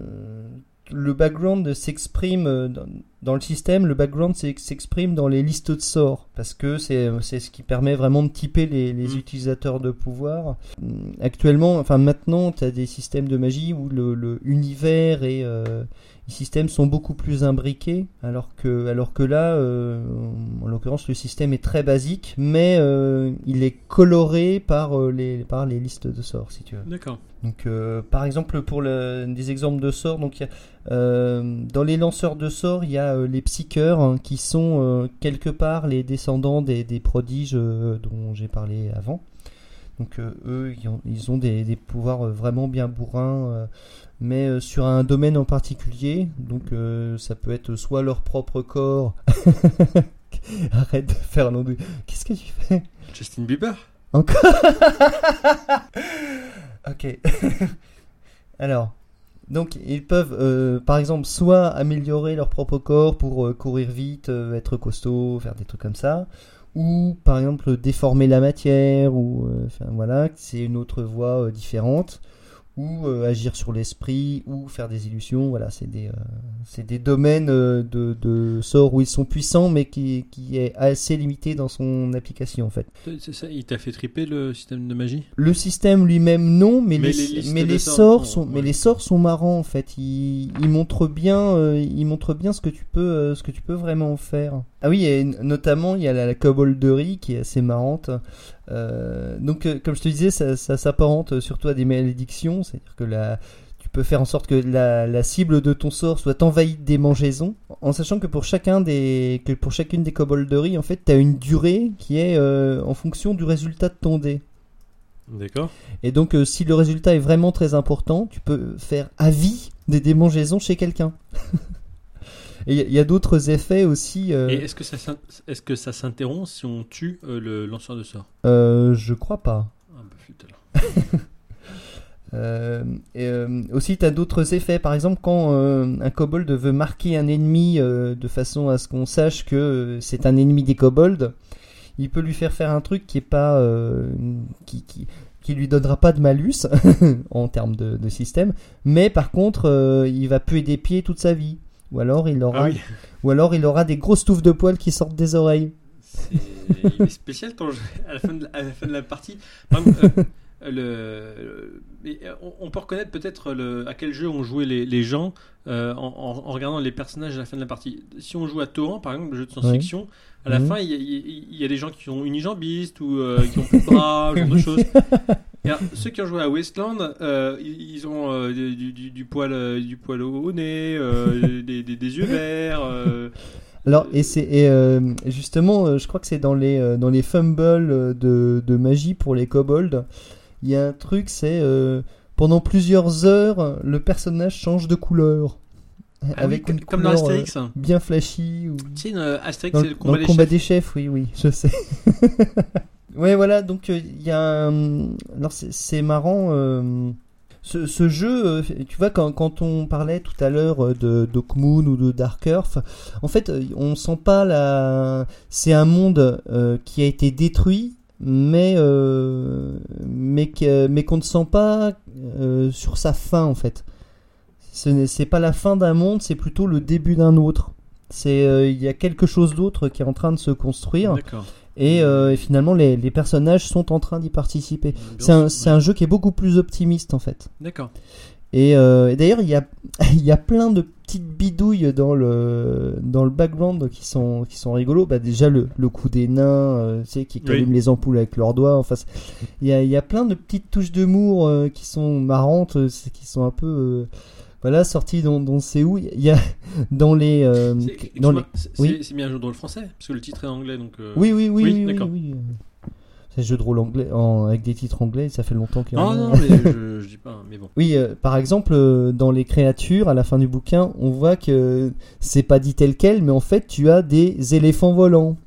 le background s'exprime dans, dans le système, le background s'exprime dans les listes de sorts, parce que c'est, c'est ce qui permet vraiment de typer les, les mmh. utilisateurs de pouvoir. Actuellement, enfin maintenant, tu as des systèmes de magie où le, le univers et euh, les systèmes sont beaucoup plus imbriqués, alors que, alors que là, euh, en l'occurrence, le système est très basique, mais euh, il est coloré par, euh, les, par les listes de sorts, si tu veux.
D'accord.
Donc, euh, par exemple, pour le, des exemples de sorts, donc, y a, euh, dans les lanceurs de sorts, il y a euh, les psycheurs hein, qui sont euh, quelque part les descendants des, des prodiges euh, dont j'ai parlé avant. Donc, euh, eux, ils ont, ils ont des, des pouvoirs vraiment bien bourrins, euh, mais euh, sur un domaine en particulier. Donc, euh, ça peut être soit leur propre corps. Arrête de faire un nom. Qu'est-ce que tu fais ?
Justin Bieber ?
Encore ? Ok. Alors, donc ils peuvent, euh, par exemple, soit améliorer leur propre corps pour euh, courir vite, euh, être costaud, faire des trucs comme ça, ou par exemple déformer la matière, ou euh, enfin, voilà, c'est une autre voie euh, différente, ou euh, agir sur l'esprit, ou faire des illusions. Voilà, c'est des, euh, c'est des domaines euh, de, de sorts où ils sont puissants, mais qui, qui est assez limité dans son application en fait.
C'est ça, il t'a fait triper le système de magie ?
Le système lui-même non, mais,
mais
les,
les,
mais les
sorts,
sorts sont,
ouais.
mais les sorts sont marrants en fait. Ils, ils montrent bien, euh, ils montrent bien ce que tu peux, euh, ce que tu peux vraiment faire. Ah oui, et notamment il y a la, la kobolderie qui est assez marrante. Euh, donc, euh, comme je te disais, ça, ça s'apparente surtout à des malédictions, c'est-à-dire que la, tu peux faire en sorte que la, la cible de ton sort soit envahie de démangeaisons, en sachant que pour chacun des, que pour chacune des kobolderies, en fait, tu as une durée qui est euh, en fonction du résultat de ton dé.
D'accord.
Et donc, euh, si le résultat est vraiment très important, tu peux faire à vie des démangeaisons chez quelqu'un. Et il y, y a d'autres effets aussi. Euh...
Et est-ce que ça, est-ce que ça s'interrompt si on tue euh, le lanceur de sorts ?
euh, Je crois pas.
Ah bah flûte alors.
euh, et, euh, aussi, tu as d'autres effets. Par exemple, quand euh, un kobold veut marquer un ennemi euh, de façon à ce qu'on sache que euh, c'est un ennemi des kobolds, il peut lui faire faire un truc qui est pas, euh, qui, qui, qui lui donnera pas de malus en termes de, de système, mais par contre, euh, il va puer des pieds toute sa vie. Ou alors, il aura,
ah oui.
ou alors il aura des grosses touffes de poils qui sortent des oreilles.
C'est... Il est spécial ton jeu à la fin de la, à la, fin de la partie. Par exemple, euh, le... le... on, on peut reconnaître peut-être le... à quel jeu ont joué les, les gens euh, en, en, en regardant les personnages à la fin de la partie. Si on joue à Torrent, par exemple, le jeu de science-fiction, oui. à la mmh. fin, il y, y, y a des gens qui sont unijambistes ou euh, qui ont plus de bras, ce genre de choses. Et alors, ceux qui ont joué à Wasteland, euh, ils ont euh, du, du, du, poil, euh, du poil au nez, euh, des, des, des yeux verts. Euh,
Alors, et c'est et euh, justement, euh, je crois que c'est dans les euh, dans les fumbles de, de magie pour les kobolds. Il y a un truc, c'est euh, pendant plusieurs heures, le personnage change de couleur.
Ah
avec
oui,
une
comme dans
couleur,
Astérix.
euh, bien flashy. Ou...
Tu sais, une, euh, Astérix,
Dans,
c'est
le-
le
dans
combat,
le
des,
combat
chefs.
des chefs, oui, oui, je sais. Ouais, voilà, donc il y a un... Alors c'est, c'est marrant, euh, ce, ce jeu, euh, tu vois, quand, quand on parlait tout à l'heure euh, de d'Hawkmoon ou de Dark Earth, en fait, euh, on sent pas la... C'est un monde euh, qui a été détruit, mais, euh, mais, que- mais qu'on ne sent pas euh, sur sa fin, en fait. Ce n'est, c'est pas la fin d'un monde, c'est plutôt le début d'un autre. C'est, euh, il y a quelque chose d'autre qui est en train de se construire.
D'accord.
Et, euh, et finalement, les, les personnages sont en train d'y participer.
Bien
C'est un,
sûr,
c'est
ouais.
un jeu qui est beaucoup plus optimiste, en fait.
D'accord.
Et, euh, et d'ailleurs, il y a, il y a plein de petites bidouilles dans le, dans le background qui sont, qui sont rigolos. Bah, déjà, le, le coup des nains, euh, tu sais, qui
Oui.
allument les ampoules avec leurs doigts. Enfin, c'est- il y a, il y a plein de petites touches d'humour euh, qui sont marrantes, euh, c'est- qui sont un peu... euh, voilà, sorties dans, dans c'est où il y a dans les... euh,
C'est,
dans les...
excuse-moi, c'est,
oui.
c'est- c'est bien un jeu de rôle français, parce que le titre est anglais, donc. euh,
Oui, oui, oui,
Oui,
oui, oui,
d'accord.
oui. C'est un jeu de rôle anglais, en- avec des titres anglais, ça fait longtemps qu'il y en
Ah
a.
non, mais je, je dis pas, mais bon.
Oui, euh, par exemple, euh, dans les créatures, à la fin du bouquin, on voit que c'est pas dit tel quel, mais en fait, tu as des éléphants volants.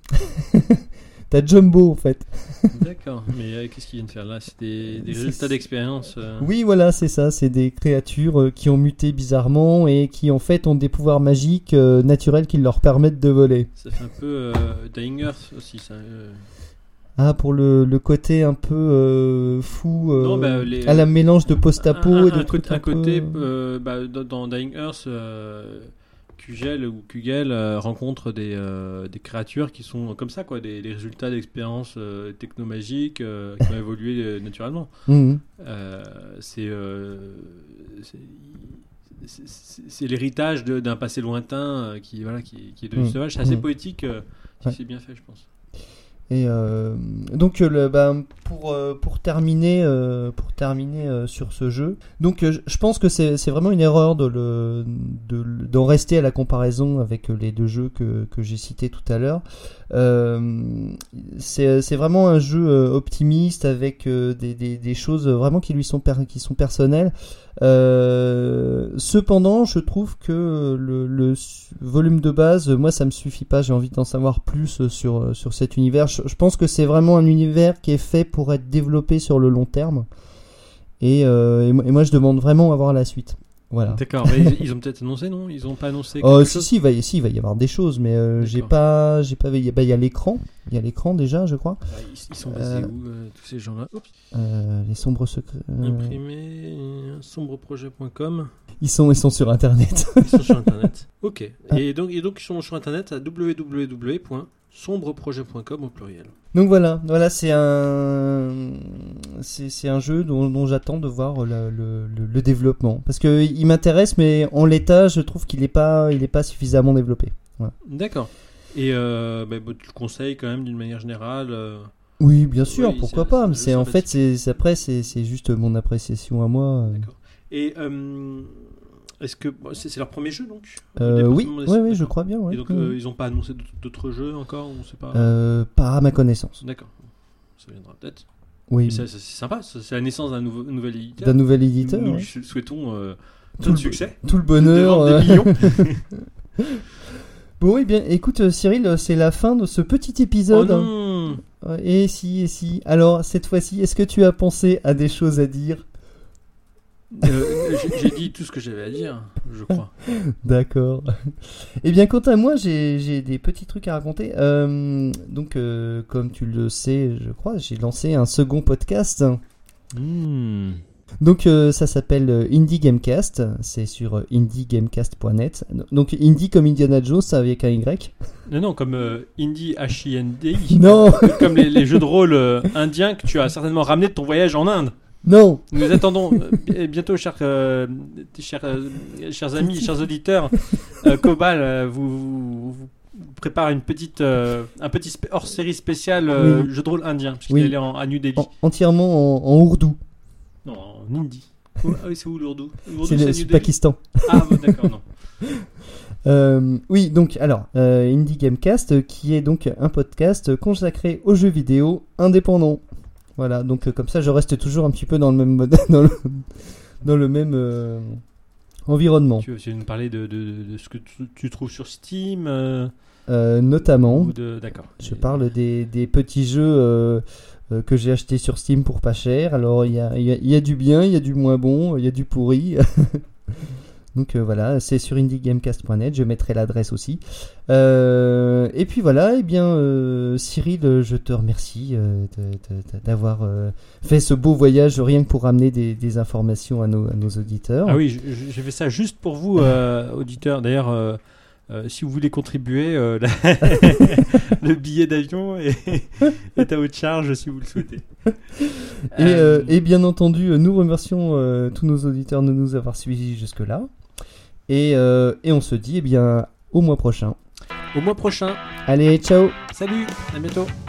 T'as Jumbo, en fait.
D'accord, mais euh, qu'est-ce qu'il vient de faire là? C'est des, des
C'est-
résultats d'expérience. euh,
Oui, voilà, c'est ça. C'est des créatures euh, qui ont muté bizarrement et qui, en fait, ont des pouvoirs magiques euh, naturels qui leur permettent de voler.
Ça fait un peu euh, Dying Earth aussi, ça. euh.
Ah, pour le, le côté un peu euh, fou, euh,
Non, bah, les-
à la mélange de post-apo
un,
et de
un,
trucs
côté,
un
un côté
peu...
euh, bah, dans, dans Dying Earth, euh, Kugel ou Kugel euh, rencontre des, euh, des créatures qui sont comme ça, quoi, des, des résultats d'expériences euh, technomagiques euh, qui ont évolué euh, naturellement.
Mhm.
Euh, c'est, euh, c'est, c'est, c'est- c'est l'héritage de- d'un passé lointain euh, qui, voilà, qui, qui est devenu
Mm.
sauvage. C'est assez
Mm.
poétique, euh, si
Ouais.
c'est bien fait, je pense.
Et euh, donc euh, le, bah, pour euh, pour terminer euh, pour terminer euh, sur ce jeu, donc euh, je je pense que c'est c'est vraiment une erreur de le de le- d'en rester à la comparaison avec les deux jeux que que j'ai cités tout à l'heure. Euh, c'est c'est vraiment un jeu euh, optimiste avec euh, des, des des choses vraiment qui lui sont per- qui sont personnelles. Euh, cependant, je trouve que le, le s- volume de base, moi, ça me suffit pas. J'ai envie d'en savoir plus sur sur cet univers. Je, je pense que c'est vraiment un univers qui est fait pour être développé sur le long terme. Et, euh, et, moi- et moi, je demande vraiment à voir la suite. Voilà.
D'accord, mais ils, ils ont peut-être annoncé, non? Ils ont pas annoncé
Oh,
quelque
si,
chose
si, il va y, si, il va y avoir des choses, mais euh, j'ai
D'accord.
pas, j'ai pas, il y a, bah, il y a l'écran, il y a l'écran déjà, je crois.
Ouais, ils, ils sont basés
Euh,
où, euh, tous ces gens-là? Oups.
Euh, les sombres secrets. euh,
Imprimé, euh, sombreprojet point com.
ils sont, ils sont sur Internet.
Ils sont sur Internet. Ok. Et donc, et donc ils sont sur Internet à w w w point sombreprojet point com au pluriel.
Donc voilà, voilà, c'est un, c'est, c'est un jeu dont, dont j'attends de voir le, le, le, le développement, parce que il m'intéresse, mais en l'état, je trouve qu'il est pas, il est pas suffisamment développé. Voilà.
D'accord. Et euh, bah, bah, tu le conseilles quand même d'une manière générale euh,
Oui, bien sûr,
Oui,
pourquoi
c'est-
pas.
c'est
Mais
un jeu
c'est en fait,
sympathique.
c'est, c'est après, c'est, c'est juste mon appréciation à moi. euh.
D'accord. Et euh, est-ce que bon, c'est, c'est leur premier jeu donc
Euh,
Le
oui,
département
oui,
des-
oui, je
d'accord.
crois bien. Ouais.
Et donc
Mm.
euh, ils n'ont pas annoncé d'autres, d'autres jeux encore, on sait pas.
Euh, pas à ma connaissance.
D'accord. Ça viendra peut-être.
Oui,
Mais c'est, c'est- c'est sympa. C'est c'est la naissance d'un nouveau, nouvel éditeur.
d'un nouvel éditeur.
Nous
ouais.
lui souhaitons euh,
Tout
tout le
le-
succès.
Tout le
De
bonheur.
vendre
euh.
des millions.
Bon, eh bien, écoute, euh, Cyril, euh, c'est la fin de ce petit
Oh
épisode.
non.
Ouais, Et si, et si. Alors, cette fois-ci, est-ce que tu as pensé à des choses à dire?
Euh, j'ai, j'ai dit tout ce que j'avais à dire, je crois.
D'accord. Eh bien, quant à moi, j'ai j'ai des petits trucs à raconter. Euh, donc, euh, comme tu le sais, je crois, j'ai lancé un second podcast.
Hmm.
Donc, euh, ça s'appelle euh, Indie Gamecast. C'est sur euh, indie gamecast point net. Donc, Indie comme Indiana Jones avec un Y.
Non, non, comme euh, Indie H I N D I.
Non,
Comme les, les jeux de rôle euh, indiens que tu as certainement ramené de ton voyage en Inde.
non.
Nous attendons euh, bi- bientôt, chers, euh, chers, euh, chers amis, chers auditeurs. Euh, Cobal euh, vous, vous, vous prépare une petite, euh, un petit spé- hors-série spécial euh,
Oui.
jeu de rôle indien, puisqu'il
Oui.
est allé en, à New Delhi.
En- entièrement en, en ourdou.
Non, en hindi. Oh, ah oui, c'est où l'ourdou? L'ourdou,
C'est le
New
c'est
Delhi.
Pakistan.
Ah, bon, d'accord, non.
Euh, oui, donc alors, euh, Indie Gamecast, euh, qui est donc un podcast consacré aux jeux vidéo indépendants. Voilà, donc euh, comme ça, je reste toujours un petit peu dans le même mode, dans le, dans le même, euh, environnement.
Tu veux, tu veux nous parler de, de, de ce que tu, tu trouves sur Steam euh,
Euh, notamment,
ou de... D'accord.
je parle des, des petits jeux euh, euh, que j'ai achetés sur Steam pour pas cher. Alors il y a, il y a- il y a du bien, il y a du moins bon, il y a du pourri. Donc euh, voilà, c'est sur indie gamecast point net, je mettrai l'adresse aussi. Euh, et puis voilà, eh bien euh, Cyril, euh, je te remercie euh, de- de- de- d'avoir euh, fait ce beau voyage rien que pour amener des, des informations à nos, à nos auditeurs.
Ah oui, je- je- j'ai fait ça juste pour vous, euh, auditeurs. D'ailleurs, euh, euh, si vous voulez contribuer, euh, la- le billet d'avion est, est à votre charge si vous le souhaitez.
Et, euh, et bien entendu, nous remercions euh, tous nos auditeurs de nous avoir suivis jusque-là. Et, euh, et on se dit eh bien au mois prochain.
Au mois prochain.
Allez, ciao!
Salut, à bientôt.